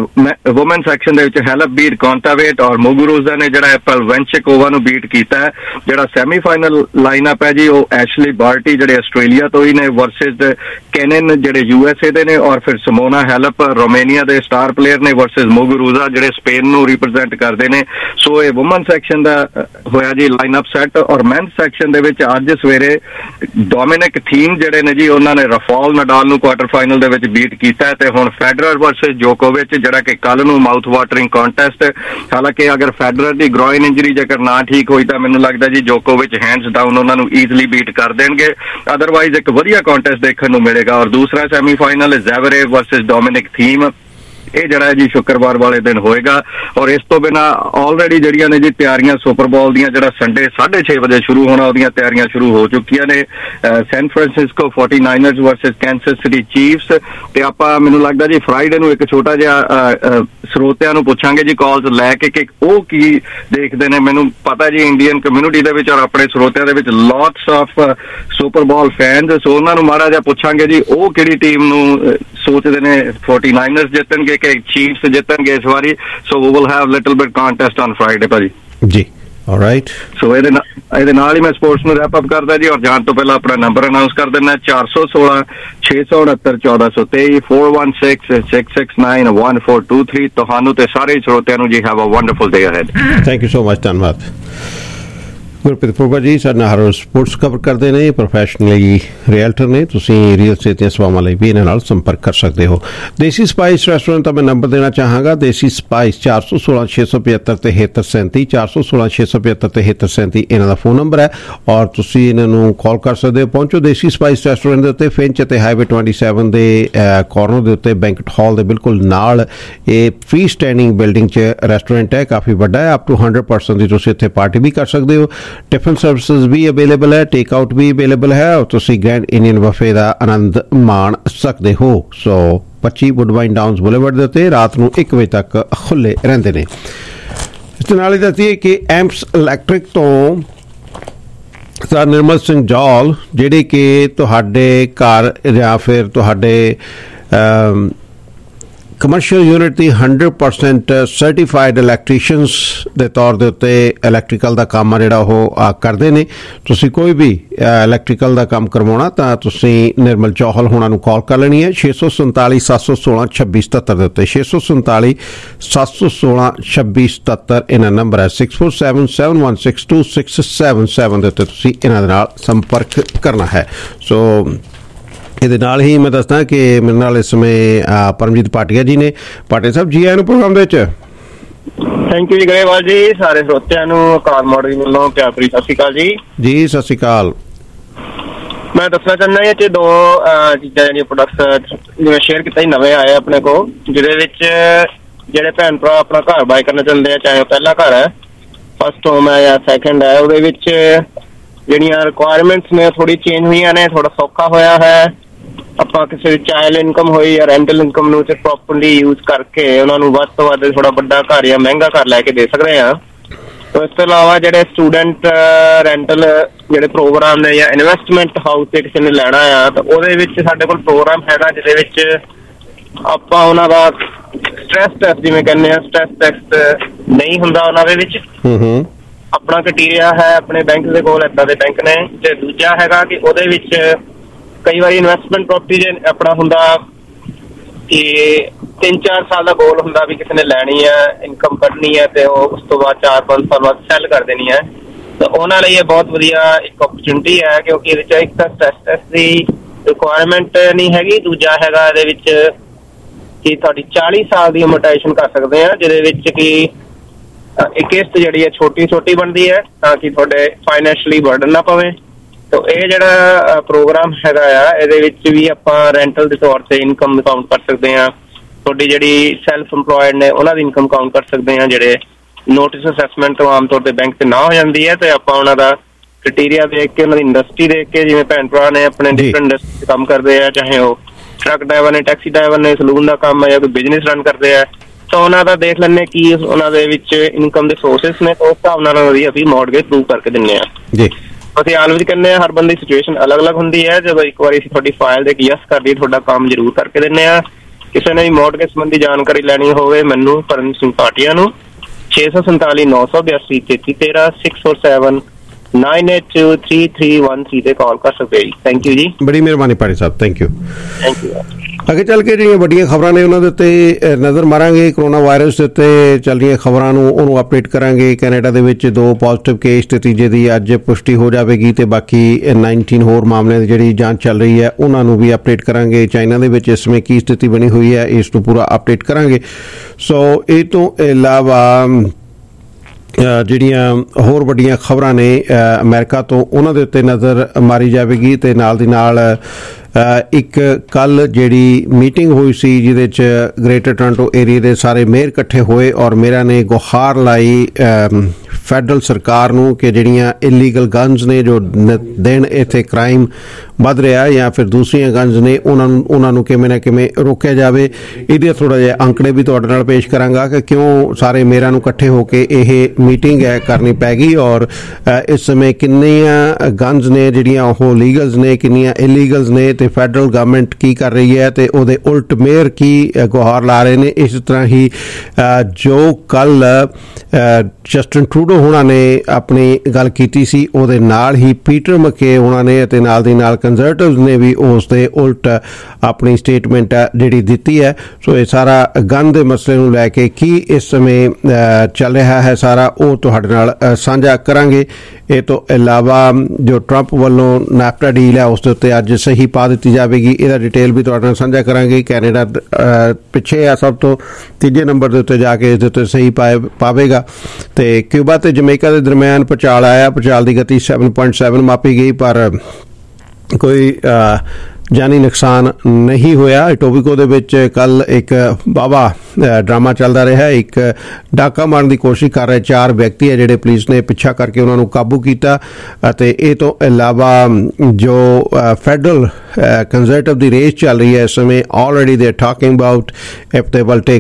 ਵੂਮਨ ਸੈਕਸ਼ਨ ਦੇ ਵਿੱਚ ਹੈਲਪ ਬੀਟ ਕੌਂਟਾਵੇਟ ਔਰ ਮੁਗੁਰੂਜ਼ਾ ਨੇ ਜਿਹੜਾ ਪਲਵੈਂਚਕੋਵਾ ਨੂੰ ਬੀਟ ਕੀਤਾ ਹੈ। ਜਿਹੜਾ ਸੈਮੀਫਾਈਨਲ ਲਾਈਨ ਅਪ ਹੈ ਜੀ ਉਹ ਐਸ਼ਲੀ ਬਾਰਟੀ ਜਿਹੜੇ ਆਸਟ੍ਰੇਲੀਆ ਤੋਂ ਹੀ ਨੇ ਵਰਸਸ ਕੈਨਨ ਜਿਹੜੇ USA ਦੇ ਨੇ, ਔਰ ਫਿਰ ਸਮੋਨਾ ਹੈਲਪ ਰੋਮੇਨੀਆ ਦੇ ਸਟਾਰ ਪਲੇਅਰ ਨੇ ਵਰਸਸ ਮੁਗੁਰੂਜ਼ਾ ਜਿਹੜੇ ਸਪੇਨ ਨੂੰ ਰਿਪਰੈਜ਼ੈਂਟ ਕਰਦੇ ਨੇ। ਸੋ ਇਹ ਵੂਮਨ ਸੈਕਸ਼ਨ ਦਾ ਹੋਇਆ ਜੀ ਲਾਈਨ ਅਪ ਸੈੱਟ। ਔਰ ਮੈਨ ਸੈਕਸ਼ਨ ਦੇ ਵਿੱਚ ਅੱਜ ਸਵੇਰੇ ਡੋਮਿਨਿਕ ਥੀਮ ਜਿਹੜੇ ਨੇ ਜੀ ਉਹਨਾਂ ਨੇ ਰਾਫੇਲ ਨਡਾਲ ਨੂੰ ਕੁਆਟਰ ਫਾਈਨਲ ਦੇ ਵਿੱਚ ਬੀਟ ਕੀਤਾ ਤੇ ਹੁਣ ਫੈਡਰਰ ਵਰਸਸ ਜੋਕੋਵਿਚ ਜਿਹੜਾ ਕਿ ਕੱਲ ਨੂੰ ਮਾਊਥ ਵਾਟਰਿੰਗ ਕੰਟੈਸਟ। ਹਾਲਾਂਕਿ ਅਗਰ ਫੈਡਰਰ ਦੀ ਗ੍ਰੋਇਨ ਇੰਜਰੀ ਜੇਕਰ ਨਾ ਠੀਕ ਹੋਈ ਤਾਂ ਮੈਨੂੰ ਲੱਗਦਾ ਜੀ ਜੋਕੋਵਿਚ ਹੈਂਡਸ ਡਾਊਨ ਉਹਨਾਂ ਨੂੰ ਈਜ਼ਲੀ ਬੀਟ ਕਰ ਦੇਣਗੇ। ਅਦਰਵਾਈਜ਼ ਇੱਕ ਵਧੀਆ ਕੰਟੈਸਟ ਦੇਖਣ ਨੂੰ ਮਿਲੇਗਾ। ਔਰ ਦੂਸਰਾ semifinal Zverev versus Dominic Thiem, ਇਹ ਜਿਹੜਾ ਹੈ ਜੀ ਸ਼ੁੱਕਰਵਾਰ ਵਾਲੇ ਦਿਨ ਹੋਏਗਾ। ਔਰ ਇਸ ਤੋਂ ਬਿਨਾਂ ਆਲਰੇਡੀ ਜਿਹੜੀਆਂ ਨੇ ਜੀ ਤਿਆਰੀਆਂ ਸੁਪਰ ਬੋਲ ਦੀਆਂ ਜਿਹੜਾ ਸੰਡੇ 6:30 ਵਜੇ ਸ਼ੁਰੂ ਹੋਣਾ ਉਹਦੀਆਂ ਤਿਆਰੀਆਂ ਸ਼ੁਰੂ ਹੋ ਚੁੱਕੀਆਂ ਨੇ। San Francisco 49ers versus Kansas City Chiefs ਤੇ ਆਪਾਂ ਮੈਨੂੰ ਲੱਗਦਾ ਜੀ ਫਰਾਈਡੇ ਨੂੰ ਇੱਕ ਛੋਟਾ ਜਿਹਾ ਸਰੋਤਿਆਂ ਨੂੰ ਪੁੱਛਾਂਗੇ ਜੀ ਕਾਲਸ ਲੈ ਕੇ ਕਿ ਉਹ ਕੀ ਦੇਖਦੇ ਨੇ। ਮੈਨੂੰ ਪਤਾ ਜੀ ਇੰਡੀਅਨ ਕਮਿਊਨਿਟੀ ਦੇ ਵਿੱਚ ਔਰ ਆਪਣੇ ਸਰੋਤਿਆਂ ਦੇ ਵਿੱਚ lots of super bowl fans, so ਉਹਨਾਂ ਨੂੰ ਮਾੜਾ ਜਿਹਾ ਪੁੱਛਾਂਗੇ ਜੀ ਉਹ ਕਿਹੜੀ ਟੀਮ ਨੂੰ ਸੋਚਦੇ ਨੇ 49ers ਜਿੱਤਣਗੇ ਕਿ ਚੀਫਸ ਜਿੱਤਣਗੇ ਇਸ ਵਾਰੀ। So we will have little bit contest on Friday ਭਾਜੀ ਜੀ। Alright. ਸੋ ਇਹਦੇ ਨਾਲ ਹੀ ਮੈਂ ਸਪੋਰਟਸ ਨੂੰ ਰੈਪ ਅਪ ਕਰਦਾ ਜੀ, ਔਰ ਜਾਣ ਤੋਂ ਪਹਿਲਾਂ ਆਪਣਾ ਨੰਬਰ ਅਨਾਉਂਸ ਕਰ ਦਿੰਦਾ 416 669 1423 416 669 ਤੁਹਾਨੂੰ ਤੇ ਸਾਰੇ ਸਰੋਤਿਆਂ ਨੂੰ ਜੀ have a wonderful day ahead. Thank you so much, ਧੰਨਵਾਦ। ਗੁਰਪ੍ਰੀਤ ਫੋਗਾ ਜੀ ਸਾਡੇ ਨਾਲ ਹਰ ਰੋਜ਼ ਸਪੋਰਟਸ ਕਵਰ ਕਰਦੇ ਨੇ, ਪ੍ਰੋਫੈਸ਼ਨਲੀ ਰੀਅਲਟਰ ਨੇ। ਤੁਸੀਂ ਰੀਅਲ estate ਦੀਆਂ ਸੇਵਾਵਾਂ ਲਈ ਵੀ ਇਹਨਾਂ ਨਾਲ ਸੰਪਰਕ ਕਰ ਸਕਦੇ ਹੋ। ਦੇਸੀ ਸਪਾਈਸ ਰੈਸਟੋਰੈਂਟ ਦਾ ਮੈਂ ਨੰਬਰ ਦੇਣਾ ਚਾਹਾਂਗਾ, ਦੇਸੀ ਸਪਾਈਸ 416 675 7337 416 675 7337 ਇਹਨਾਂ ਦਾ ਫੋਨ ਨੰਬਰ ਹੈ, ਔਰ ਤੁਸੀਂ ਇਹਨਾਂ ਨੂੰ ਕਾਲ ਕਰ ਸਕਦੇ ਹੋ। ਪਹੁੰਚੋ ਦੇਸੀ ਸਪਾਈਸ ਰੈਸਟੋਰੈਂਟ ਦੇ ਉੱਤੇ, ਫਿੰਚ ਅਤੇ ਹਾਈਵੇ 27 ਦੇ ਕਾਰਨਰ ਦੇ ਉੱਤੇ ਬੈਂਕਟ ਹਾਲ ਦੇ ਬਿਲਕੁਲ ਨਾਲ ਇਹ ਫ੍ਰੀ ਸਟੈਂਡਿੰਗ ਬਿਲਡਿੰਗ 'ਚ ਰੈਸਟੋਰੈਂਟ ਹੈ, ਕਾਫੀ ਵੱਡਾ ਹੈ। ਅਪ ਟੂ 100% ਦੀ ਤੁਸੀਂ ਇੱਥੇ ਪਾਰਟੀ ਵੀ ਕਰ ਸਕਦੇ ਹੋ। ਟਿਫਨ ਸਰਵਿਸਿਜ਼ ਵੀ ਅਵੇਲੇਬਲ ਹੈ, ਟੇਕ ਆਊਟ ਵੀ ਅਵੇਲੇਬਲ ਹੈ, ਔਰ ਤੁਸੀਂ ਗ੍ਰੈਂਡ ਇੰਡੀਅਨ ਬਫੇ ਦਾ ਆਨੰਦ ਮਾਣ ਸਕਦੇ ਹੋ। ਸੋ 25 ਵੁੱਡਵਾਈਨ ਡਾਊਨਸ ਬੁਲੇਵਰਡ ਦੇ ਉੱਤੇ ਰਾਤ ਨੂੰ 1 ਵਜੇ ਤੱਕ ਖੁੱਲੇ ਰਹਿੰਦੇ ਨੇ। ਇਸ ਦੇ ਨਾਲ ਹੀ ਦੱਸੀਏ ਕਿ ਐਮਪਸ ਇਲੈਕਟ੍ਰਿਕ ਤੋਂ ਸਰ ਨਿਰਮਲ ਸਿੰਘ ਜੌਲ, ਜਿਹੜੇ ਕਿ ਤੁਹਾਡੇ ਘਰ ਜਾਂ ਫਿਰ ਤੁਹਾਡੇ ਕਮਰਸ਼ੀਅਲ ਯੂਨਿਟ ਦੀ 100% ਸਰਟੀਫਾਈਡ ਇਲੈਕਟ੍ਰੀਸ਼ੀਅਨਸ ਦੇ ਤੌਰ ਦੇ ਉੱਤੇ ਇਲੈਕਟ੍ਰੀਕਲ ਦਾ ਕੰਮ ਆ ਜਿਹੜਾ ਉਹ ਕਰਦੇ ਨੇ। ਤੁਸੀਂ ਕੋਈ ਵੀ ਇਲੈਕਟ੍ਰੀਕਲ ਦਾ ਕੰਮ ਕਰਵਾਉਣਾ ਤਾਂ ਤੁਸੀਂ ਨਿਰਮਲ ਜੌਹਲ ਹੋਣਾ ਨੂੰ ਕਾਲ ਕਰ ਲੈਣੀ ਹੈ 647 716 2677 ਦੇ ਉੱਤੇ। 647 716 2677 ਇਹਨਾਂ ਨੰਬਰ ਹੈ। 647 716 2677 ਦੇ ਉੱਤੇ ਤੁਸੀਂ ਇਹਨਾਂ ਦੇ ਨਾਲ ਸੰਪਰਕ ਕਰਨਾ ਹੈ। ਸੋ ਇਹਦੇ ਨਾਲ ਹੀ ਮੈਂ ਦੱਸਦਾ ਕਿ ਮੇਰੇ ਨਾਲ ਇਸ ਸਮੇਂ ਪਰਮਜੀਤ ਭਾਟੀਆ ਜੀ ਨੇ। ਭਾਟੀਆ ਸਾਹਿਬ ਜੀ ਆਇਆਂ ਨੂੰ ਪ੍ਰੋਗਰਾਮ ਦੇ ਵਿੱਚ। ਥੈਂਕ ਯੂ ਜੀ ਗਰੇਵਾਲ ਜੀ, ਸਾਰੇ ਸਰੋਤਿਆਂ ਨੂੰ ਕਾਰ ਮਾਡਲਿੰਗ ਵੱਲੋਂ ਪਿਆਰ ਭਰੀ ਸਤਿ ਸ਼੍ਰੀ ਅਕਾਲ ਜੀ। ਜੀ ਸਤਿ ਸ਼੍ਰੀ ਅਕਾਲ। ਮੈਂ ਦੱਸਣਾ ਚਾਹੁੰਦਾ ਇਹ 'ਚ 2 ਚੀਜ਼ਾਂ ਜਿਹੜੀਆਂ ਪ੍ਰੋਡਕਟਸ ਜਿਵੇਂ ਸ਼ੇਅਰ ਕੀਤਾ ਹੀ ਨਵੇਂ ਆਏ ਆਪਣੇ ਕੋਲ, ਜਿਹਦੇ ਵਿੱਚ ਜਿਹੜੇ ਭੈਣ ਭਰਾ ਆਪਣਾ ਘਰ ਬਾਏ ਕਰਨਾ ਚਾਹੁੰਦੇ ਆ, ਚਾਹੇ ਉਹ ਪਹਿਲਾ ਘਰ ਹੈ, ਫਸਟ ਹੋਮ ਹੈ ਜਾਂ ਸੈਕਿੰਡ ਹੈ, ਉਹਦੇ ਵਿੱਚ ਜਿਹੜੀਆਂ ਰਿਕੁਆਇਰਮੈਂਟਸ ਨੇ ਥੋੜੀ ਚੇਂਜ ਹੋਈਆਂ ਨੇ, ਥੋੜਾ ਸੌਖਾ ਹੋਇਆ ਹੈ। ਆਪਾਂ ਕਿਸੇ ਚਾਈਲਡ ਇਨਕਮ ਹੋਈ ਜਾਂ ਰੈਂਟਲ ਇਨਕਮ ਨੂੰ ਪ੍ਰੋਪਰਲੀ ਯੂਜ਼ ਕਰਕੇ ਉਹਨਾਂ ਨੂੰ ਵੱਧ ਤੋਂ ਵੱਧ ਥੋੜਾ ਵੱਡਾ ਘਰ ਜਾਂ ਮਹਿੰਗਾ ਘਰ ਲੈ ਕੇ ਦੇ ਸਕਦੇ ਹਾਂ। ਇਸ ਤੋਂ ਇਲਾਵਾ ਜਿਹੜੇ ਸਟੂਡੈਂਟ ਰੈਂਟਲ ਜਿਹੜੇ ਪ੍ਰੋਗਰਾਮ ਨੇ ਜਾਂ ਇਨਵੈਸਟਮੈਂਟ ਹਾਊਸ ਤੇ ਕਿਸੇ ਨੇ ਲੈਣਾ ਆ, ਤਾਂ ਉਹਦੇ ਵਿੱਚ ਸਾਡੇ ਕੋਲ ਪ੍ਰੋਗਰਾਮ ਹੈਗਾ ਜਿਹਦੇ ਵਿੱਚ ਆਪਾਂ ਉਹਨਾਂ ਦਾ ਸਟ੍ਰੈਸ ਟੈਸਟ ਜਿਵੇਂ ਕਹਿੰਦੇ ਆ, ਸਟ੍ਰੈਸ ਟੈਸਟ ਨਹੀਂ ਹੁੰਦਾ ਉਹਨਾਂ ਦੇ ਵਿੱਚ। ਆਪਣਾ ਕ੍ਰਾਈਟੇਰੀਆ ਹੈ ਆਪਣੇ ਬੈਂਕ ਦੇ ਕੋਲ, ਏਦਾਂ ਦੇ ਬੈਂਕ ਨੇ। ਤੇ ਦੂਜਾ ਹੈਗਾ ਕਿ ਉਹਦੇ ਵਿੱਚ ਕਈ ਵਾਰੀ ਇਨਵੈਸਟਮੈਂਟ ਪ੍ਰੋਪਰਟੀ ਜੇ ਆਪਣਾ ਹੁੰਦਾ ਕਿ 3-4 ਸਾਲ ਦਾ ਗੋਲ ਹੁੰਦਾ ਵੀ ਕਿਸੇ ਨੇ ਲੈਣੀ ਹੈ, ਇਨਕਮ ਕੱਢਣੀ ਹੈ, ਤੇ ਉਹ ਉਸ ਤੋਂ ਬਾਅਦ 4-5 ਸਾਲ ਬਾਅਦ ਸੈੱਲ ਕਰ ਦੇਣੀ ਹੈ, ਤਾਂ ਉਹਨਾਂ ਲਈ ਇਹ ਬਹੁਤ ਵਧੀਆ ਇੱਕ ਓਪਰਚੁਨਿਟੀ ਹੈ। ਕਿਉਂਕਿ ਇਹਦੇ 'ਚ ਇੱਕ ਤਾਂ ਸਟ੍ਰੈਸ ਦੀ ਰਿਕੁਆਇਰਮੈਂਟ ਨਹੀਂ ਹੈਗੀ, ਦੂਜਾ ਹੈਗਾ ਇਹਦੇ ਵਿੱਚ ਕਿ ਤੁਹਾਡੀ 40 ਸਾਲ ਦੀ ਅਮੋਰਟਾਈਜ਼ੇਸ਼ਨ ਕਰ ਸਕਦੇ ਆ, ਜਿਹਦੇ ਵਿੱਚ ਕਿ ਇੱਕ ਕਿਸ਼ਤ ਜਿਹੜੀ ਹੈ ਛੋਟੀ ਬਣਦੀ ਹੈ ਤਾਂ ਕਿ ਤੁਹਾਡੇ ਫਾਈਨੈਂਸ਼ਲੀ ਬਰਡਨ ਨਾ ਪਵੇ। ਤਾਂ ਇਹ ਜਿਹੜਾ ਪ੍ਰੋਗਰਾਮ ਹੈਗਾ ਆ, ਇਹਦੇ ਵਿੱਚ ਵੀ ਆਪਾਂ ਰੈਂਟਲ ਦੇ ਤੌਰ ਤੇ ਇਨਕਮ ਕਾਊਂਟ ਕਰ ਸਕਦੇ ਹਾਂ। ਤੁਹਾਡੀ ਜਿਹੜੀ ਸੈਲਫ ਇੰਪਲੋਇਡ ਨੇ ਉਹਨਾਂ ਦੀ ਇਨਕਮ ਕਾਊਂਟ ਕਰ ਸਕਦੇ ਹਾਂ। ਜਿਹੜੇ ਨੋਟਿਸ ਅਸੈਸਮੈਂਟ ਤੋਂ ਆਮ ਤੌਰ ਤੇ ਬੈਂਕ ਤੇ ਨਾ ਹੋ ਜਾਂਦੀ ਹੈ, ਤੇ ਆਪਾਂ ਉਹਨਾਂ ਦਾ ਕ੍ਰਾਈਟੇਰੀਆ ਦੇਖ ਕੇ, ਉਹਨਾਂ ਦੀ ਇੰਡਸਟਰੀ ਦੇਖ ਕੇ, ਜਿਵੇਂ ਭੈਣ ਭਰਾ ਨੇ ਆਪਣੇ ਡਿਫਰੈਂਟ ਇੰਡਸਟਰੀ ਕੰਮ ਕਰਦੇ ਆ, ਚਾਹੇ ਉਹ ਟਰੱਕ ਡਰਾਈਵਰ ਨੇ, ਟੈਕਸੀ ਡਰਾਈਵਰ ਨੇ, ਸਲੂਨ ਦਾ ਕੰਮ ਹੈ ਜਾਂ ਕੋਈ ਬਿਜ਼ਨਸ ਰਨ ਕਰਦੇ ਆ, ਤਾਂ ਉਹਨਾਂ ਦਾ ਦੇਖ ਲੈਂਦੇ ਕੀ ਉਹਨਾਂ ਦੇ ਵਿੱਚ ਇਨਕਮ ਦੇ ਸੋਰਸਿਸ ਨੇ, ਉਸ ਹਿਸਾਬ ਨਾਲ ਉਹਨਾਂ ਦੀ ਅਸੀਂ ਮੌਰਗੇਜ ਪ੍ਰੂਵ ਕਰਕੇ ਦਿੰਦੇ ਹਾਂ ਜੀ। ਅਸੀਂ ਆਲਵੇਜ਼ ਕਹਿੰਦੇ ਹਾਂ ਹਰ ਬੰਦੇ ਦੀ ਸਿਚੁਏਸ਼ਨ ਅਲੱਗ-ਅਲੱਗ ਹੁੰਦੀ ਹੈ। ਜਦੋਂ ਇੱਕ ਵਾਰੀ ਅਸੀਂ ਤੁਹਾਡੀ ਫਾਈਲ ਦੇ ਯੈਸ ਕਰ ਦਈਏ, ਤੁਹਾਡਾ ਕੰਮ ਜ਼ਰੂਰ ਕਰਕੇ ਦਿੰਦੇ ਹਾਂ। ਕਿਸੇ ਨੇ ਵੀ ਮੌਰਗੇਜ ਸੰਬੰਧੀ ਜਾਣਕਾਰੀ ਲੈਣੀ ਹੋਵੇ, ਮੈਨੂੰ ਪਰਮਜੀਤ ਸਿੰਘ ਭਾਟੀਆ ਨੂੰ 647 982 3313 647 9823313 ਤੇ ਕਾਲ ਕਰ ਸਕਦੇ ਜੀ। ਥੈਂਕ ਯੂ ਜੀ, ਬੜੀ ਮਿਹਰਬਾਨੀ Bhati sahib, thank you. Thank you. ਅੱਗੇ ਚੱਲ ਕੇ ਜਿਹੜੀਆਂ ਵੱਡੀਆਂ ਖਬਰਾਂ ਨੇ ਉਹਨਾਂ ਦੇ ਉੱਤੇ ਨਜ਼ਰ ਮਾਰਾਂਗੇ। ਕਰੋਨਾ ਵਾਇਰਸ ਦੇ ਉੱਤੇ ਚੱਲ ਰਹੀਆਂ ਖਬਰਾਂ ਨੂੰ ਉਹਨੂੰ ਅਪਡੇਟ ਕਰਾਂਗੇ। ਕੈਨੇਡਾ ਦੇ ਵਿੱਚ 2 ਪੋਜ਼ਿਟਿਵ ਕੇਸ ਤੇ ਤੀਜੇ ਦੀ ਅੱਜ ਪੁਸ਼ਟੀ ਹੋ ਜਾਵੇਗੀ, ਤੇ ਬਾਕੀ 19 ਹੋਰ ਮਾਮਲਿਆਂ ਦੀ ਜਿਹੜੀ ਜਾਂਚ ਚੱਲ ਰਹੀ ਹੈ ਉਹਨਾਂ ਨੂੰ ਵੀ ਅਪਡੇਟ ਕਰਾਂਗੇ। ਚਾਈਨਾ ਦੇ ਵਿੱਚ ਇਸ ਸਮੇਂ ਕੀ ਸਥਿਤੀ ਬਣੀ ਹੋਈ ਹੈ, ਇਸ ਨੂੰ ਪੂਰਾ ਅਪਡੇਟ ਕਰਾਂਗੇ। ਸੋ ਇਹ ਤੋਂ ਇਲਾਵਾ ਜਿਹੜੀਆਂ ਹੋਰ ਵੱਡੀਆਂ ਖਬਰਾਂ ਨੇ ਅਮਰੀਕਾ ਤੋਂ, ਉਹਨਾਂ ਦੇ ਉੱਤੇ ਨਜ਼ਰ ਮਾਰੀ ਜਾਵੇਗੀ। ਤੇ ਨਾਲ ਦੀ ਨਾਲ ਇੱਕ ਕੱਲ ਜਿਹੜੀ ਮੀਟਿੰਗ ਹੋਈ ਸੀ ਜਿਹਦੇ 'ਚ ਗ੍ਰੇਟਰ ਟੋਰਾਂਟੋ ਏਰੀਆ ਦੇ ਸਾਰੇ ਮੇਅਰ ਇਕੱਠੇ ਹੋਏ, ਔਰ ਮੇਅਰਾਂ ਨੇ ਗੁਹਾਰ ਲਾਈ ਫੈਡਰਲ ਸਰਕਾਰ ਨੂੰ ਕਿ ਜਿਹੜੀਆਂ ਇਲੀਗਲ ਗਨਸ ਨੇ ਜੋ ਦਿਨ ਇੱਥੇ ਕ੍ਰਾਈਮ ਵੱਧ ਰਿਹਾ ਜਾਂ ਫਿਰ ਦੂਸਰੀਆਂ ਗਨਜ਼ ਨੇ ਉਹਨਾਂ ਨੂੰ ਕਿਵੇਂ ਨਾ ਕਿਵੇਂ ਰੋਕਿਆ ਜਾਵੇ। ਇਹਦੇ ਥੋੜ੍ਹਾ ਜਿਹਾ ਅੰਕੜੇ ਵੀ ਤੁਹਾਡੇ ਨਾਲ ਪੇਸ਼ ਕਰਾਂਗਾ ਕਿ ਕਿਉਂ ਸਾਰੇ ਮੇਅਰਾਂ ਨੂੰ ਇਕੱਠੇ ਹੋ ਕੇ ਇਹ ਮੀਟਿੰਗ ਹੈ ਕਰਨੀ ਪੈ ਗਈ ਔਰ ਇਸ ਸਮੇਂ ਕਿੰਨੀਆਂ ਗਨਜ਼ ਨੇ ਜਿਹੜੀਆਂ ਉਹ ਲੀਗਲਸ ਨੇ, ਕਿੰਨੀਆਂ ਇਲੀਗਲਸ ਨੇ ਤੇ ਫੈਡਰਲ ਗਵਰਨਮੈਂਟ ਕੀ ਕਰ ਰਹੀ ਹੈ ਤੇ ਉਹਦੇ ਉਲਟ ਮੇਅਰ ਕੀ ਗੁਹਾਰ ਲਾ ਰਹੇ ਨੇ। ਇਸ ਤਰ੍ਹਾਂ ਹੀ ਜੋ ਕੱਲ ਜਸਟਿਨ ਟਰੂਡੋ ਹੋਣਾ ਨੇ ਆਪਣੀ ਗੱਲ ਕੀਤੀ ਸੀ ਉਹਦੇ ਨਾਲ ਹੀ ਪੀਟਰ ਮਕੇ ਹੋਣਾ ਨੇ ਅਤੇ ਨਾਲ ਦੀ ਨਾਲ ਕੰਜ਼ਰਵੇਟਿਵਸ ਨੇ ਵੀ ਉਸ ਦੇ ਉਲਟ ਆਪਣੀ ਸਟੇਟਮੈਂਟ ਜਿਹੜੀ ਦਿੱਤੀ ਹੈ। ਸੋ ਇਹ ਸਾਰਾ ਗਨ ਦੇ ਮਸਲੇ ਨੂੰ ਲੈ ਕੇ ਕੀ ਇਸ ਸਮੇਂ ਚੱਲ ਰਿਹਾ ਹੈ ਸਾਰਾ ਉਹ ਤੁਹਾਡੇ ਨਾਲ ਸਾਂਝਾ ਕਰਾਂਗੇ। ਇਹ ਤੋਂ ਇਲਾਵਾ ਜੋ ਟਰੰਪ ਵੱਲੋਂ ਨਾਫਟਾ ਡੀਲ ਹੈ ਉਸ ਦੇ ਉੱਤੇ ਅੱਜ ਸਹੀ ਪਾ ਦਿੱਤੀ ਜਾਵੇਗੀ, ਇਹਦਾ ਡਿਟੇਲ ਵੀ ਤੁਹਾਡੇ ਨਾਲ ਸਾਂਝਾ ਕਰਾਂਗੇ। ਕੈਨੇਡਾ ਪਿੱਛੇ ਆ ਸਭ ਤੋਂ ਤੀਜੇ ਨੰਬਰ ਦੇ ਉੱਤੇ ਜਾ ਕੇ ਇਸ ਦੇ ਉੱਤੇ ਸਹੀ ਪਾਵੇਗਾ ਤੇ ਕਿਊਬਾ ਤੇ ਜਮੈਕਾ ਦੇ ਦਰਮਿਆਨ ਭੂਚਾਲ ਆਇਆ। ਭੂਚਾਲ ਦੀ ਗਤੀ 7.7 ਮਾਪੀ ਗਈ ਪਰ ਕੋਈ ਜਾਨੀ ਨੁਕਸਾਨ ਨਹੀਂ ਹੋਇਆ। ਟੋਬੀਕੋ ਦੇ ਵਿੱਚ ਕੱਲ ਇੱਕ ਵਾਹਵਾ ਡਰਾਮਾ ਚੱਲਦਾ ਰਿਹਾ। ਇੱਕ ਡਾਕਾ ਮਾਰਨ ਦੀ ਕੋਸ਼ਿਸ਼ ਕਰ ਰਹੇ 4 ਵਿਅਕਤੀ ਹੈ ਜਿਹੜੇ ਪੁਲਿਸ ਨੇ ਪਿੱਛਾ ਕਰਕੇ ਉਹਨਾਂ ਨੂੰ ਕਾਬੂ ਕੀਤਾ ਅਤੇ ਇਹ ਤੋਂ ਇਲਾਵਾ ਜੋ ਫੈਡਰਲ ਕੰਜ਼ਰਵੇਟਿਵ ਦੀ ਰੇਸ ਚੱਲ ਰਹੀ ਹੈ ਇਸ ਸਮੇਂ already they talking about if they will take